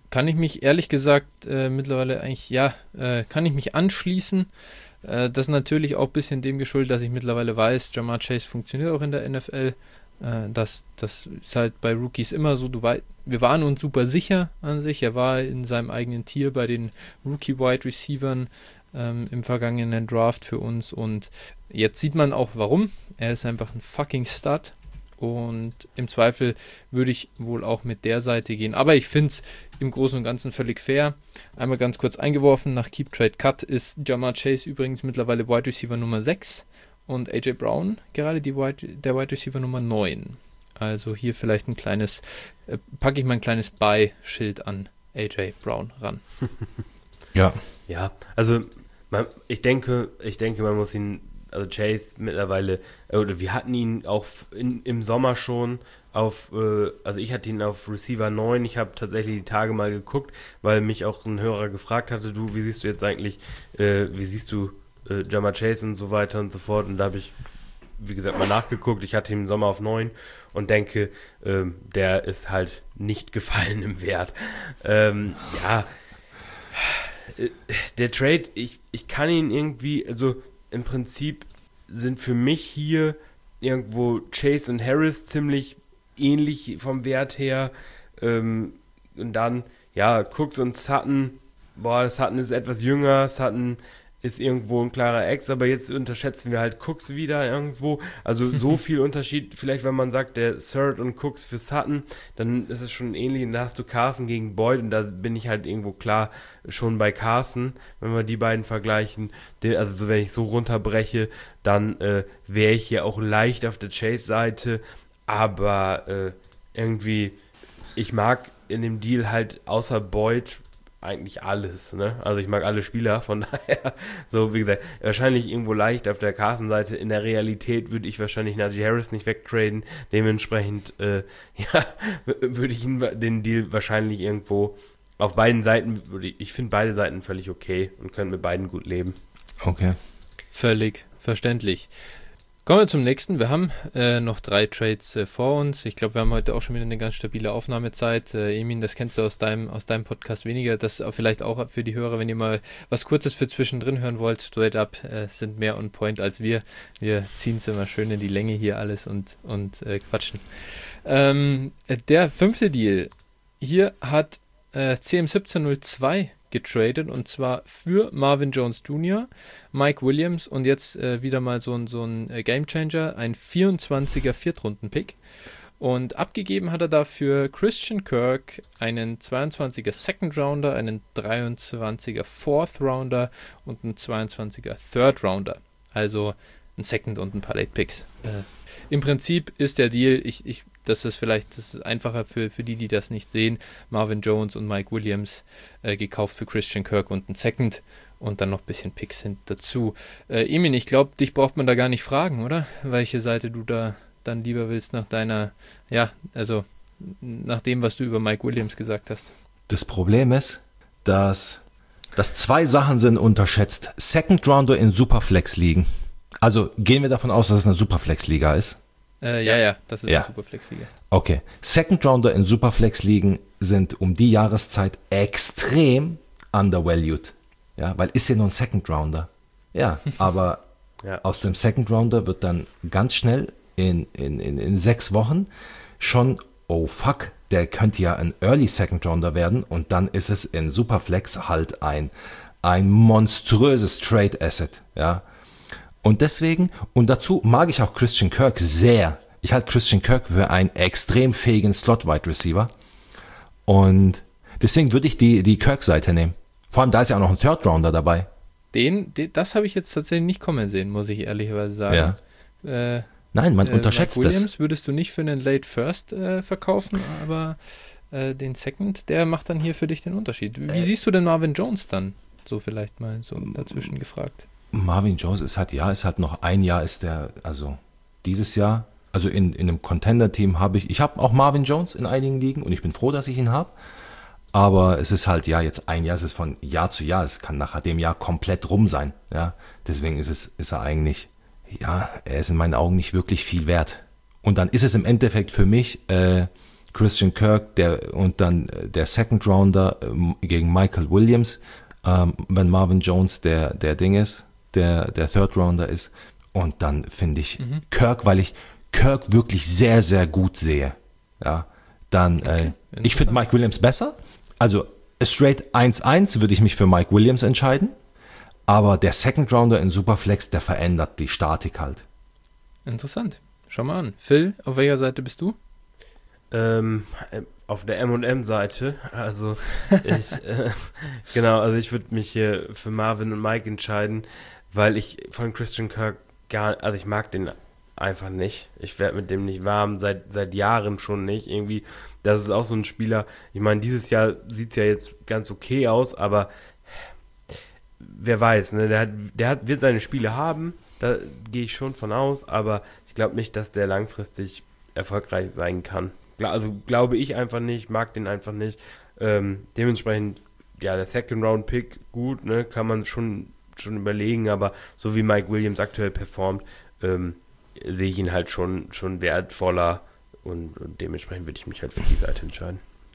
kann ich mich ehrlich gesagt äh, mittlerweile eigentlich, ja, äh, kann ich mich anschließen. Äh, das ist natürlich auch ein bisschen dem geschuldet, dass ich mittlerweile weiß, Ja'Marr Chase funktioniert auch in der N F L. Äh, das, das ist halt bei Rookies immer so. Du wei- wir waren uns super sicher an sich. Er war in seinem eigenen Tier bei den Rookie-Wide-Receivern ähm, im vergangenen Draft für uns. Und jetzt sieht man auch, warum. Er ist einfach ein fucking Stud. Und im Zweifel würde ich wohl auch mit der Seite gehen. Aber ich finde es im Großen und Ganzen völlig fair. Einmal ganz kurz eingeworfen, nach Keep Trade Cut ist Ja'Marr Chase übrigens mittlerweile Wide Receiver Nummer sechs und A J Brown gerade die Wide, der Wide Receiver Nummer neun. Also hier vielleicht ein kleines, äh, packe ich mal ein kleines Buy-Schild an A J Brown ran. Ja. Ja, also man, ich denke, ich denke, man muss ihn, also Chase mittlerweile, oder wir hatten ihn auch in, im Sommer schon auf, äh, also ich hatte ihn auf Receiver neun, ich habe tatsächlich die Tage mal geguckt, weil mich auch ein Hörer gefragt hatte, du, wie siehst du jetzt eigentlich, äh, wie siehst du äh, Ja'Marr Chase und so weiter und so fort, und da habe ich, wie gesagt, mal nachgeguckt, ich hatte ihn im Sommer auf neun und denke, ähm, der ist halt nicht gefallen im Wert. Ähm, ja, der Trade, ich, ich kann ihn irgendwie, also im Prinzip sind für mich hier irgendwo Chase und Harris ziemlich ähnlich vom Wert her. Ähm, und dann, ja, Cooks und Sutton, boah, Sutton ist etwas jünger, Sutton ist irgendwo ein klarer Ex, aber jetzt unterschätzen wir halt Cooks wieder irgendwo. Also so viel Unterschied, vielleicht wenn man sagt, der Third und Cooks für Sutton, dann ist es schon ähnlich. Und da hast du Carson gegen Boyd und da bin ich halt irgendwo klar schon bei Carson, wenn wir die beiden vergleichen. Also wenn ich so runterbreche, dann äh, wäre ich hier auch leicht auf der Chase-Seite, aber äh, irgendwie, ich mag in dem Deal halt außer Boyd eigentlich alles, ne? Also ich mag alle Spieler, von daher, so wie gesagt, wahrscheinlich irgendwo leicht auf der Carson-Seite. In der Realität würde ich wahrscheinlich Najee Harris nicht wegtraden, dementsprechend, äh, ja, würde ich ihn, den Deal wahrscheinlich irgendwo auf beiden Seiten, würde ich, ich finde beide Seiten völlig okay und können mit beiden gut leben. Okay. Völlig verständlich. Kommen wir zum nächsten. Wir haben äh, noch drei Trades äh, vor uns. Ich glaube, wir haben heute auch schon wieder eine ganz stabile Aufnahmezeit. Äh, Emin, das kennst du aus deinem, aus deinem Podcast weniger. Das auch vielleicht auch für die Hörer, wenn ihr mal was Kurzes für zwischendrin hören wollt. Straight up äh, sind mehr on point als wir. Wir ziehen es immer schön in die Länge hier alles und, und äh, quatschen. Ähm, der fünfte Deal. Hier hat äh, C M siebzehn null zwei getradet, und zwar für Marvin Jones Junior, Mike Williams und jetzt äh, wieder mal so ein, so ein äh, Gamechanger, ein vierundzwanziger Viertrunden-Pick. Und abgegeben hat er dafür Christian Kirk, einen zweiundzwanziger Second Rounder, einen dreiundzwanziger Fourth Rounder und einen zweiundzwanziger Third Rounder. Also ein Second und ein paar Late Picks. Äh, Im Prinzip ist der Deal, ich, ich, das ist vielleicht das ist einfacher für, für die, die das nicht sehen, Marvin Jones und Mike Williams äh, gekauft für Christian Kirk und ein Second und dann noch ein bisschen Picks hin dazu. Äh, Emin, ich glaube, dich braucht man da gar nicht fragen, oder? Welche Seite du da dann lieber willst nach deiner, ja, also nach dem, was du über Mike Williams gesagt hast. Das Problem ist, dass, dass zwei Sachen sind unterschätzt. Second Rounder in Superflex-Ligen. Also gehen wir davon aus, dass es eine Superflex-Liga ist. Äh, ja, ja, das ist ja. eine Superflex-Liga. Okay. Second Rounder in Superflex-Ligen sind um die Jahreszeit extrem undervalued. Ja, weil ist ja nur ein Second Rounder. Ja, aber Ja. aus dem Second Rounder wird dann ganz schnell in, in, in, in sechs Wochen schon, oh fuck, der könnte ja ein Early Second Rounder werden, und dann ist es in Superflex halt ein, ein monströses Trade Asset. Ja. Und deswegen, und dazu mag ich auch Christian Kirk sehr. Ich halte Christian Kirk für einen extrem fähigen Slot-Wide Receiver. Und deswegen würde ich die, die Kirk-Seite nehmen. Vor allem, da ist ja auch noch ein Third-Rounder dabei. Den, den, das habe ich jetzt tatsächlich nicht kommen sehen, muss ich ehrlicherweise sagen. Ja. Äh, Nein, man äh, unterschätzt Mike Williams das. würdest du nicht für einen Late First äh, verkaufen, aber äh, den Second, der macht dann hier für dich den Unterschied. Wie äh, siehst du denn Marvin Jones dann? So vielleicht mal so dazwischen gefragt. Marvin Jones ist halt, ja, ist halt noch ein Jahr, ist der, also dieses Jahr, also in, in einem Contender-Team habe ich, ich habe auch Marvin Jones in einigen Ligen und ich bin froh, dass ich ihn habe, aber es ist halt, ja, jetzt ein Jahr, es ist von Jahr zu Jahr, es kann nach dem Jahr komplett rum sein, ja, deswegen ist es, ist er eigentlich, ja, er ist in meinen Augen nicht wirklich viel wert. Und dann ist es im Endeffekt für mich, äh, Christian Kirk der, und dann der Second Rounder ähm, gegen Michael Williams, ähm, wenn Marvin Jones der, der Ding ist, der, der Third Rounder ist. Und dann finde ich mhm. Kirk, weil ich Kirk wirklich sehr, sehr gut sehe. Ja, dann, okay, äh, ich finde Mike Williams besser. Also straight eins eins würde ich mich für Mike Williams entscheiden. Aber der Second Rounder in Superflex, der verändert die Statik halt. Interessant. Schau mal an. Phil, auf welcher Seite bist du? Ähm, auf der M und M-Seite. Also ich, äh, genau, also ich würde mich hier für Marvin und Mike entscheiden, weil ich von Christian Kirk gar, also ich mag den einfach nicht. Ich werde mit dem nicht warm, seit, seit Jahren schon nicht. Irgendwie, das ist auch so ein Spieler, ich meine, dieses Jahr sieht es ja jetzt ganz okay aus, aber wer weiß, ne? Der, hat, der hat, wird seine Spiele haben, da gehe ich schon von aus, aber ich glaube nicht, dass der langfristig erfolgreich sein kann. Also glaube ich einfach nicht, mag den einfach nicht. Ähm, dementsprechend, ja, der Second-Round-Pick, gut, ne, kann man schon, schon überlegen, aber so wie Mike Williams aktuell performt, ähm, sehe ich ihn halt schon, schon wertvoller und, und dementsprechend würde ich mich halt für die Seite entscheiden.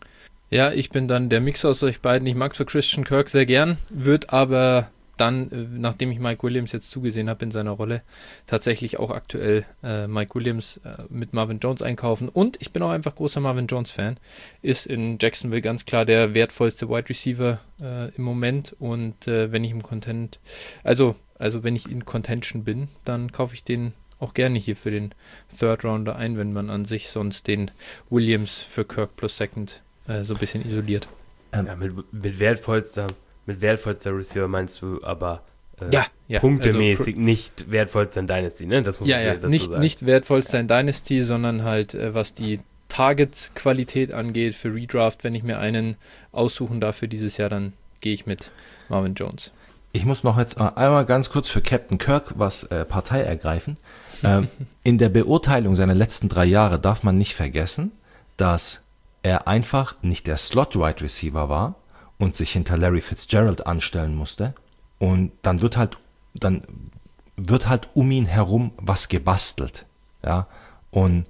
Ja, ich bin dann der Mix aus euch beiden. Ich mag zwar Christian Kirk sehr gern, würde aber dann, nachdem ich Mike Williams jetzt zugesehen habe in seiner Rolle, tatsächlich auch aktuell äh, Mike Williams äh, mit Marvin Jones einkaufen. Und ich bin auch einfach großer Marvin Jones-Fan. Ist in Jacksonville ganz klar der wertvollste Wide Receiver äh, im Moment. Und äh, wenn ich im Content, also, also wenn ich in Contention bin, dann kaufe ich den auch gerne hier für den Third Rounder ein, wenn man an sich sonst den Williams für Kirk plus Second äh, so ein bisschen isoliert. Ähm, ja, mit, mit wertvollster Mit wertvollster Receiver meinst du aber äh, ja, ja, punktemäßig also, nicht wertvollster in Dynasty, ne? Das muss ja, man ja, dazu nicht, sagen. nicht wertvollster in Dynasty, sondern halt, äh, was die Target-Qualität angeht für Redraft. Wenn ich mir einen aussuchen darf für dieses Jahr, dann gehe ich mit Marvin Jones. Ich muss noch jetzt einmal ganz kurz für Captain Kirk was äh, Partei ergreifen. Ähm, in der Beurteilung seiner letzten drei Jahre darf man nicht vergessen, dass er einfach nicht der Slot-Wide Receiver war und sich hinter Larry Fitzgerald anstellen musste. Und dann wird halt, dann wird halt um ihn herum was gebastelt. Ja. Und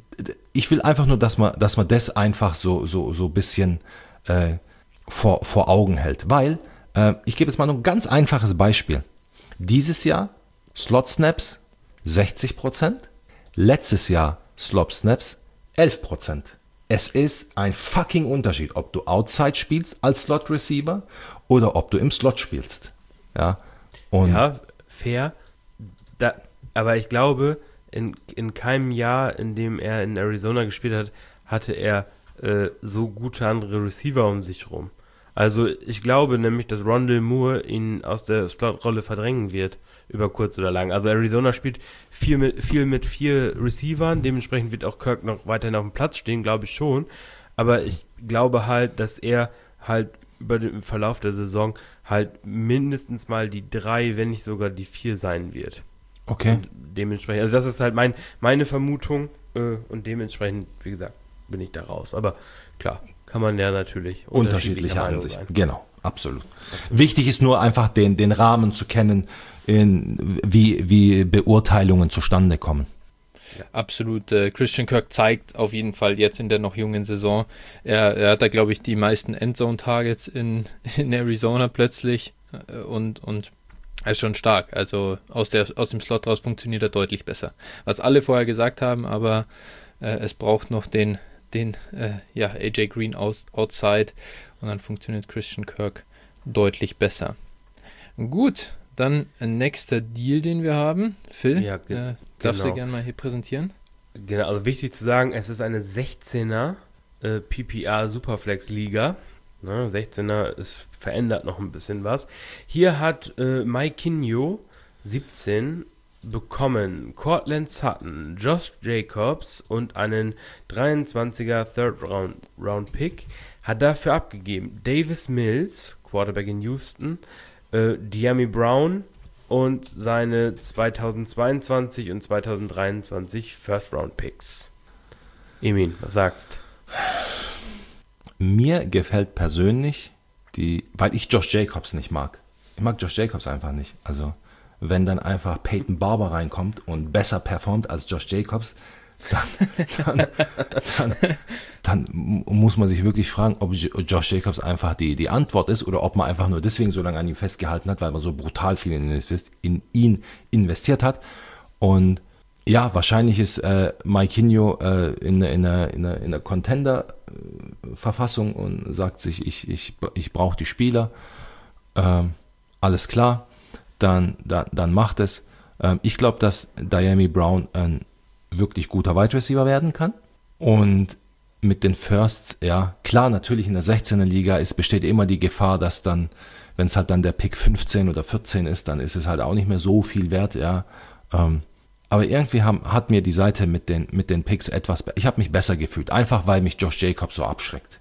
ich will einfach nur, dass man, dass man das einfach so, so, so ein bisschen äh, vor, vor Augen hält. Weil, äh, ich gebe jetzt mal nur ein ganz einfaches Beispiel. Dieses Jahr Slot-Snaps sechzig Prozent, letztes Jahr Slot-Snaps elf Prozent. Es ist ein fucking Unterschied, ob du Outside spielst als Slot-Receiver oder ob du im Slot spielst. Ja, und ja fair. Da, aber ich glaube, in, in keinem Jahr, in dem er in Arizona gespielt hat, hatte er äh, so gute andere Receiver um sich rum. Also ich glaube nämlich, dass Rondale Moore ihn aus der Slot-Rolle verdrängen wird, über kurz oder lang. Also Arizona spielt viel mit, viel mit vier Receivern, dementsprechend wird auch Kirk noch weiterhin auf dem Platz stehen, glaube ich schon. Aber ich glaube halt, dass er halt über den Verlauf der Saison halt mindestens mal die drei, wenn nicht sogar die vier sein wird. Okay. Und dementsprechend, also das ist halt mein, meine Vermutung äh, und dementsprechend, wie gesagt, bin ich da raus. Aber klar, kann man ja natürlich unterschiedliche Ansichten. Genau, absolut. absolut. Wichtig ist nur einfach den, den Rahmen zu kennen, in, wie, wie Beurteilungen zustande kommen. Ja. Absolut. Äh, Christian Kirk zeigt auf jeden Fall jetzt in der noch jungen Saison, er, er hat da, glaube ich, die meisten Endzone-Targets in, in Arizona plötzlich äh, und, und er ist schon stark. Also aus, der, aus dem Slot raus funktioniert er deutlich besser. Was alle vorher gesagt haben, aber äh, es braucht noch den den äh, ja, A J Green aus, outside und dann funktioniert Christian Kirk deutlich besser. Gut, dann ein nächster Deal, den wir haben. Phil, ja, ge- äh, darfst genau. du gerne mal hier präsentieren? Genau, also wichtig zu sagen, es ist eine sechzehner äh, P P R Superflex Liga. Ne, sechzehner ist verändert noch ein bisschen was. Hier hat äh, Mike Kinyo siebzehn bekommen Cortland Sutton, Josh Jacobs und einen dreiundzwanziger Third Round, Round Pick. Hat dafür abgegeben Davis Mills, Quarterback in Houston, äh, Dyami Brown und seine zweitausendzweiundzwanzig und zweitausenddreiundzwanzig First Round Picks. Emin, was sagst? Mir gefällt persönlich die, weil ich Josh Jacobs nicht mag. Ich mag Josh Jacobs einfach nicht. Also wenn dann einfach Peyton Barber reinkommt und besser performt als Josh Jacobs, dann, dann, dann, dann muss man sich wirklich fragen, ob Josh Jacobs einfach die, die Antwort ist oder ob man einfach nur deswegen so lange an ihm festgehalten hat, weil man so brutal viel in, in ihn investiert hat. Und ja, wahrscheinlich ist äh, Maikinho äh, in, in einer, in einer, in einer Contender-Verfassung und sagt sich, ich, ich, ich brauche die Spieler. Ähm, alles klar, dann, dann, dann macht es. Ähm, ich glaube, dass Dyami Brown ein wirklich guter Wide Receiver werden kann. Und mit den Firsts, ja, klar, natürlich in der sechzehner Liga ist, besteht immer die Gefahr, dass dann, wenn es halt dann der Pick fünfzehn oder vierzehn ist, dann ist es halt auch nicht mehr so viel wert, ja. Ähm, aber irgendwie haben, hat mir die Seite mit den, mit den Picks etwas, ich habe mich besser gefühlt, einfach weil mich Josh Jacobs so abschreckt.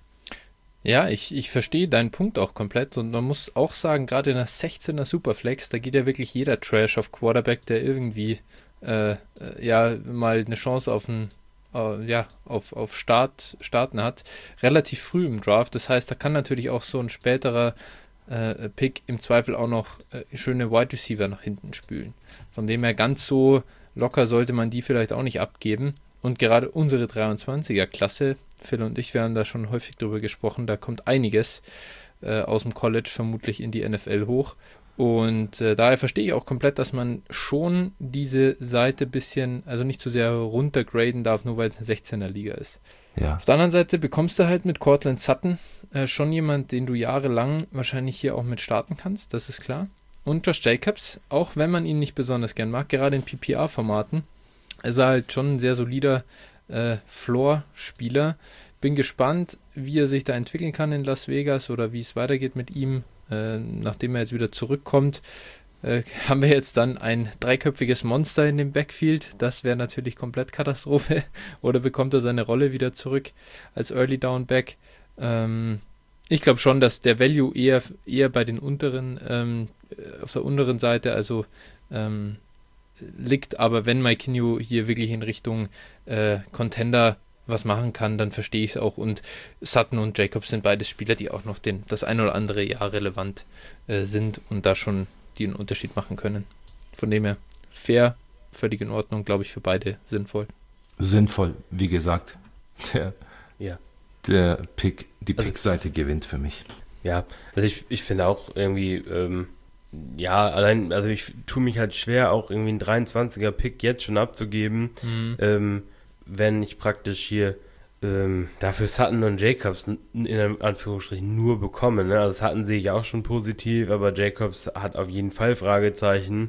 Ja, ich, ich verstehe deinen Punkt auch komplett und man muss auch sagen, gerade in der sechzehner Superflex, da geht ja wirklich jeder Trash auf Quarterback, der irgendwie äh, ja mal eine Chance auf ein äh, ja, auf, auf Start, Starten hat, relativ früh im Draft. Das heißt, da kann natürlich auch so ein späterer äh, Pick im Zweifel auch noch äh, schöne Wide Receiver nach hinten spülen. Von dem her ganz so locker sollte man die vielleicht auch nicht abgeben. Und gerade unsere dreiundzwanziger-Klasse, Phil und ich, wir haben da schon häufig drüber gesprochen, da kommt einiges äh, aus dem College vermutlich in die N F L hoch. Und äh, daher verstehe ich auch komplett, dass man schon diese Seite ein bisschen, also nicht zu sehr runtergraden darf, nur weil es eine sechzehner Liga ist. Ja. Auf der anderen Seite bekommst du halt mit Courtland Sutton äh, schon jemand, den du jahrelang wahrscheinlich hier auch mit starten kannst, das ist klar. Und Josh Jacobs, auch wenn man ihn nicht besonders gern mag, gerade in P P R-Formaten, ist er halt schon ein sehr solider äh, Floor-Spieler. Bin gespannt, wie er sich da entwickeln kann in Las Vegas oder wie es weitergeht mit ihm. Äh, nachdem er jetzt wieder zurückkommt, äh, haben wir jetzt dann ein dreiköpfiges Monster in dem Backfield. Das wäre natürlich komplett Katastrophe. Oder bekommt er seine Rolle wieder zurück als Early Down Back? Ähm, ich glaube schon, dass der Value eher, eher bei den unteren, ähm, auf der unteren Seite, also ähm, liegt, aber wenn Maikinho hier wirklich in Richtung äh, Contender was machen kann, dann verstehe ich es auch. Und Sutton und Jacobs sind beides Spieler, die auch noch den, das ein oder andere Jahr relevant äh, sind und da schon die einen Unterschied machen können. Von dem her fair, völlig in Ordnung, glaube ich, für beide sinnvoll. Sinnvoll, wie gesagt. Der, Ja. der Pick, die Also- Pick-Seite gewinnt für mich. Ja, also ich, ich finde auch irgendwie, ähm, ja, allein, also ich tue mich halt schwer, auch irgendwie einen dreiundzwanziger-Pick jetzt schon abzugeben, Mhm. ähm, wenn ich praktisch hier ähm, dafür Sutton und Jacobs n- in Anführungsstrichen nur bekomme. Ne? Also Sutton sehe ich auch schon positiv, aber Jacobs hat auf jeden Fall Fragezeichen.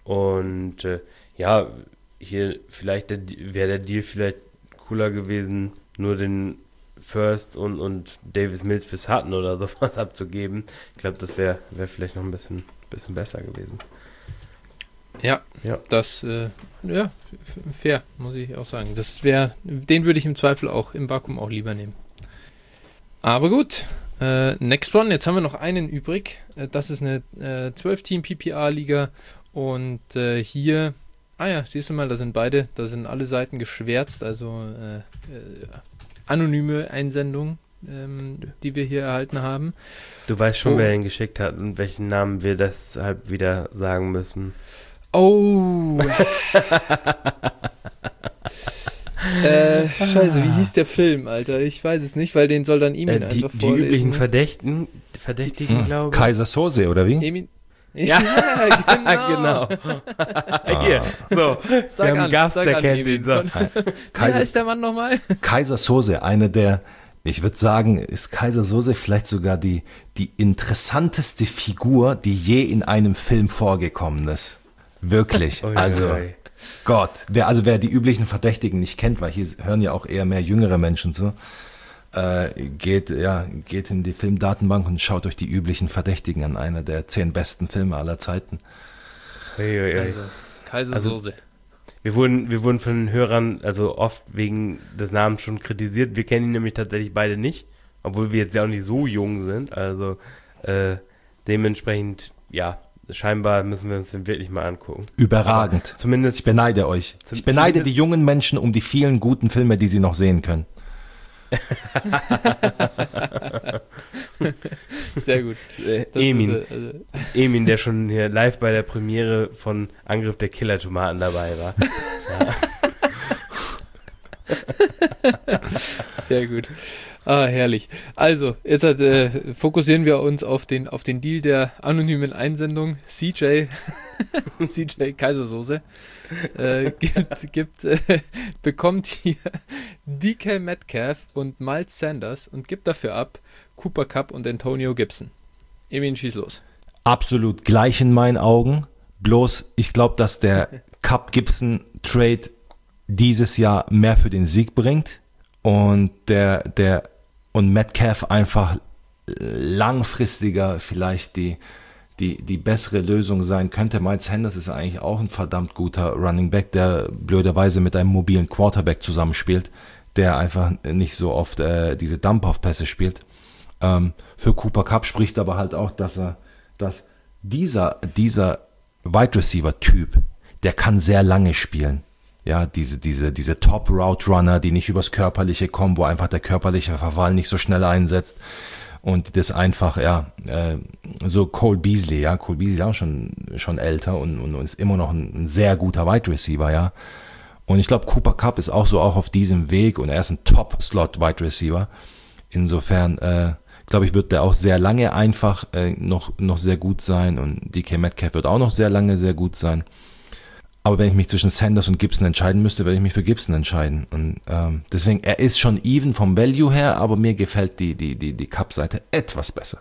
Und äh, ja, hier vielleicht der, wäre der Deal vielleicht cooler gewesen, nur den First und, und Davis Mills für Sutton oder sowas abzugeben. Ich glaube, das wäre wär vielleicht noch ein bisschen, bisschen besser gewesen. Ja, Ja. das, äh, ja, f- fair, muss ich auch sagen. Das wäre, den würde ich im Zweifel auch im Vakuum auch lieber nehmen. Aber gut, äh, next one, jetzt haben wir noch einen übrig. Äh, das ist eine äh, zwölf-Team-P P R-Liga und äh, hier, ah ja, siehst du mal, da sind beide, da sind alle Seiten geschwärzt, also äh, äh, anonyme Einsendungen, ähm, die wir hier erhalten haben. Du weißt schon, Oh. wer ihn geschickt hat und welchen Namen wir deshalb wieder sagen müssen. Oh. äh, scheiße, wie hieß der Film, Alter? Ich weiß es nicht, weil den soll dann Emin Äh, die, einfach die vorlesen. üblichen Verdächtigen, Verdächtigen, Hm. glaube ich. Kaiser Sose, oder wie? Emin. Ja, genau. genau. Hier, so, Sag wir haben einen an, Gast, sag der an, kennt Emin. ihn. So. Von- Wie Kaiser, heißt der Mann nochmal? Kaiser Sose, eine der, ich würde sagen, ist Kaiser Sose vielleicht sogar die, die interessanteste Figur, die je in einem Film vorgekommen ist. Wirklich. Ui, Also, ui, ui. Gott. Wer, also wer die üblichen Verdächtigen nicht kennt, weil hier hören ja auch eher mehr jüngere Menschen zu, äh, geht, ja, geht in die Filmdatenbank und schaut euch die üblichen Verdächtigen an, einer der zehn besten Filme aller Zeiten. Ui, ui, ui. Also, Kaiser Also- Soße. Wir wurden, wir wurden von den Hörern also oft wegen des Namens schon kritisiert. Wir kennen ihn nämlich tatsächlich beide nicht, obwohl wir jetzt ja auch nicht so jung sind. Also äh, dementsprechend, ja, scheinbar müssen wir uns den wirklich mal angucken. Überragend. Zumindest, Ich beneide euch. Zum- Ich beneide zumindest- die jungen Menschen um die vielen guten Filme, die sie noch sehen können. Sehr gut. äh, Das Emin, ist, äh, also, Emin, der schon hier live bei der Premiere von Angriff der Killer-Tomaten dabei war. Sehr gut. Ah, herrlich. Also, jetzt halt, äh, fokussieren wir uns auf den, auf den Deal der anonymen Einsendung. C J, C J Kaisersoße, äh, gibt, gibt, äh, bekommt hier D K Metcalf und Miles Sanders und gibt dafür ab Cooper Kupp und Antonio Gibson. Emin, schieß los. Absolut gleich in meinen Augen. Bloß, ich glaube, dass der Kupp-Gibson-Trade dieses Jahr mehr für den Sieg bringt und der, der und Metcalf einfach langfristiger vielleicht die, die, die bessere Lösung sein könnte. Miles Sanders ist eigentlich auch ein verdammt guter Running Back, der blöderweise mit einem mobilen Quarterback zusammenspielt, der einfach nicht so oft äh, diese Dump-Off-Pässe spielt. Ähm, für Cooper Kupp spricht aber halt auch, dass er, dass dieser, dieser Wide Receiver-Typ, der kann sehr lange spielen. Ja, diese, diese, diese Top-Route-Runner, die nicht übers Körperliche kommen, wo einfach der körperliche Verfall nicht so schnell einsetzt. Und das einfach, ja, äh, so Cole Beasley, ja, Cole Beasley auch schon, schon älter und, und, und ist immer noch ein, ein sehr guter Wide Receiver, ja. Und ich glaube, Cooper Kupp ist auch so auch auf diesem Weg und er ist ein Top-Slot-Wide Receiver. Insofern, äh, glaube ich, wird der auch sehr lange einfach äh, noch, noch sehr gut sein und D K Metcalf wird auch noch sehr lange sehr gut sein. Aber wenn ich mich zwischen Sanders und Gibson entscheiden müsste, würde ich mich für Gibson entscheiden. Und ähm, deswegen, er ist schon even vom Value her, aber mir gefällt die, die, die, die Cup-Seite etwas besser.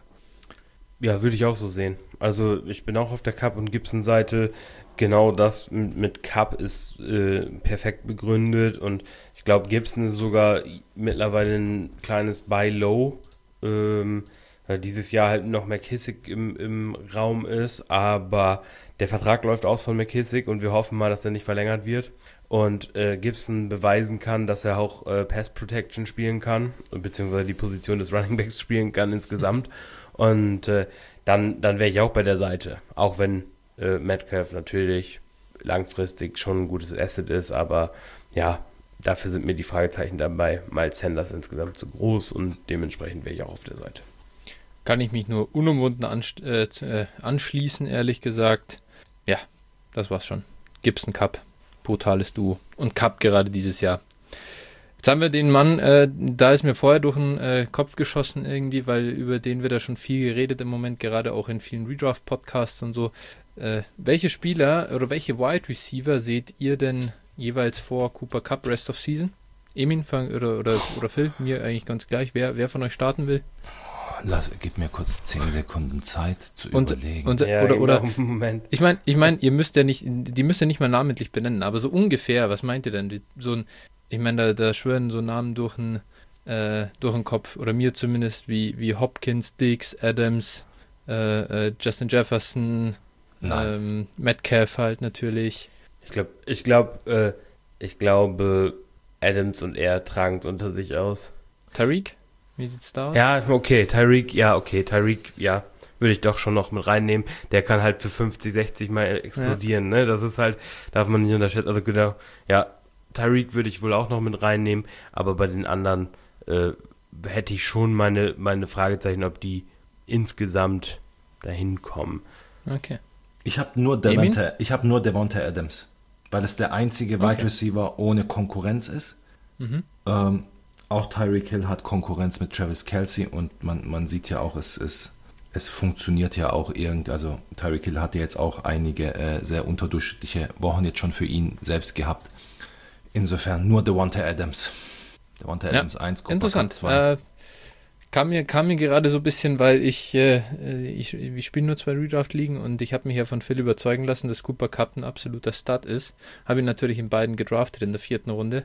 Ja, würde ich auch so sehen. Also ich bin auch auf der Cup- und Gibson-Seite. Genau das mit, mit Cup ist äh, perfekt begründet und ich glaube, Gibson ist sogar mittlerweile ein kleines Buy-Low, ähm, weil dieses Jahr halt noch McKissick im, im Raum ist, aber der Vertrag läuft aus von McKissick und wir hoffen mal, dass er nicht verlängert wird und äh, Gibson beweisen kann, dass er auch äh, Pass Protection spielen kann, beziehungsweise die Position des Running Backs spielen kann insgesamt und äh, dann, dann wäre ich auch bei der Seite, auch wenn äh, Metcalf natürlich langfristig schon ein gutes Asset ist, aber ja, dafür sind mir die Fragezeichen dabei, Miles Sanders insgesamt zu groß und dementsprechend wäre ich auch auf der Seite. Kann ich mich nur unumwunden ansch- äh, anschließen, ehrlich gesagt. Ja, das war's schon. Gibson Kupp, brutales Duo. Und Kupp gerade dieses Jahr. Jetzt haben wir den Mann, äh, da ist mir vorher durch den äh, Kopf geschossen irgendwie, weil über den wird ja schon viel geredet im Moment, gerade auch in vielen Redraft-Podcasts und so. Äh, welche Spieler oder welche Wide Receiver seht ihr denn jeweils vor Cooper Kupp Rest of Season? Emin fang, oder, oder, oder Phil, mir eigentlich ganz gleich, wer, wer von euch starten will. Lass, gib mir kurz zehn Sekunden Zeit zu und, überlegen. Und, ja, oder, oder, Moment. Ich meine, ich mein, ihr müsst ja nicht, die müsst ihr nicht mal namentlich benennen, aber so ungefähr, was meint ihr denn? Wie, so ein, ich meine, da, da schwören so Namen durch den, äh, durch den Kopf, oder mir zumindest, wie, wie Hopkins, Diggs, Adams, äh, äh, Justin Jefferson, ähm, Metcalf halt natürlich. Ich glaube, ich glaube, äh, ich glaube, Adams und er tragen es unter sich aus. Tyreek? Wie sieht's da aus? Ja, okay, Tyreek, ja, okay, Tyreek, ja, würde ich doch schon noch mit reinnehmen. Der kann halt für fünfzig, sechzig mal explodieren, ja. Ne? Das ist halt, darf man nicht unterschätzen. Also genau, ja, Tyreek würde ich wohl auch noch mit reinnehmen, aber bei den anderen äh, hätte ich schon meine, meine Fragezeichen, ob die insgesamt dahin kommen. Okay. Ich habe nur Devonta, ich habe nur Devonta Adams, weil es der einzige Wide okay. Receiver ohne Konkurrenz ist. Mhm. Ähm, auch Tyreek Hill hat Konkurrenz mit Travis Kelce und man, man sieht ja auch, es, es, es funktioniert ja auch irgend, also Tyreek Hill hatte jetzt auch einige äh, sehr unterdurchschnittliche Wochen jetzt schon für ihn selbst gehabt. Insofern nur Devonta Adams. Devonta ja, Adams eins, interessant. zwei. Äh, kam, mir, kam mir gerade so ein bisschen, weil ich, äh, ich, ich spiele nur zwei Redraft-Ligen und ich habe mich ja von Phil überzeugen lassen, dass Cooper Kupp ein absoluter Stud ist. Habe ihn natürlich in beiden gedraftet in der vierten Runde.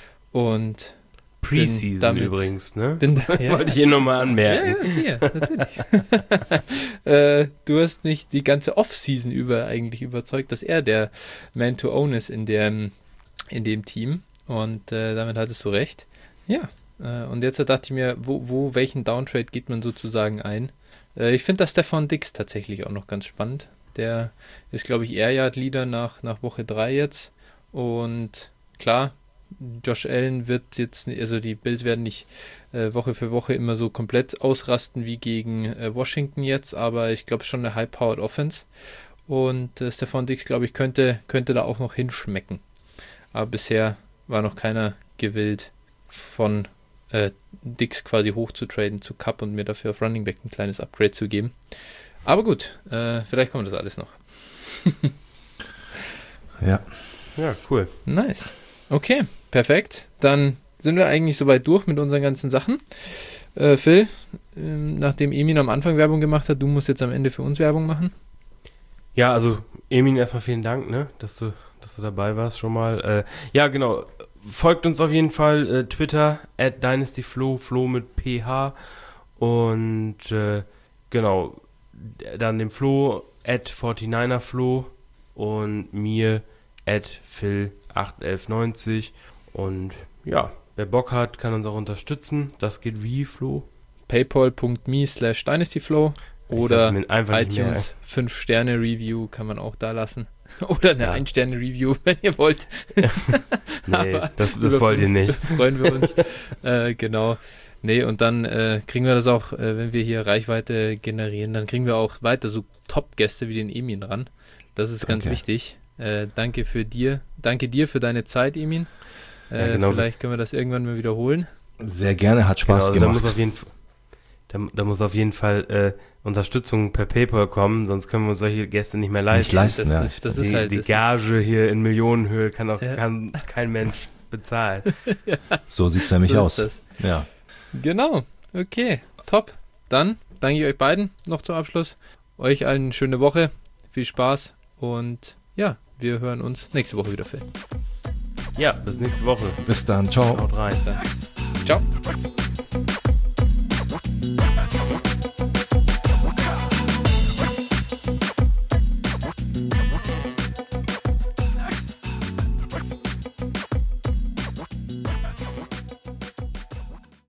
Und Preseason damit, übrigens, ne? Bin, ja, wollte ich hier nochmal anmerken. Ja, ja, sicher, natürlich. äh, du hast mich die ganze Off-Season über eigentlich überzeugt, dass er der Man-to-Own ist in dem, in dem Team. Und äh, damit hattest du recht. Ja, äh, und jetzt dachte ich mir, wo, wo welchen Downtrade geht man sozusagen ein? Äh, ich finde das Stefan Diggs tatsächlich auch noch ganz spannend. Der ist, glaube ich, Air Yard Leader nach, nach Woche drei jetzt. Und klar, Josh Allen wird jetzt, also die Bills werden nicht äh, Woche für Woche immer so komplett ausrasten wie gegen äh, Washington jetzt, aber ich glaube schon eine High-Powered Offense und äh, Stefan Diggs, glaube ich, könnte, könnte da auch noch hinschmecken. Aber bisher war noch keiner gewillt, von äh, Dix quasi hoch zu traden zu Cup und mir dafür auf Running Back ein kleines Upgrade zu geben. Aber gut, äh, vielleicht kommt das alles noch. Ja. Ja, cool. Nice. Okay, perfekt. Dann sind wir eigentlich soweit durch mit unseren ganzen Sachen. Äh, Phil, ähm, nachdem Emin am Anfang Werbung gemacht hat, du musst jetzt am Ende für uns Werbung machen. Ja, also Emin, erstmal vielen Dank, ne, dass du, dass du dabei warst schon mal. Äh, ja, genau. Folgt uns auf jeden Fall äh, Twitter at dynastyflo, Flo mit P H und äh, genau, dann dem Flo at forty-ninerflo und mir at Phil acht elf neunzig und ja, wer Bock hat, kann uns auch unterstützen. Das geht wie, Flo? paypal.me slash dynastyflow oder iTunes iTunes fünf Sterne Review kann man auch da lassen. Oder eine Ja. ein Sterne Review, wenn ihr wollt. Nee, Aber das, das über wollt ihr fünf nicht. Freuen wir uns. äh, genau. Nee, und dann äh, kriegen wir das auch, äh, wenn wir hier Reichweite generieren, dann kriegen wir auch weiter so Top-Gäste wie den Emin ran. Das ist ganz Okay. wichtig. Äh, danke für dir. Danke dir für deine Zeit, Emin. Äh, Ja, genau. Vielleicht können wir das irgendwann mal wiederholen. Sehr gerne, hat Spaß Genau, also da gemacht. muss auf jeden Fall, da, da muss auf jeden Fall äh, Unterstützung per PayPal kommen, sonst können wir uns solche Gäste nicht mehr leisten. Nicht leisten, Das ja. ist, das die ist halt die das Gage hier in Millionenhöhe kann auch Ja. kann kein Mensch bezahlen. So sieht es nämlich so aus. ist das. Ja. Genau, okay, top. Dann danke ich euch beiden noch zum Abschluss. Euch allen eine schöne Woche, viel Spaß und ja, wir hören uns nächste Woche wieder, Phil. Ja, bis nächste Woche. Bis dann, ciao. Haut rein. Bis dann. Ciao.